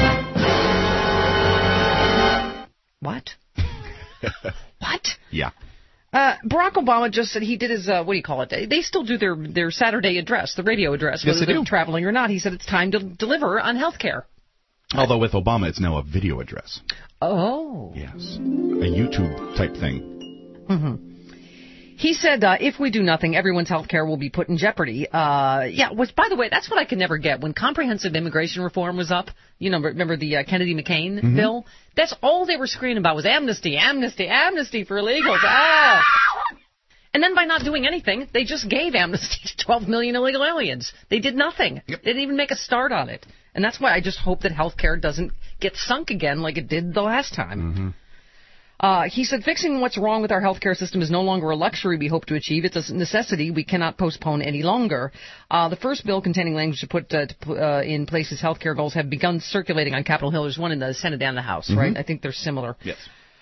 What? What? Yeah. Uh, Barack Obama just said he did his, uh, what do you call it? They still do their, their Saturday address, the radio address, Yes, whether they they're do. traveling or not. He said it's time to deliver on health care. Although with Obama, it's now a video address. Oh. Yes. A YouTube type thing. Mm-hmm. He said, uh, if we do nothing, everyone's health care will be put in jeopardy. Uh, yeah, which, by the way, that's what I could never get. When comprehensive immigration reform was up, you know, remember the uh, Kennedy-McCain Mm-hmm. bill? That's all they were screaming about was amnesty, amnesty, amnesty for illegals. Ah! And then by not doing anything, they just gave amnesty to twelve million illegal aliens. They did nothing. Yep. They didn't even make a start on it. And that's why I just hope that health care doesn't get sunk again like it did the last time. Mm-hmm. Uh, he said, fixing what's wrong with our healthcare system is no longer a luxury we hope to achieve. It's a necessity we cannot postpone any longer. Uh, the first bill containing language to put uh, to, uh, in place his healthcare goals have begun circulating on Capitol Hill. There's one in the Senate and the House, Mm-hmm. right? I think they're similar. Yes.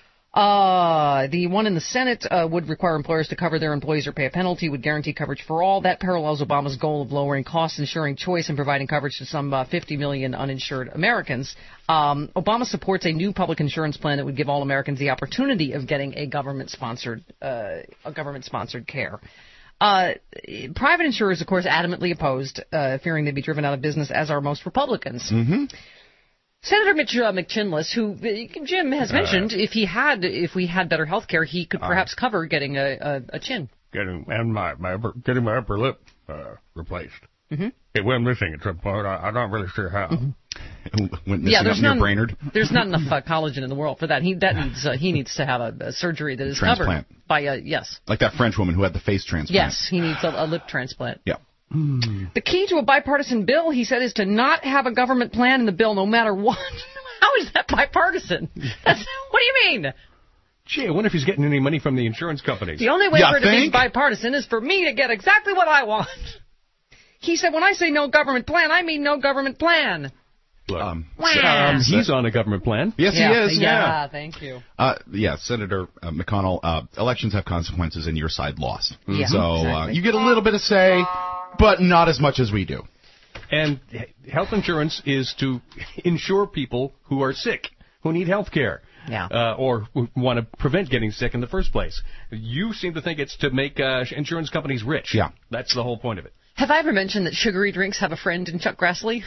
Uh, the one in the Senate uh, would require employers to cover their employees or pay a penalty, would guarantee coverage for all. That parallels Obama's goal of lowering costs, ensuring choice, and providing coverage to some uh, fifty million uninsured Americans. Um, Obama supports a new public insurance plan that would give all Americans the opportunity of getting a government-sponsored, uh, a government-sponsored care. Uh, private insurers, of course, adamantly opposed, uh, fearing they'd be driven out of business, as are most Republicans. Mm-hmm. Senator Mitch uh, McChinless, who uh, Jim has mentioned, uh, if he had, if we had better health care, he could perhaps uh, cover getting a, a, a chin. Getting and my, my upper, getting my upper lip uh, replaced. Mm-hmm. It went missing at some point. I, I'm not really sure how. Mm-hmm. Went missing yeah, there's up near none, Brainerd. There's not enough uh, collagen in the world for that. He that needs uh, he needs to have a, a surgery that is transplant. covered by a yes. Like that French woman who had the face transplant. Yes, he needs a, a lip transplant. Yeah. Mm. The key to a bipartisan bill, he said, is to not have a government plan in the bill, no matter what. How is that bipartisan? That's, what do you mean? Gee, I wonder if he's getting any money from the insurance companies. The only way ya for it to think? be bipartisan is for me to get exactly what I want. He said, when I say no government plan, I mean no government plan. Look, um, um, he's on a government plan. Yes, yeah, he is. Yeah, Yeah, thank you. Uh, yeah, Senator uh, McConnell, uh, elections have consequences and your side lost. Yeah, so uh, exactly. you get a little bit of say, but not as much as we do. And health insurance is to insure people who are sick, who need health care. Yeah. Uh, or who want to prevent getting sick in the first place. You seem to think it's to make uh, insurance companies rich. Yeah. That's the whole point of it. Have I ever mentioned that sugary drinks have a friend in Chuck Grassley?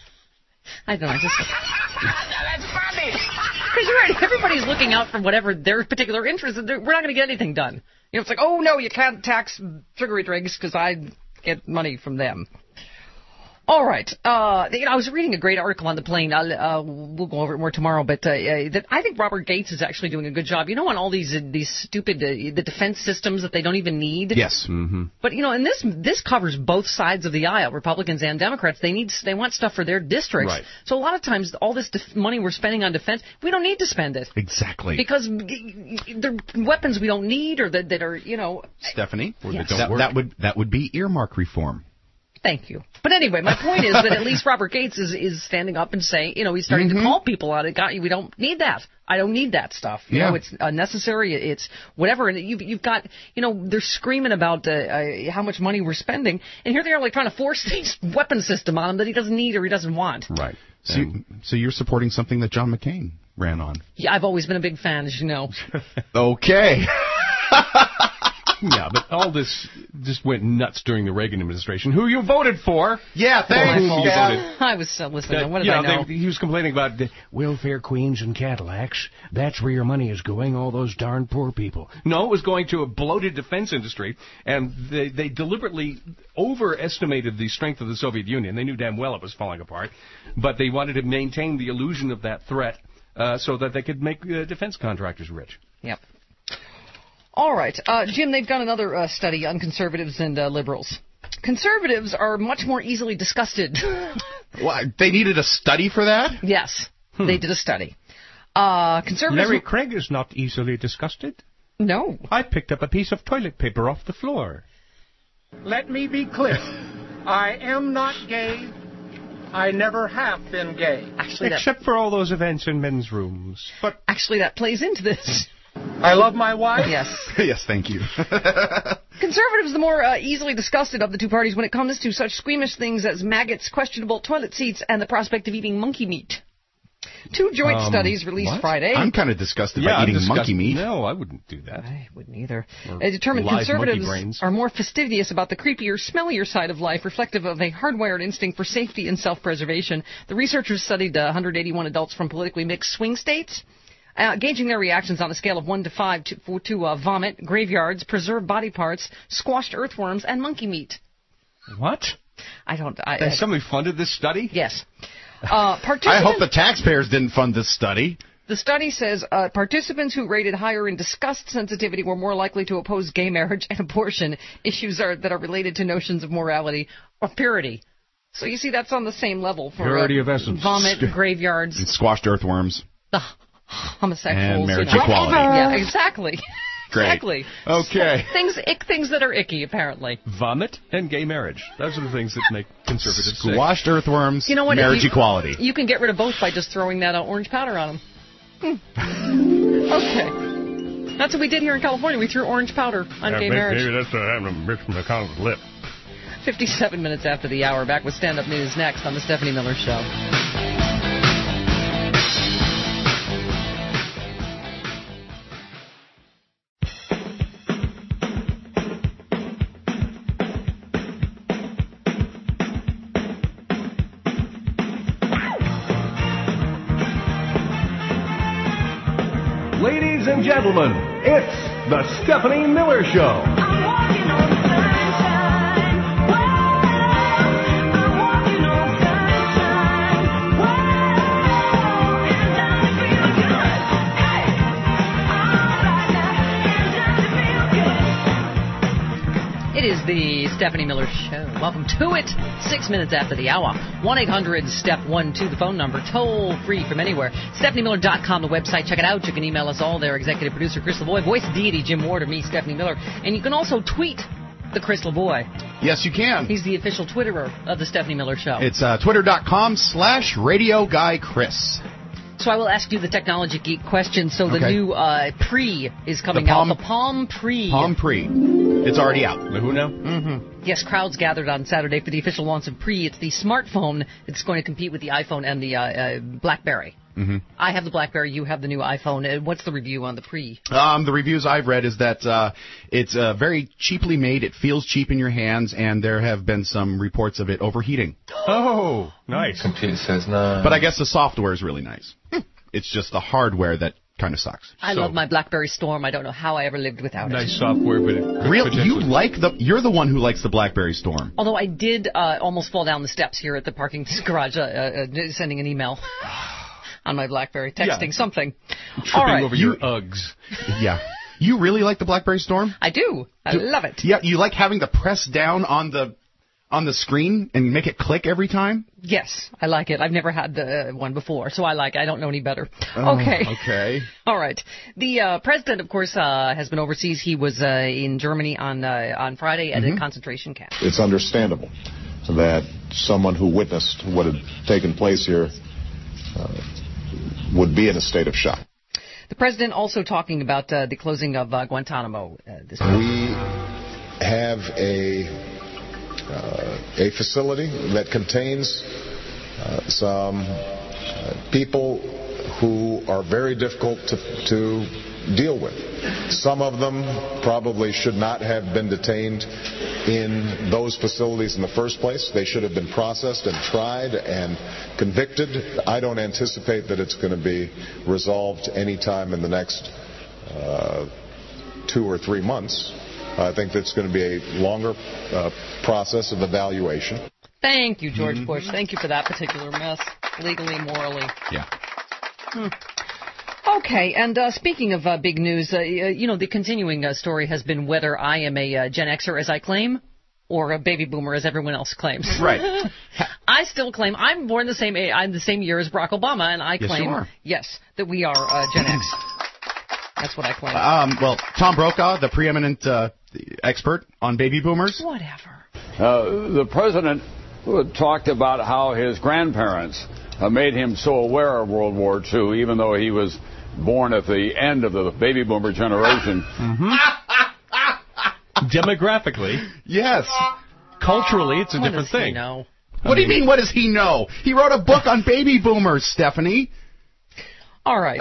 I don't know. I just... That's funny. Because you're right. Everybody's looking out for whatever their particular interest is. We're not going to get anything done. You know, it's like, oh, no, you can't tax sugary drinks because I get money from them. All right. Uh, you know, I was reading a great article on the plane. I'll, uh, we'll go over it more tomorrow. But uh, uh, that I think Robert Gates is actually doing a good job. You know, on all these uh, these stupid uh, the defense systems that they don't even need. Yes. Mm-hmm. But you know, and this this covers both sides of the aisle, Republicans and Democrats. They need they want stuff for their districts. Right. So a lot of times, all this def- money we're spending on defense, we don't need to spend it. Exactly. Because they're weapons we don't need, or that, that are you know. Stephanie, Yes. that, that would that would be earmark reform. Thank you. But anyway, my point is that at least Robert Gates is, is standing up and saying, you know, he's starting Mm-hmm. to call people on it. God, we don't need that. I don't need that stuff. You Yeah. know, it's unnecessary. It's whatever. And you've, you've got, you know, they're screaming about uh, uh, how much money we're spending. And here they are like trying to force this weapon system on him that he doesn't need or he doesn't want. Right. So, you, so you're supporting something that John McCain ran on. Yeah, I've always been a big fan, as you know. Okay. Yeah, but all this just went nuts during the Reagan administration. Who you voted for? Yeah, thanks. Who you voted. I was uh, listening. Uh, what did you I know, know? They, he was complaining about the, Welfare queens and Cadillacs. That's where your money is going, all those darn poor people. no, it was going to a bloated defense industry, and they, they deliberately overestimated the strength of the Soviet Union. They knew damn well it was falling apart, but they wanted to maintain the illusion of that threat uh, so that they could make uh, defense contractors rich. Yep. All right. Uh, Jim, they've done another uh, study on conservatives and uh, liberals. Conservatives are much more easily disgusted. Well, they needed a study for that? Yes, hmm. they did a study. Uh, conservatives... Larry Craig is not easily disgusted. No. I picked up a piece of toilet paper off the floor. Let me be clear. I am not gay. I never have been gay. Actually, Except that... for all those events in men's rooms. But Actually, that plays into this. I love my wife. Yes. Yes, thank you. Conservatives, the more uh, easily disgusted of the two parties when it comes to such squeamish things as maggots, questionable toilet seats, and the prospect of eating monkey meat. Two joint um, studies released what? Friday. I'm kind of disgusted yeah, by I'm eating disgust- monkey meat. No, I wouldn't do that. I wouldn't either. Or Uh, determined live conservatives monkey brains. are more fastidious about the creepier, smellier side of life, reflective of a hardwired instinct for safety and self-preservation. The researchers studied uh, one hundred eighty-one adults from politically mixed swing states, Uh, gauging their reactions on a scale of one to five to, for, to uh, vomit, graveyards, preserved body parts, squashed earthworms, and monkey meat. What? I don't... I, Has I, somebody funded this study? Yes. Uh, I hope the taxpayers didn't fund this study. The study says uh, participants who rated higher in disgust sensitivity were more likely to oppose gay marriage and abortion, issues are, that are related to notions of morality or purity. So you see, that's on the same level for Purity uh, of essence. vomit, graveyards. And squashed earthworms. The homosexuals. And marriage you know. equality. Yeah, exactly. Great. Exactly. Okay. Things, ick things that are icky, apparently. Vomit and gay marriage. Those are the things that make conservatives sick. Squashed earthworms, You know what? marriage you, equality. You can get rid of both by just throwing that uh, orange powder on them. Hmm. Okay. That's what we did here in California. We threw orange powder on Yeah, gay maybe, marriage. Maybe that's uh, having a Mitch McConnell's lip. fifty-seven minutes after the hour. Back with stand-up news next on the Stephanie Miller Show. Ladies and gentlemen, it's the Stephanie Miller Show. It is the Stephanie Miller Show. Welcome to it. Six minutes after the hour. one eight hundred step one two, the phone number. Toll free from anywhere. Stephanie Miller dot com, the website. Check it out. You can email us all there. Executive producer Chris Lavoie. Voice deity Jim Ward, or me, Stephanie Miller. And you can also tweet the Chris Lavoie. Yes, you can. He's the official Twitterer of the Stephanie Miller Show. It's uh, twitter.com slash radio guy Chris. So I will ask you the technology geek question. So the Okay. new uh, Pre is coming The Palm- out. The Palm Pre. Palm Pre. It's already out. The who now? Mm-hmm. Yes, crowds gathered on Saturday for the official launch of Pre. It's the smartphone that's going to compete with the iPhone and the uh, uh, BlackBerry. Mm-hmm. I have the BlackBerry. You have the new iPhone. Uh, what's the review on the Pre? Um, the reviews I've read is that uh, it's uh, very cheaply made. It feels cheap in your hands, and there have been some reports of it overheating. Oh, nice. Computer says no. But I guess the software is really nice. It's just the hardware that kind of sucks. I So- love my BlackBerry Storm. I don't know how I ever lived without it. Nice software, but it could Real, you potentially- like the? You're the one who likes the BlackBerry Storm. Although I did uh, almost fall down the steps here at the parking garage, uh, uh, sending an email on my BlackBerry, texting Yeah. something. tripping All right. over your Uggs. Yeah. You really like the BlackBerry Storm? I do. I Do- love it. Yeah. You like having to press down on the on the screen and make it click every time? Yes, I like it. I've never had uh, one before, so I like it. I don't know any better. Oh, okay. Okay. All right. The uh, president, of course, uh, has been overseas. He was uh, in Germany on uh, on Friday at Mhm. a concentration camp. It's understandable that someone who witnessed what had taken place here uh, would be in a state of shock. The president also talking about uh, the closing of uh, Guantanamo uh, this week. We have a uh, a facility that contains uh, some uh, people who are very difficult to, to deal with. Some of them probably should not have been detained in those facilities in the first place. They should have been processed and tried and convicted. I don't anticipate that it's going to be resolved anytime in the next uh, two or three months. I think that's going to be a longer uh, process of evaluation. Thank you, George Mhm. Bush. Thank you for that particular mess, legally, morally. Yeah. Hmm. Okay, and uh, speaking of uh, big news, uh, you know, the continuing uh, story has been whether I am a uh, Gen Xer, as I claim, or a baby boomer, as everyone else claims. Right. I still claim I'm born the same. I'm the same year as Barack Obama, and I Yes, claim you are. yes that we are uh, Gen X. That's what I claim. Um, well, Tom Brokaw, the preeminent uh, expert on baby boomers. Whatever. Uh, the president talked about how his grandparents uh, made him so aware of World War Two, even though he was born at the end of the baby boomer generation. Mm-hmm. Demographically. Yes. Culturally, it's a What different does he thing. know? What do you mean, what does he know? He wrote a book on baby boomers, Stephanie. All right.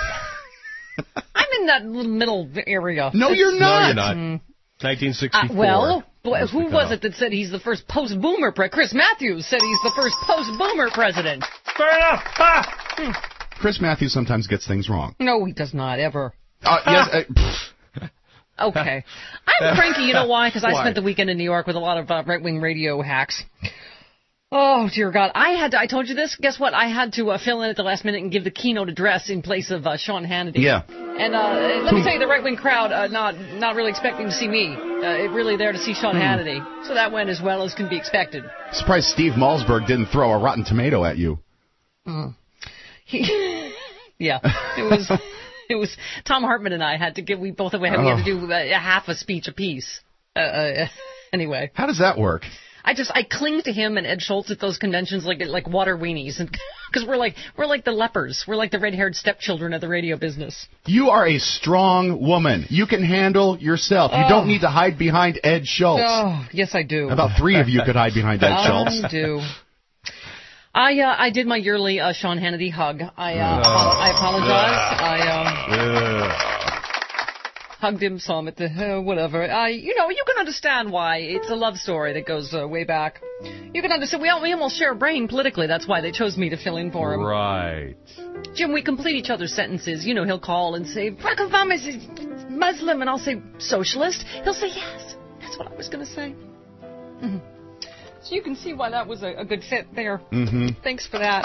I'm in that little middle area. No, It's- you're not. No, you're not. Mm. nineteen Uh, sixty-four. well, boy, Must who be was cut it that said he's the first post-boomer president? Chris Matthews said he's the first post-boomer president. Fair enough. Ah! Hmm. Chris Matthews sometimes gets things wrong. No, he does not, ever. Uh, yes. Uh, pfft. Okay. I'm cranky, you know why? Because I Why? spent the weekend in New York with a lot of uh, right-wing radio hacks. Oh, dear God. I had to, I told you this. Guess what? I had to uh, fill in at the last minute and give the keynote address in place of uh, Sean Hannity. Yeah. And uh, let me tell you, the right-wing crowd, uh, not not really expecting to see me. Uh, really there to see Sean Hmm. Hannity. So that went as well as can be expected. Surprised Steve Malzberg didn't throw a rotten tomato at you. Mm. He, Yeah, it was. It was Tom Hartman and I had to give. We both we had, we had to do a, a half a speech apiece. Uh, uh, anyway, how does that work? I just I cling to him and Ed Schultz at those conventions like like water weenies, and because we're like we're like the lepers, we're like the red-haired stepchildren of the radio business. You are a strong woman. You can handle yourself. You oh. don't need to hide behind Ed Schultz. Oh, yes, I do. About three of you could hide behind Ed Schultz. I do. I uh, I did my yearly uh, Sean Hannity hug. I uh, oh. I apologize. I. Um, Hugged him some at the, uh, whatever. I, you know, you can understand why. It's a love story that goes uh, way back. You can understand. We, all, we almost share a brain politically. That's why they chose me to fill in for him. Right. Jim, we complete each other's sentences. You know, he'll call and say, Barack Obama is Muslim, and I'll say, socialist. He'll say, yes, that's what I was going to say. Mm-hmm. So you can see why that was a, a good fit there. Mm-hmm. Thanks for that.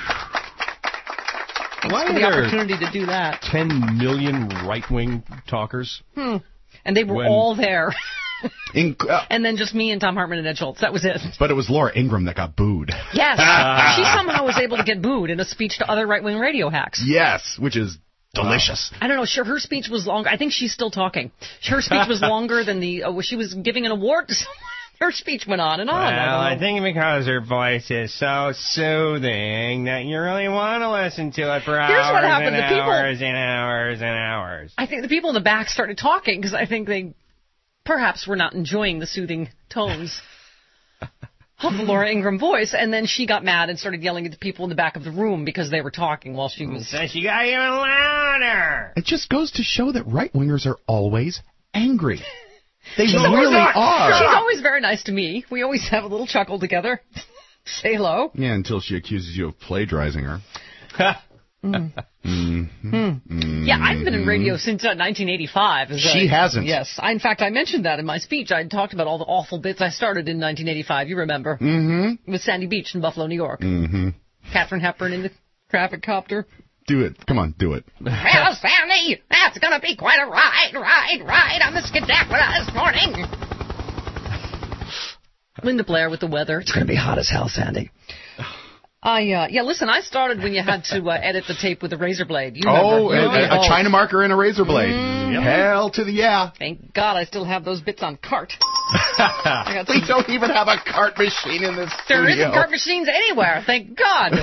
Thanks Why for the are there opportunity to do that. ten million right-wing talkers? Hmm. And they were When- all there. In, uh, and then just me and Tom Hartman and Ed Schultz. That was it. but it was Laura Ingraham that got booed. Yes. She somehow was able to get booed in a speech to other right-wing radio hacks. Yes, which is delicious. I don't know. Sure, her speech was longer. I think she's still talking. Her speech was longer than the. Uh, she was giving an award to someone. Her speech went on and on. Well, I, I think because her voice is so soothing that you really want to listen to it for Here's hours what happened. and The people, hours and hours and hours. I think the people in the back started talking because I think they perhaps were not enjoying the soothing tones of the Laura Ingraham voice, and then she got mad and started yelling at the people in the back of the room because they were talking while she was... So she got even louder. It just goes to show that right-wingers are always angry. They She's really always, are. She's always very nice to me. We always have a little chuckle together. Say hello. Yeah, until she accuses you of plagiarizing her. Mm. Mm-hmm. Mm. Yeah, I've been in radio since uh, nineteen eighty-five. As She I, hasn't. Yes. I, in fact, I mentioned that in my speech. I talked about all the awful bits I started in nineteen eighty-five. You remember. Mm-hmm. With Sandy Beach in Buffalo, New York. Mm-hmm. Katharine Hepburn in the traffic copter. Do it. Come on, do it. Well, Sandy, that's going to be quite a ride, ride, ride on the Skedaquila this morning. Linda Blair with the weather. It's going to be hot as hell, Sandy. I uh, yeah, listen, I started when you had to uh, edit the tape with a razor blade. You oh, remember. a, a China marker and a razor blade. Mm. Hell to the yeah. Thank God I still have those bits on cart. I got some... We don't even have a cart machine in this There studio. isn't cart machines anywhere, thank God.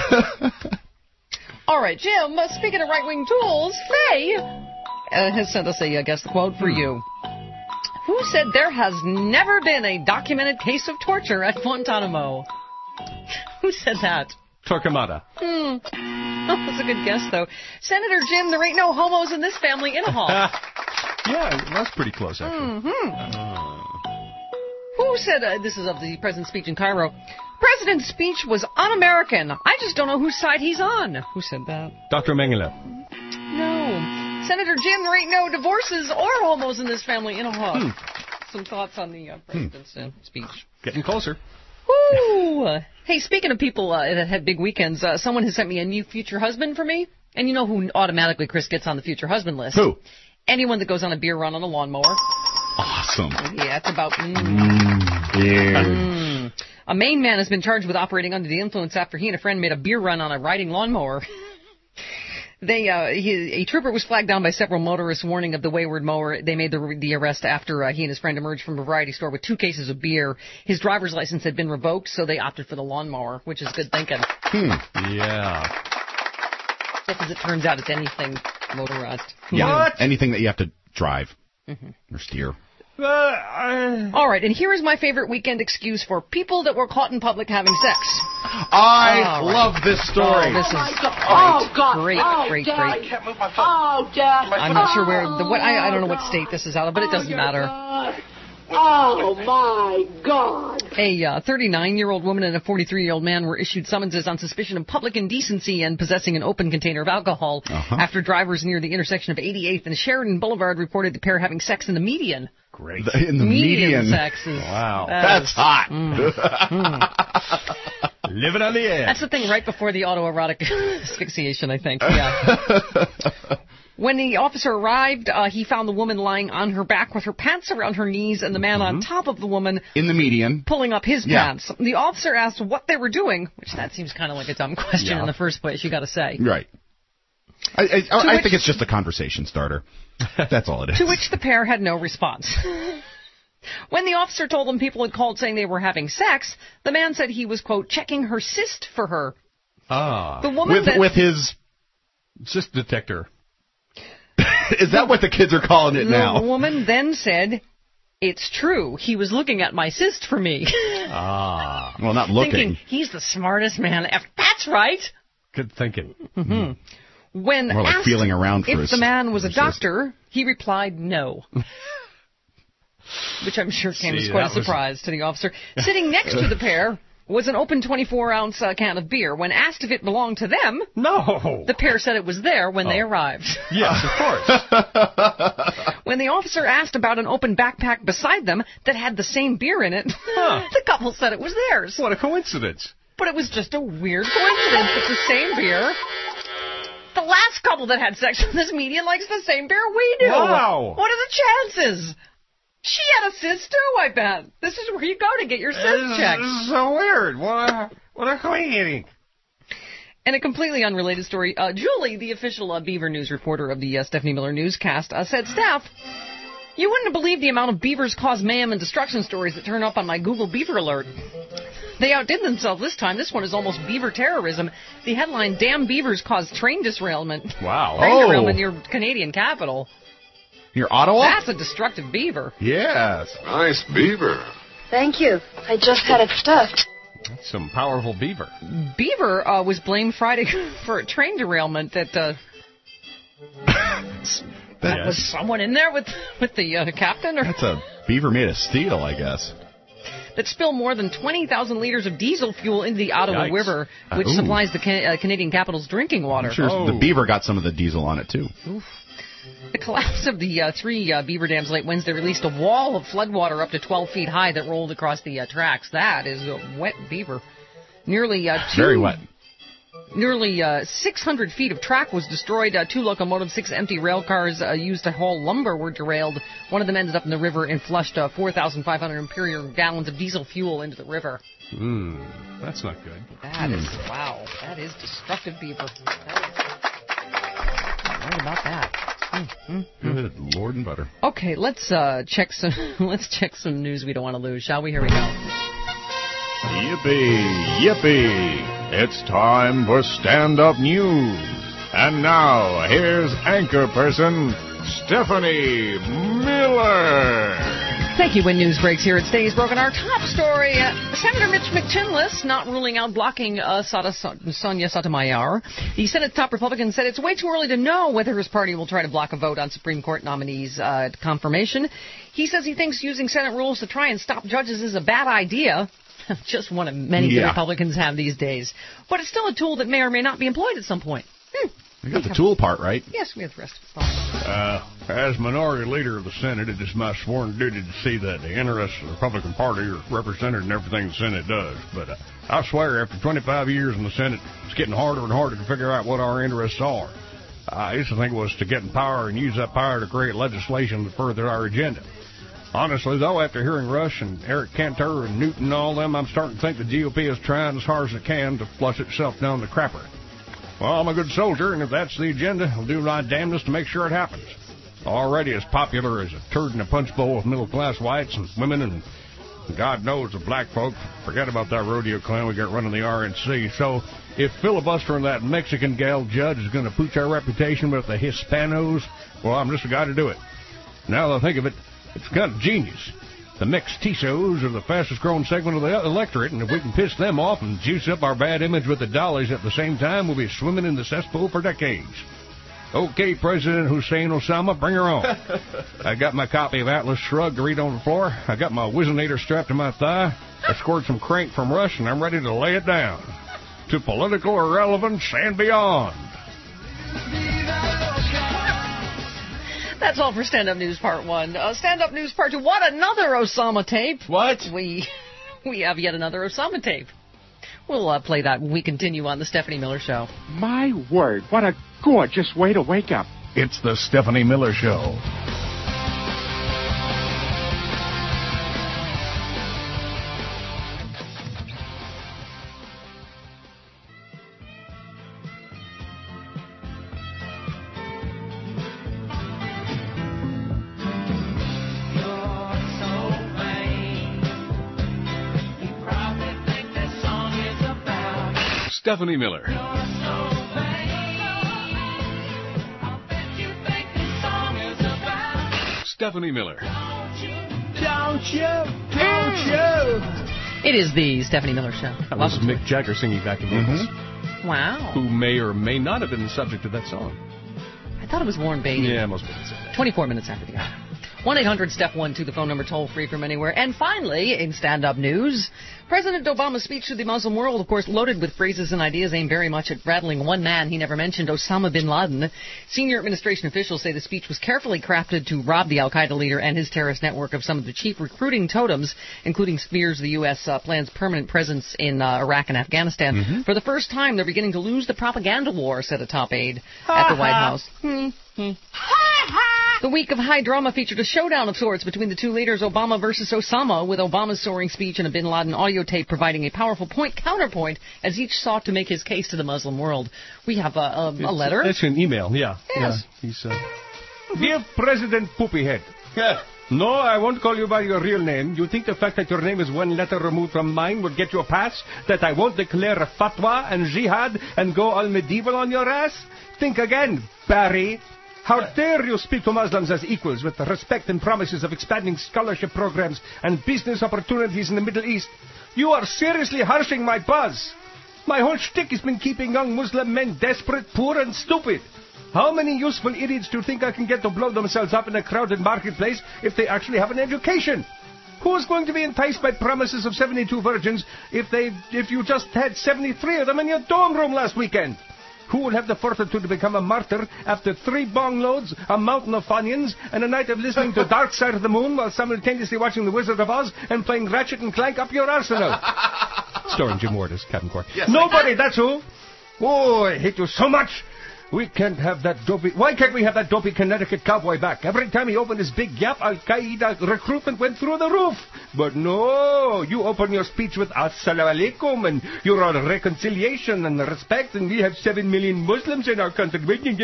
All right, Jim, uh, speaking of right-wing tools, Faye uh, has sent us a uh, guess the quote for you. Who said there has never been a documented case of torture at Guantanamo? Who said that? Torquemada. Hmm. Oh, that's a good guess, though. Senator Jim, there ain't no homos in this family in a hall. Yeah, that's pretty close, actually. Mm-hmm. Uh. Who said, uh, this is of the president's speech in Cairo, President's speech was un-American. I just don't know whose side he's on. Who said that? Doctor Mengele. No. Senator Jim, there ain't no divorces or homos in this family in a hall. Hmm. Some thoughts on the uh, president's uh, speech. Getting closer. Woo! Hey, speaking of people uh, that had big weekends, uh, someone has sent me a new future husband for me. And you know who automatically, Chris, gets on the future husband list? Who? Anyone that goes on a beer run on a lawnmower. Awesome. Yeah, it's about... Mm, mm, yeah. Mm. A Maine man has been charged with operating under the influence after he and a friend made a beer run on a riding lawnmower. They, uh, he, a trooper was flagged down by several motorists warning of the wayward mower. They made the, the arrest after uh, he and his friend emerged from a variety store with two cases of beer. His driver's license had been revoked, so they opted for the lawnmower, which is good thinking. Hmm. Yeah. Just as it turns out, it's anything motorized. Yeah, what? Anything that you have to drive mm-hmm. or steer. Uh, uh, All right, and here is my favorite weekend excuse for people that were caught in public having sex. I oh, love right. this story. Oh, this is oh, great, oh, God. great, oh, great, Dad. great. I can't move my foot. Oh, Dad. I'm not sure where the what. I, I don't know what state this is out of, but it doesn't oh, matter. God. Oh, my God. A uh, thirty-nine-year-old woman and a forty-three-year-old man were issued summonses on suspicion of public indecency and possessing an open container of alcohol uh-huh. after drivers near the intersection of eighty-eighth and Sheridan Boulevard reported the pair having sex in the median. Great. The, in the median. median sex is, wow. That That's is, hot. Mm, mm. Living on the edge. That's the thing right before the autoerotic asphyxiation, I think. Yeah. When the officer arrived, uh, he found the woman lying on her back with her pants around her knees and the man mm-hmm. on top of the woman in the median pulling up his yeah. pants. The officer asked what they were doing, which that seems kind of like a dumb question yeah. in the first place, you got to say. Right. I, I, I which, think it's just a conversation starter. That's all it is. To which the pair had no response. When the officer told them people had called saying they were having sex, the man said he was, quote, checking her cyst for her. Ah. The woman with, that, with his cyst detector. Is that what the kids are calling it the now? The woman then said, it's true. He was looking at my cyst for me. Ah. Well, not looking. Thinking, he's the smartest man ever. That's right. Good thinking. Mm-hmm. When More like asked feeling around for if his, the man was a cyst. doctor, he replied no. Which I'm sure came See, as quite a that was- surprise to the officer. Sitting next to the pair was an open twenty-four ounce uh, can of beer. When asked if it belonged to them, no. The pair said it was there when Oh. they arrived. Yes, of course. When the officer asked about an open backpack beside them that had the same beer in it, Huh. the couple said it was theirs. What a coincidence. But it was just a weird coincidence. It's the same beer. The last couple that had sex in this media likes the same beer we do. Wow. What are the chances? She had a cyst too, I bet. This is where you go to get your cyst checked. This is so weird. What, what a coincidence. And a completely unrelated story. Uh, Julie, the official uh, Beaver News reporter of the uh, Stephanie Miller newscast, uh, said, Steph, you wouldn't believe the amount of beavers cause mayhem and destruction stories that turn up on my Google Beaver Alert. They outdid themselves this time. This one is almost beaver terrorism. The headline, Damn Beavers Cause Train Derailment. Wow. Train Oh. derailment in your Canadian capital. Your Ottawa? That's a destructive beaver. Yes. Nice beaver. Thank you. I just had it stuffed. That's some powerful beaver. Beaver uh, was blamed Friday for a train derailment that... Uh, that Yes. was someone in there with with the uh, captain? Or That's a beaver made of steel, I guess. that spilled more than twenty thousand liters of diesel fuel into the Ottawa Yikes. River, which Uh, ooh. supplies the Can- uh, Canadian capital's drinking water. I'm sure Oh. the beaver got some of the diesel on it, too. Oof. The collapse of the uh, three uh, beaver dams late Wednesday released a wall of floodwater up to twelve feet high that rolled across the uh, tracks. That is a wet beaver. Nearly uh, two, Very wet. Nearly uh, six hundred feet of track was destroyed. Uh, two locomotives, six empty rail cars uh, used to haul lumber were derailed. One of them ended up in the river and flushed uh, four thousand five hundred imperial gallons of diesel fuel into the river. Hmm, that's not good. That is, wow, that is destructive beaver. That is, right about that. Mm, mm, mm. Good Lord and butter. Okay, let's uh, check some. Let's check some news we don't want to lose, shall we? Here we go. Yippee, yippee. It's time for stand-up news. And now, here's anchor person Stephanie Miller. Thank you. When news breaks here at Stay's Broken, our top story, uh, Senator Mitch McChinless not ruling out blocking uh, Sata, Sonia Sotomayor. The Senate's top Republican said it's way too early to know whether his party will try to block a vote on Supreme Court nominees' uh, confirmation. He says he thinks using Senate rules to try and stop judges is a bad idea. Just one of many Yeah. that Republicans have these days. But it's still a tool that may or may not be employed at some point. Hmm. We got the tool part, right? Yes, we have the rest. Uh, as minority leader of the Senate, it is my sworn duty to see that the interests of the Republican Party are represented in everything the Senate does. But uh, I swear, after twenty-five years in the Senate, it's getting harder and harder to figure out what our interests are. I used to think it was to get in power and use that power to create legislation that furthered our agenda. Honestly, though, after hearing Rush and Eric Cantor and Newton and all them, I'm starting to think the G O P is trying as hard as it can to flush itself down the crapper. Well, I'm a good soldier, and if that's the agenda, I'll do my damnedest to make sure it happens. Already as popular as a turd in a punch bowl with middle-class whites and women and God knows the black folk. Forget about that rodeo clown we got running the R N C. So if filibustering that Mexican gal judge is going to pooch our reputation with the Hispanos, well, I'm just the guy to do it. Now that I think of it, it's kind of genius. The mestizos are the fastest-growing segment of the electorate, and if we can piss them off and juice up our bad image with the dollars at the same time, we'll be swimming in the cesspool for decades. Okay, President Hussein Osama, bring her on. I got my copy of Atlas Shrugged to read on the floor. I got my Whizzinator strapped to my thigh. I scored some crank from Rush, and I'm ready to lay it down. To political irrelevance and beyond. That's all for Stand Up News Part one. Uh, Stand Up News Part two. What, another Osama tape? What? We we have yet another Osama tape. We'll uh, play that when we continue on the Stephanie Miller Show. My word, what a gorgeous way to wake up. It's the Stephanie Miller Show. Stephanie Miller. Stephanie Miller. Don't you? Don't you? It is the Stephanie Miller Show. That was Mick Jagger singing backing vocals. Mm-hmm. Wow. Who may or may not have been the subject of that song. I thought it was Warren Beatty. Yeah, most people said that. twenty-four minutes after the hour. one eight hundred step one two, the phone number, toll free from anywhere. And finally, in stand-up news, President Obama's speech to the Muslim world, of course, loaded with phrases and ideas aimed very much at rattling one man he never mentioned, Osama bin Laden. Senior administration officials say the speech was carefully crafted to rob the al-Qaeda leader and his terrorist network of some of the chief recruiting totems, including fears the U S uh, plans permanent presence in uh, Iraq and Afghanistan. Mm-hmm. For the first time, they're beginning to lose the propaganda war, said a top aide at the White House. Mm-hmm. The week of high drama featured a showdown of sorts between the two leaders, Obama versus Osama, with Obama's soaring speech and a bin Laden audio tape providing a powerful point-counterpoint as each sought to make his case to the Muslim world. We have a, a, a letter. It's an email, yeah. Yes. Yeah. He's, uh... Dear President Poopyhead. Yeah. No, I won't call you by your real name. You think the fact that your name is one letter removed from mine would get you a pass? That I won't declare a fatwa and jihad and go all medieval on your ass? Think again, Barry. How dare you speak to Muslims as equals with the respect and promises of expanding scholarship programs and business opportunities in the Middle East? You are seriously harshing my buzz. My whole shtick has been keeping young Muslim men desperate, poor, and stupid. How many useful idiots do you think I can get to blow themselves up in a crowded marketplace if they actually have an education? Who is going to be enticed by promises of seventy-two virgins if they, if you just had seventy-three of them in your dorm room last weekend? Who will have the fortitude to become a martyr after three bong loads, a mountain of Funyuns, and a night of listening to Dark Side of the Moon while simultaneously watching The Wizard of Oz and playing Ratchet and Clank up your arsenal? Starring Jim Ward as Captain Quark. Yes, Nobody, that's who. Oh, I hate you so much. We can't have that dopey... Why can't we have that dopey Connecticut cowboy back? Every time he opened his big yap, Al-Qaeda recruitment went through the roof. But no, you open your speech with Assalamu alaikum and you're on reconciliation and respect and we have seven million Muslims in our country.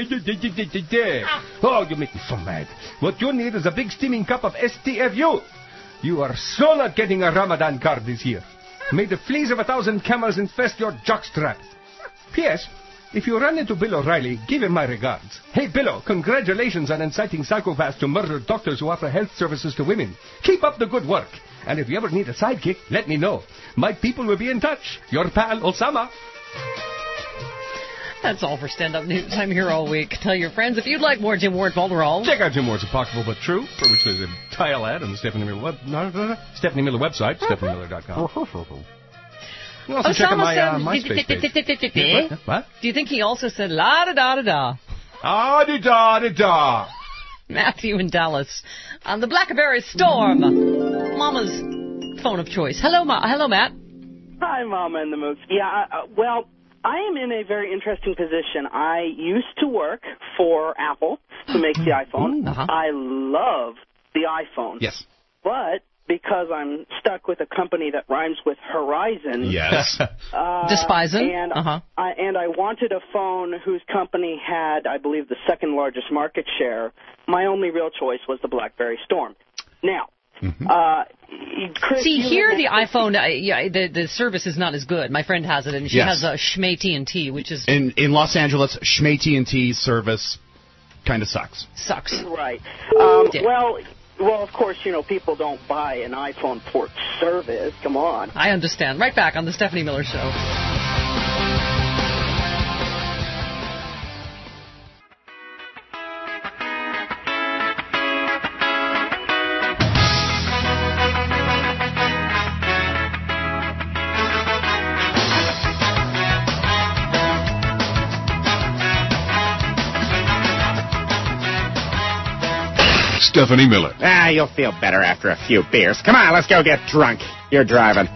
Oh, you make me so mad. What you need is a big steaming cup of S T F U. You are so not getting a Ramadan card this year. May the fleas of a thousand camels infest your jockstrap. P S If you run into Bill O'Reilly, give him my regards. Hey, Billo, congratulations on inciting psychopaths to murder doctors who offer health services to women. Keep up the good work. And if you ever need a sidekick, let me know. My people will be in touch. Your pal, Osama. That's all for Stand Up News. I'm here all week. Tell your friends if you'd like more Jim Ward Balderall. Check out Jim Ward's Apocryphal But True, for which there's a tile ad on the Stephanie Miller, web, no, no, no, Stephanie Miller website, stephanie miller dot com. You can also Osama check out my said, uh, MySpace page. What? What? Do you think he also said la da da da da? Ah da da da da. Matthew in Dallas on the Blackberry Storm, Mama's phone of choice. Hello, Ma. Hello, Matt. Hi, Mama and the Mooks. Yeah, uh, well, I am in a very interesting position. I used to work for Apple to make the iPhone. Uh-huh. I love the iPhone. Yes. But because I'm stuck with a company that rhymes with Horizon. Yes. Uh, Despising. And, uh-huh. I, and I wanted a phone whose company had, I believe, the second largest market share. My only real choice was the BlackBerry Storm. Now, mm-hmm. uh, Chris, see here the iPhone, uh, yeah, the the service is not as good. My friend has it, and she yes. has a Schmay T and T, which is in in Los Angeles. Schmay T and T service kind of sucks. Sucks. Right. Um, well. Well, of course, you know, people don't buy an iPhone for service. Come on. I understand. Right back on the Stephanie Miller Show. Stephanie Miller. Ah, you'll feel better after a few beers. Come on, let's go get drunk. You're driving.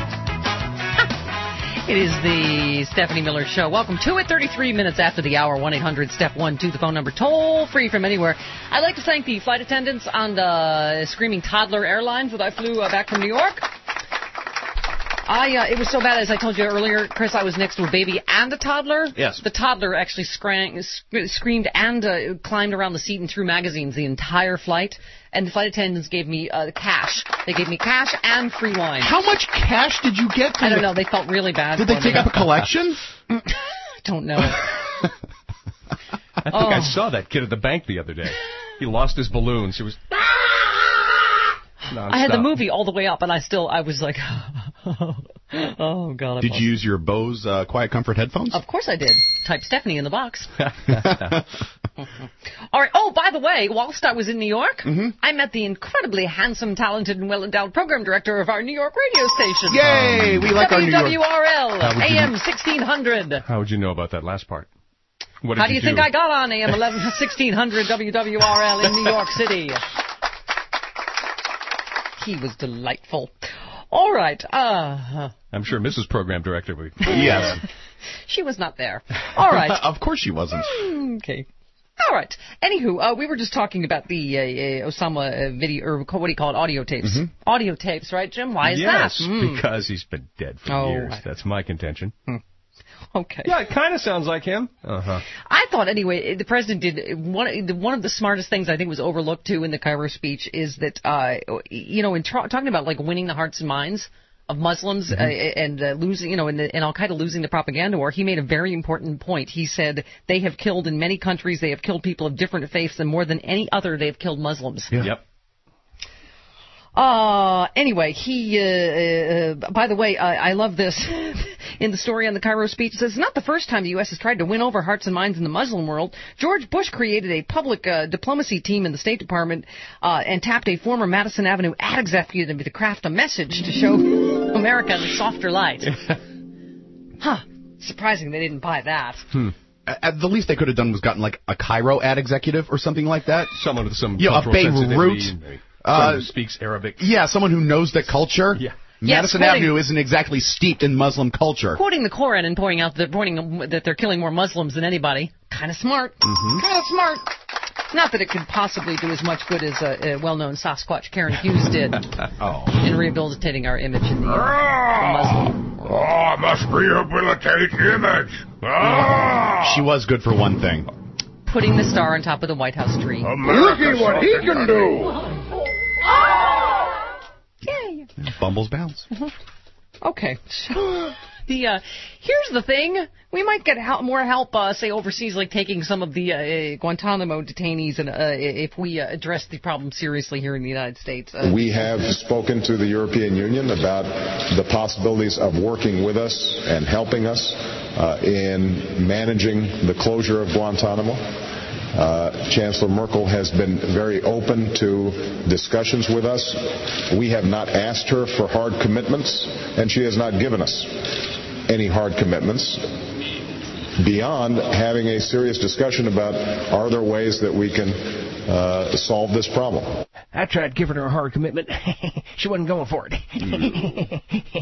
It is the Stephanie Miller Show. Welcome to it. thirty-three minutes after the hour. one eight hundred step one two, the phone number. Toll free from anywhere. I'd like to thank the flight attendants on the Screaming Toddler Airlines that I flew uh, back from New York. I uh, it was so bad, as I told you earlier, Chris, I was next to a baby and a toddler. Yes. The toddler actually scrang, sc- screamed and uh, climbed around the seat and threw magazines the entire flight. And the flight attendants gave me uh, cash. They gave me cash and free wine. How much cash did you get? I don't know. They felt really bad. Did they for take me. up a collection? I don't know. I think Oh. I saw that kid at the bank the other day. He lost his balloons. He was. I had the movie all the way up, and I still, I was like, oh, God. I Did lost- you use your Bose uh, Quiet Comfort headphones? Of course I did. Type Stephanie in the box. All right. Oh, by the way, whilst I was in New York, Mm-hmm. I met the incredibly handsome, talented, and well-endowed program director of our New York radio station. Yay! We like our New York- W W R L, How would you- A M sixteen hundred. How would you know about that last part? What did How do you do? think I got on A M eleven sixteen hundred W W R L in New York City? He was delightful. All right. Uh, I'm sure Missus Program Director would. Yes. she was not there. All right. Of course she wasn't. Okay. All right. Anywho, uh, we were just talking about the uh, uh, Osama uh, video, or what do you call it, audio tapes. Mhm. Audio tapes, right, Jim? Why is yes, that? Mm. because he's been dead for Oh, years. I- That's my contention. Okay. Yeah, it kind of sounds like him. Uh-huh. I thought, anyway, the president did one. One of the smartest things I think was overlooked too in the Cairo speech is that, uh, you know, in tra- talking about like winning the hearts and minds of Muslims Mm-hmm. uh, and uh, losing, you know, and, the, and Al Qaeda losing the propaganda war, he made a very important point. He said they have killed in many countries. They have killed people of different faiths, and more than any other, they have killed Muslims. Yeah. Yep. Uh, anyway, he, uh, uh, by the way, I, I love this. In the story on the Cairo speech, it says, it's not the first time the U S has tried to win over hearts and minds in the Muslim world. George Bush created a public uh, diplomacy team in the State Department uh, and tapped a former Madison Avenue ad executive to craft a message to show America in a softer light. Huh. Surprising they didn't buy that. Hmm. At the least they could have done was gotten like a Cairo ad executive or something like that. Someone with some you know, a cultural Beirut. sensitivity. Uh, Someone who speaks Arabic. Yeah, someone who knows the culture. Yeah. Madison Yes, Avenue isn't exactly steeped in Muslim culture. Quoting the Koran and pointing out that, pointing that they're killing more Muslims than anybody. Kind of smart. Mm-hmm. Kind of smart. Not that it could possibly do as much good as a, a well-known Sasquatch Karen Hughes did oh. in rehabilitating our image in the, uh, the Muslim. Oh, I must rehabilitate image. Ah! She was good for one thing. Putting the star on top of the White House tree. Looky what he can do. Yay. Bumbles bounce. Okay. So, the uh, here's the thing: we might get help, more help, uh, say overseas, like taking some of the uh, Guantanamo detainees, and uh, if we uh, address the problem seriously here in the United States. Uh, We have spoken to the European Union about the possibilities of working with us and helping us uh, in managing the closure of Guantanamo. Uh, Chancellor Merkel has been very open to discussions with us. We have not asked her for hard commitments, and she has not given us any hard commitments beyond having a serious discussion about are there ways that we can uh, solve this problem. I tried giving her a hard commitment. She wasn't going for it.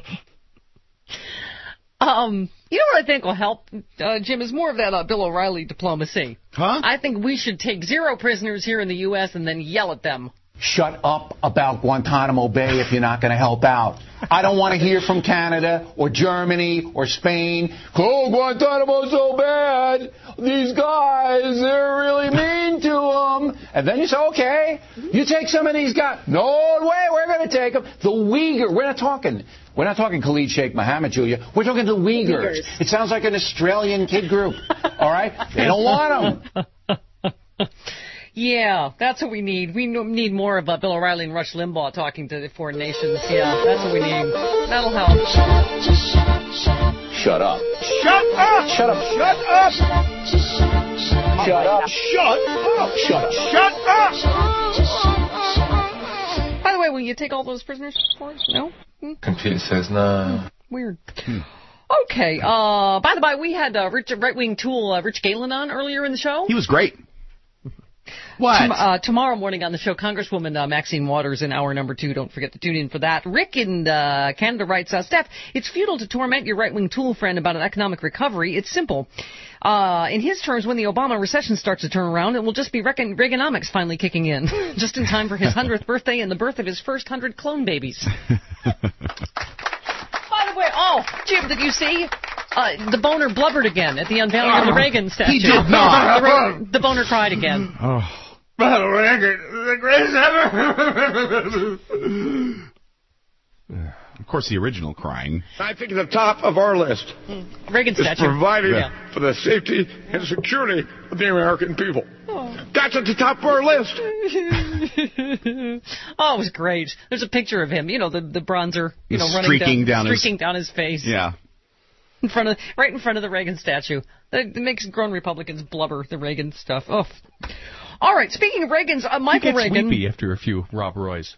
Um, you know what I think will help, uh, Jim, is more of that uh, Bill O'Reilly diplomacy. Huh? I think we should take zero prisoners here in the U S and then yell at them. Shut up about Guantanamo Bay if you're not going to help out. I don't want to hear from Canada or Germany or Spain. Oh, Guantanamo's so bad. These guys, they're really mean to them. And then you say, okay, you take some of these guys. No way, we're going to take them. The Uyghur, we're not talking. We're not talking Khalid Sheikh Mohammed, Julia. We're talking the Uyghurs. Uyghurs. It sounds like an Australian kid group. All right? They don't want them. Yeah, that's what we need. We need more of uh, Bill O'Reilly and Rush Limbaugh talking to the foreign nations. Yeah, that's what we need. That'll help. Shut up. Shut up! Shut up. Shut up! Shut up. Shut up! Shut up. Shut up! By the way, will you take all those prisoners for us? No? Hmm? Computer says no. Weird. Okay. Uh, by the way, we had uh, Rich, right-wing tool uh, Rich Galen on earlier in the show. He was great. What? Tom, uh, tomorrow morning on the show, Congresswoman uh, Maxine Waters in hour number two. Don't forget to tune in for that. Rick in uh, Canada writes, uh, Steph, it's futile to torment your right-wing tool friend about an economic recovery. It's simple. Uh, in his terms, when the Obama recession starts to turn around, it will just be Reagan- Reaganomics finally kicking in, just in time for his hundredth birthday and the birth of his first hundred clone babies. By the way, Oh, Jim, did you see? Uh, the boner blubbered again at the unveiling of the Reagan statue. He did not. The, Ra- the boner cried again. Oh. Reagan, the greatest ever. Of course, the original crying. I think the top of our list Reagan is statue. providing Yeah. for the safety and security of the American people. Oh. That's at the top of our list. Oh, it was great. There's a picture of him, you know, the, the bronzer, you know, running streaking down, down streaking his... down his face. Yeah. In front of, right in front of the Reagan statue. That, that makes grown Republicans blubber, the Reagan stuff. Oh. All right, speaking of Reagans, uh, Michael he gets Reagan... weepy after a few Rob Roys.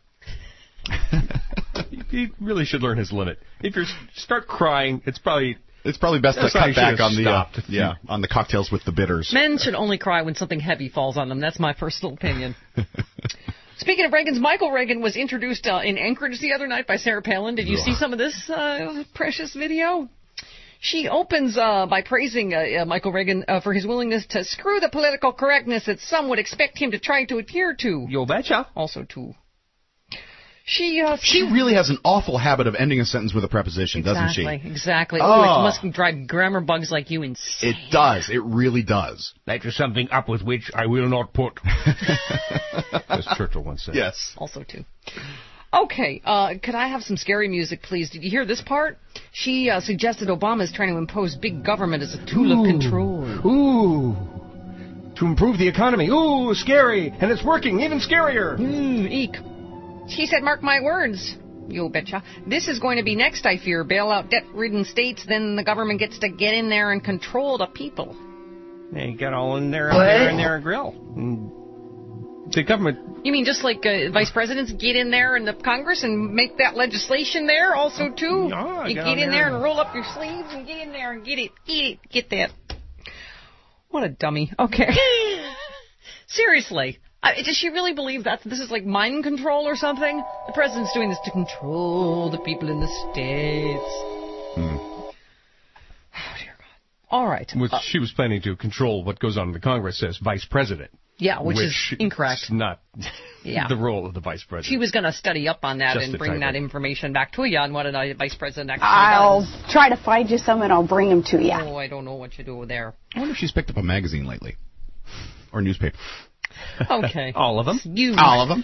He really should learn his limit. If you start crying, it's probably... It's probably best to That's why cut he back should have on the uh, stopped. yeah on the cocktails with the bitters. Men should only cry when something heavy falls on them. That's my personal opinion. Speaking of Reagans, Michael Reagan was introduced uh, in Anchorage the other night by Sarah Palin. Did you see some of this uh, precious video? She opens uh, by praising uh, uh, Michael Reagan uh, for his willingness to screw the political correctness that some would expect him to try to adhere to. You betcha. Also, too. She uh, She really has an awful habit of ending a sentence with a preposition, exactly, doesn't she? Exactly. Oh. Oh, it must drive grammar bugs like you insane. It does. It really does. That is something up with which I will not put. As Churchill once said. Yes. Also, too. Okay, uh, could I have some scary music, please? Did you hear this part? She uh, suggested Obama is trying to impose big government as a tool Ooh. of control. Ooh. To improve the economy. Ooh, scary. And it's working. Even scarier. Mm, eek. She said, mark my words. You betcha. This is going to be next, I fear. Bail out debt-ridden states, then the government gets to get in there and control the people. They got all in there, up there in their grill. The government... You mean just like uh, vice presidents get in there in the Congress and make that legislation there also, too? Yeah, you get get in there. there and roll up your sleeves and get in there and get it, get it, get that. What a dummy. Okay. Seriously. Uh, does she really believe that this is like mind control or something? The president's doing this to control the people in the states. Hmm. Oh, dear God. All right. Which Uh, she was planning to control what goes on in the Congress as vice president. yeah, which, which is incorrect. Is not Yeah. the role of the vice president. She was going to study up on that Just and the bring title. that information back to you on what a vice president actually I'll does. try to find you some and I'll bring them to you. Oh, I don't know what you do there. I wonder if she's picked up a magazine lately. Or newspaper. Okay. All of them? You. All of them.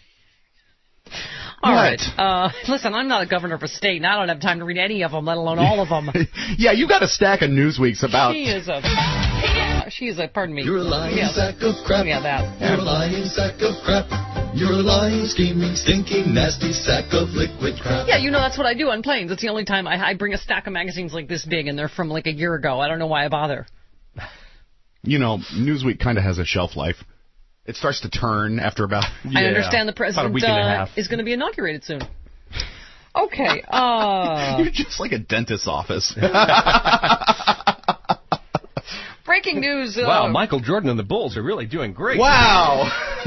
All What? right. Uh, listen, I'm not a governor of a state, and I don't have time to read any of them, let alone all of them. Yeah, you got a stack of Newsweeks about... She is a... Uh, she is a... Pardon me. You're a lying yes. sack of crap. Yeah, that. You're a lying sack of crap. You're a lying, scheming, stinking, nasty sack of liquid crap. Yeah, you know, that's what I do on planes. It's the only time I, I bring a stack of magazines like this big, and they're from like a year ago. I don't know why I bother. You know, Newsweek kind of has a shelf life. It starts to turn after about... I understand the about a president week and a uh, half. is going to be inaugurated soon. Okay. Uh, You're just like a dentist's office. breaking news. Uh, Wow, Michael Jordan and the Bulls are really doing great. Wow.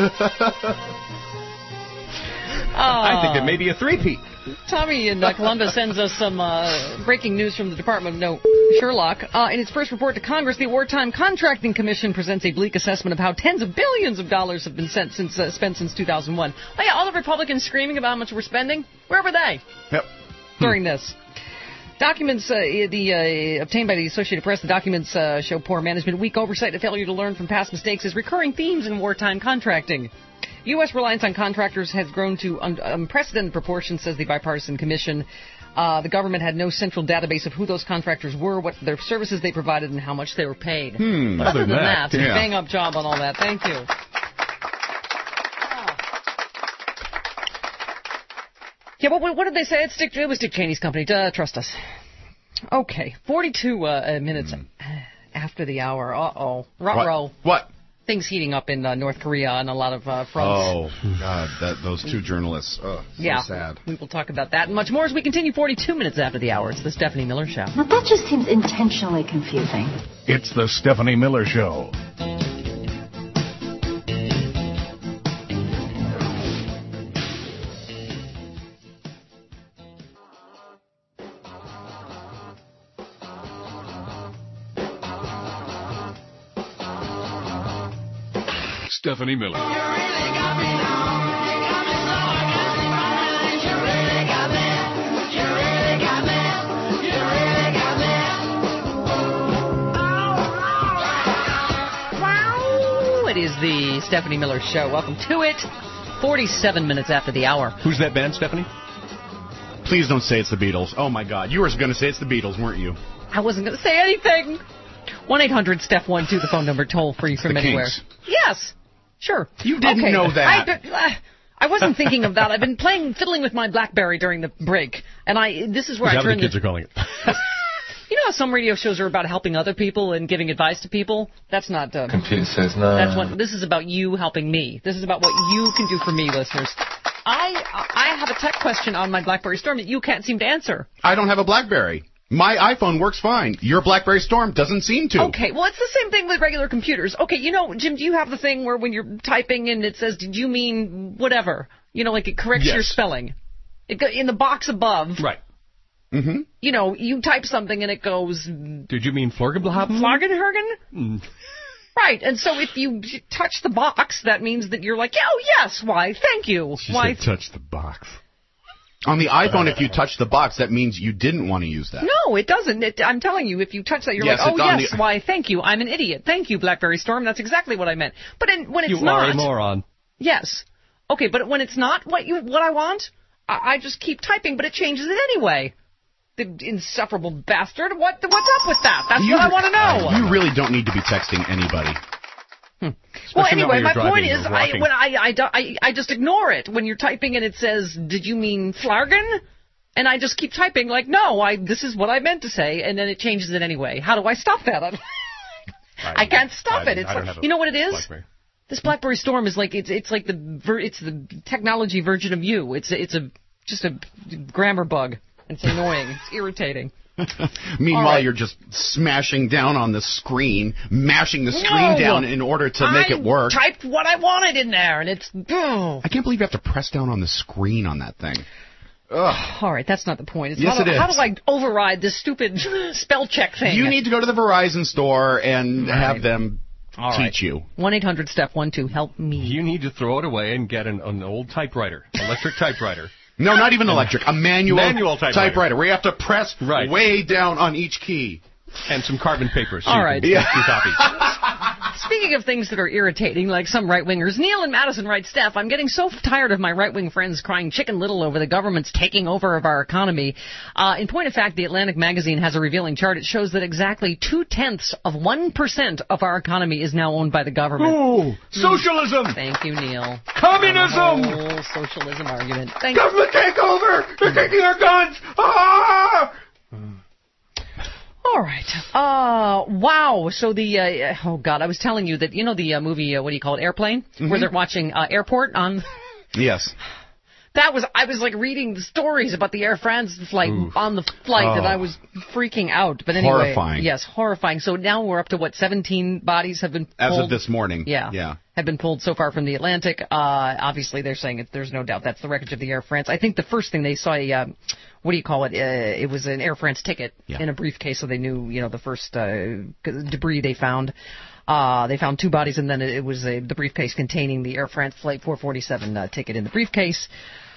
I think it may be a three-peat. Tommy in uh, Columbus sends us some uh, breaking news from the Department of No Sherlock. Uh, in its first report to Congress, the Wartime Contracting Commission presents a bleak assessment of how tens of billions of dollars have been sent since, uh, spent since two thousand one. Oh, yeah, all the Republicans screaming about how much we're spending. Where were they Yep. during this? Documents uh, the uh, obtained by the Associated Press, the documents uh, show poor management, weak oversight, and failure to learn from past mistakes as recurring themes in wartime contracting. U S reliance on contractors has grown to un- unprecedented proportions, says the bipartisan commission. Uh, the government had no central database of who those contractors were, what their services they provided, and how much they were paid. Hmm, but other than that, that yeah. bang up job on all that. Thank you. Yeah, what, what did they say? It's Dick, it was Dick Cheney's company. Uh, trust us. Okay, forty-two uh, minutes after the hour. Uh-oh. Ruh-roh. What? What? Things heating up in uh, North Korea on a lot of uh, fronts. Oh, God, that, those two journalists. Oh, so yeah, sad. We will talk about that and much more as we continue forty-two minutes after the hour. It's the Stephanie Miller Show. Now, that just seems intentionally confusing. It's the Stephanie Miller Show. Stephanie Miller. the Stephanie Miller Show. Welcome to it. forty-seven minutes after the hour. Who's that band, Stephanie? Please don't say it's the Beatles. Oh, my God. You were going to say it's the Beatles, weren't you? I wasn't going to say anything. one eight hundred Steph one two, the phone number, toll free from the anywhere. Kinks. Yes. Sure. You didn't okay. know that. I, uh, I wasn't thinking of that. I've been playing, fiddling with my BlackBerry during the break, and I. This is where Is I that what turn the kids the, are calling it? You know how some radio shows are about helping other people and giving advice to people? That's not... Uh, Computer says no. That's what. This is about you helping me. This is about what you can do for me, listeners. I I have a tech question on my BlackBerry Storm that you can't seem to answer. I don't have a BlackBerry. My iPhone works fine. Your BlackBerry Storm doesn't seem to. Okay, well, it's the same thing with regular computers. Okay, you know, Jim, do you have the thing where when you're typing and it says, did you mean whatever? You know, like it corrects yes. your spelling. It go, in the box above. Right. Mm-hmm. You know, you type something and it goes... Did you mean Florgenblaben? Florgenhergen? Mm. Right, and so if you touch the box, that means that you're like, oh, yes, why, thank you. She why? said touch the box. On the iPhone, if you touch the box, that means you didn't want to use that. No, it doesn't. It, I'm telling you, if you touch that, you're yes, like, oh, yes, the... why, thank you. I'm an idiot. Thank you, BlackBerry Storm. That's exactly what I meant. But in, when it's you not... You are a moron. Yes. Okay, but when it's not what you what I want, I, I just keep typing, but it changes it anyway. The insufferable bastard. What? What's up with that? That's you, what I want to know. You really don't need to be texting anybody. Hmm. Well, anyway, my point is, I, when I, I, I, I just ignore it when you're typing and it says, did you mean Flargen? And I just keep typing like, no, I this is what I meant to say, and then it changes it anyway. How do I stop that? I, I can't stop I, it. It's I like, you know what it is? BlackBerry. This BlackBerry Storm is like it's it's like the ver, it's the technology version of you. It's it's a just a grammar bug. It's annoying. It's irritating. Meanwhile, right. you're just smashing down on the screen, mashing the screen no, down in order to make I it work. I typed what I wanted in there, and it's... Oh. I can't believe you have to press down on the screen on that thing. Ugh. All right, that's not the point. It's yes, how do, it is. How do I override this stupid spell check thing? You need to go to the Verizon store and right. have them All teach right. you. one eight hundred Steph one two, help me. You need to throw it away and get an, an old typewriter, electric typewriter. No, not even electric. A manual, manual typewriter. typewriter where you have to press right. way down on each key. And some carbon paper. So All you right. Can yeah. two copies. Speaking of things that are irritating, like some right-wingers, Neil and Madison write, Steph, I'm getting so tired of my right-wing friends crying chicken little over the government's taking over of our economy. Uh, in point of fact, the Atlantic magazine has a revealing chart. It shows that exactly two-tenths of one percent of our economy is now owned by the government. Ooh, socialism! Thank you, Neil. Communism! The whole socialism argument. Thank Government takeover! They're taking our guns! Ah! All right. Uh, wow. So the, uh, oh, God, I was telling you that, you know the uh, movie, uh, what do you call it, Airplane? Mm-hmm. Where they're watching uh, Airport on... Yes. That was, I was like reading the stories about the Air France flight Oof. on the flight oh. and I was freaking out. But anyway. Horrifying. Yes, horrifying. So now we're up to, what, seventeen bodies have been pulled? As of this morning. Yeah. Yeah. Have been pulled so far from the Atlantic. Uh, obviously, they're saying it, there's no doubt that's the wreckage of the Air France. I think the first thing they saw, uh, what do you call it? Uh, it was an Air France ticket yeah. in a briefcase, so they knew, you know, the first uh, debris they found. Uh, they found two bodies, and then it, it was a, the briefcase containing the Air France Flight four forty-seven uh, ticket in the briefcase.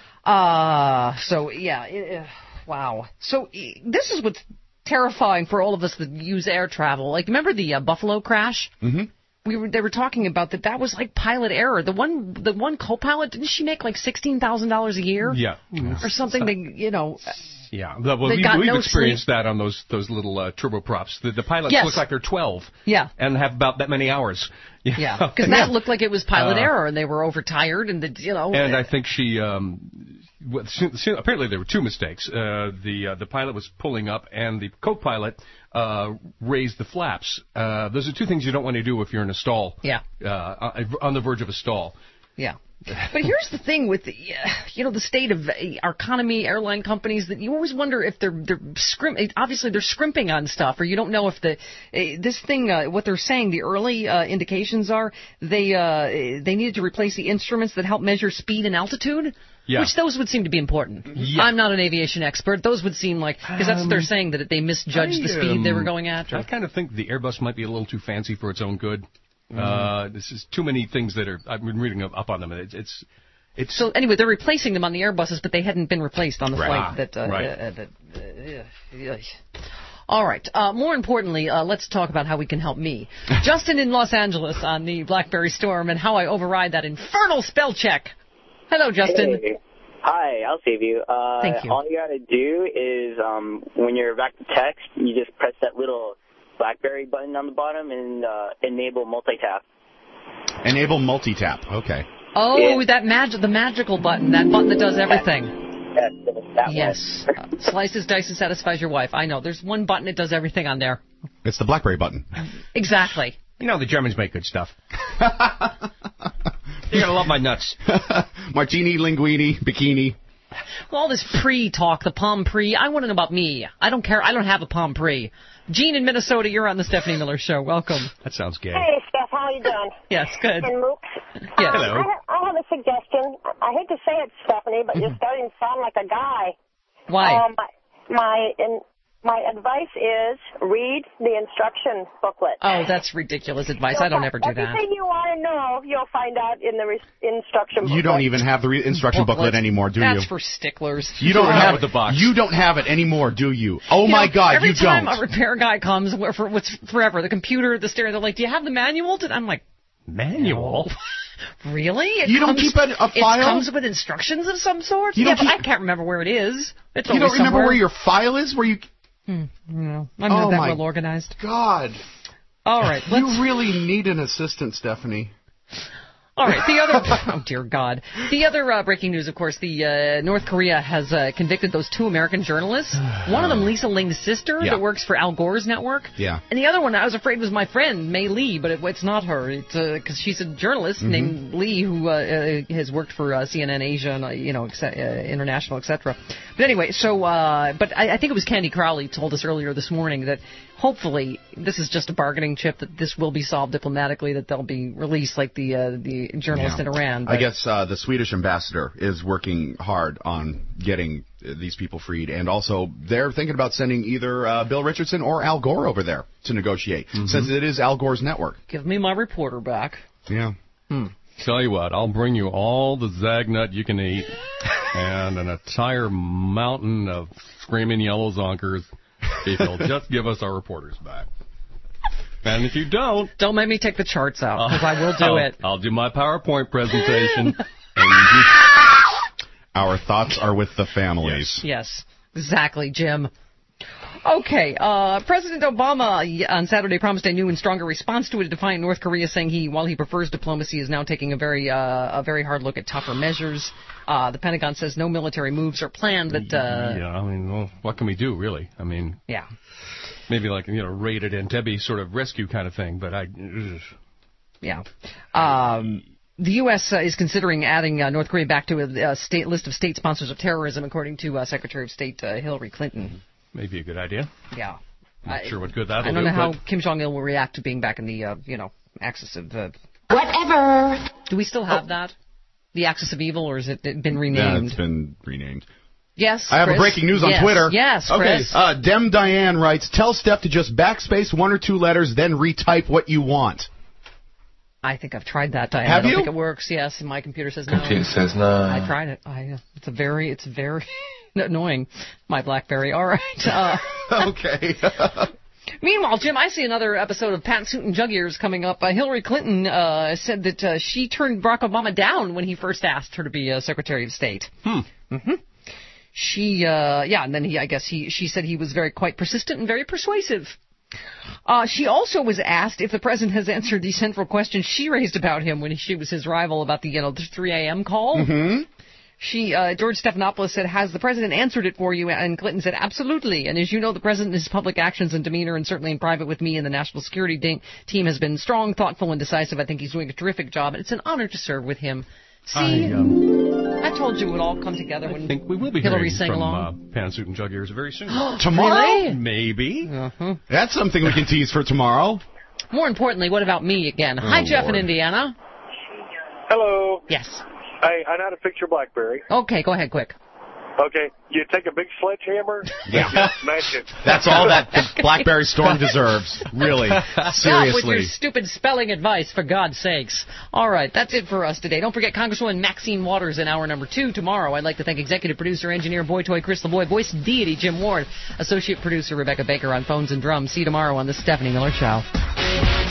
Uh, so, yeah, it, uh, wow. So this is what's terrifying for all of us that use air travel. Like, remember the uh, Buffalo crash? Mm-hmm. We were, they were talking about that. That was like pilot error. The one, the one co-pilot, didn't she make like sixteen thousand dollars a year? Yeah, or something. They, you know. Yeah, well, we, we've no experienced sleep. that on those those little uh, turboprops. The, the pilots yes. look like they're twelve. Yeah, and have about that many hours. Yeah, because that yeah. looked like it was pilot uh, error, and they were overtired, and the, you know. And I think she. Um, apparently there were two mistakes. Uh, the uh, the pilot was pulling up, and the co-pilot uh, raised the flaps. Uh, those are two things you don't want to do if you're in a stall. Yeah. Uh, on the verge of a stall. Yeah. But here's the thing with the, you know, the state of our economy, airline companies, that you always wonder if they're they're scrim- obviously they're scrimping on stuff, or you don't know if the uh, this thing uh, what they're saying, the early uh, indications are they uh, they needed to replace the instruments that help measure speed and altitude. Yeah. Which those would seem to be important. Yeah. I'm not an aviation expert. Those would seem like, because that's what they're saying, that they misjudged I, the speed um, they were going after. I kind of think the Airbus might be a little too fancy for its own good. Mm. Uh, this is too many things that are. I've been reading up on them. It's, it's, it's. So anyway, they're replacing them on the Airbuses, but they hadn't been replaced on the right. flight. That. Uh, right. Uh, that uh, yeah, yeah. All right. Uh, more importantly, uh, let's talk about how we can help me. Justin in Los Angeles on the BlackBerry Storm and how I override that infernal spell check. Hello, Justin. Hey. Hi, I'll save you. Uh, Thank you. All you got to do is um, when you're back to text, you just press that little BlackBerry button on the bottom and uh, enable multi-tap. Enable multi-tap. Okay. Oh, Yeah. that magic, the magical button, that button that does everything. Yes. That Yes. uh, slices, dices, satisfies your wife. I know. There's one button that does everything on there. It's the BlackBerry button. Exactly. You know, the Germans make good stuff. You're going to love my nuts. Martini, linguine, bikini. Well, all this pre-talk, the Palm Pre, I want to know about me. I don't care. I don't have a Palm Pre. Gene in Minnesota, you're on the Stephanie Miller Show. Welcome. That sounds gay. Hey, Steph, how you doing? Yes, good. And Mook? Yes. Um, Hello. I, ha- I have a suggestion. I hate to say it, Stephanie, but you're starting to sound like a guy. Why? Um, my my, in, my advice is read the instruction booklet. Oh, that's ridiculous advice. I don't ever do that. Everything you want to know, you'll find out in the re- instruction booklet. You don't even have the re- instruction booklet anymore, do That's you? for sticklers. You don't Yeah. have the box. You don't have it anymore, do you? Oh You my know, God, every you time don't. a repair guy comes, where for what's forever, the computer, the stereo, they're like, "Do you have the manual?" I'm like, "Manual? Really? It You don't comes, keep a- a It file? comes with instructions of some sort. You yeah, don't but keep- I can't remember where it is. It's You don't always remember somewhere. where your file is? Where you? Hmm, no, I'm Oh not that my well organized. God. All right, let's. You really need an assistant, Stephanie. All right, the other, oh dear God. The other uh, breaking news, of course, the uh, North Korea has uh, convicted those two American journalists. One of them, Lisa Ling's sister, Yeah. that works for Al Gore's network. Yeah. And the other one, I was afraid was my friend, May Lee, but it, it's not her. It's because she's a journalist Mm-hmm. named Lee who uh, uh, has worked for uh, C N N Asia and uh, you know ex- uh, international, et cetera. But anyway, so uh, but I, I think it was Candy Crowley told us earlier this morning that hopefully this is just a bargaining chip, that this will be solved diplomatically, that they'll be released like the uh, the journalist Yeah. in Iran. I guess uh, the Swedish ambassador is working hard on getting uh, these people freed, and also they're thinking about sending either uh, Bill Richardson or Al Gore over there to negotiate, Mm-hmm. since it is Al Gore's network. Give me my reporter back. Yeah. Hmm. Tell you what, I'll bring you all the Zagnut you can eat and an entire mountain of screaming yellow zonkers if you'll just give us our reporters back. And if you don't... Don't make me take the charts out, because I will do I'll, it. I'll do my PowerPoint presentation. and you Our thoughts are with the families. Yes, exactly, Jim. Okay, uh, President Obama on Saturday promised a new and stronger response to a defiant North Korea, saying he, while he prefers diplomacy, is now taking a very, uh, a very hard look at tougher measures. Uh, the Pentagon says no military moves are planned, but uh, yeah, I mean, well, what can we do, really? I mean, yeah, maybe like, you know, raided Entebbe sort of rescue kind of thing, but I... Ugh. yeah. Um, the U S uh, is considering adding uh, North Korea back to a, a state list of state sponsors of terrorism, according to uh, Secretary of State uh, Hillary Clinton. Maybe a good idea. Yeah. Not I, sure what good that'll do. I don't know how but Kim Jong-il will react to being back in the, uh, you know, axis of... Uh, Whatever. do we still have Oh. that? The axis of evil, or has it been Yeah, renamed? it's been renamed. Yes, I have Chris? a breaking news on Yes, Twitter. Yes, Okay. Chris. Uh, Dem Diane writes, tell Steph to just backspace one or two letters, then retype what you want. I think I've tried that, Diane. Have I don't you? think it works. Yes, and my computer says no. Computer says no. I tried it. I, uh, it's a very, it's very annoying. My BlackBerry. All right. Uh, okay. Meanwhile, Jim, I see another episode of Pantsuit and Jug Ears coming up. Uh, Hillary Clinton uh, said that uh, she turned Barack Obama down when he first asked her to be uh, Secretary of State. Hmm. Mm-hmm. She, uh, yeah, and then he, I guess he, she said he was very quite persistent and very persuasive. Uh, she also was asked if the president has answered the central question she raised about him when she was his rival about the, you know, the three a.m. call. Mm-hmm. She, uh, George Stephanopoulos said, has the president answered it for you? And Clinton said, absolutely. And as you know, the president, in his public actions and demeanor, and certainly in private with me and the national security de- team, has been strong, thoughtful, and decisive. I think he's doing a terrific job, and it's an honor to serve with him. See, I, um, I told you it would all come together when I think we will be Hillary hearing sang from along. uh, Pantsuit and Jug Ears very soon. Tomorrow? Really? Maybe. Uh-huh. That's something we can tease for tomorrow. More importantly, what about me again? Hi, Oh, Jeff Lord. in Indiana. Hello. Yes. I, I know how to fix your BlackBerry. Okay, go ahead, quick. Okay, you take a big sledgehammer, Yeah. and you smash it. That's all that the BlackBerry Storm deserves. Really. Stop with your Seriously. stupid spelling advice, for God's sakes. All right, that's it for us today. Don't forget Congresswoman Maxine Waters in hour number two tomorrow. I'd like to thank executive producer, engineer, boy toy Chris LeBoy, voice deity Jim Ward, associate producer Rebecca Baker on phones and drums. See you tomorrow on the Stephanie Miller Show.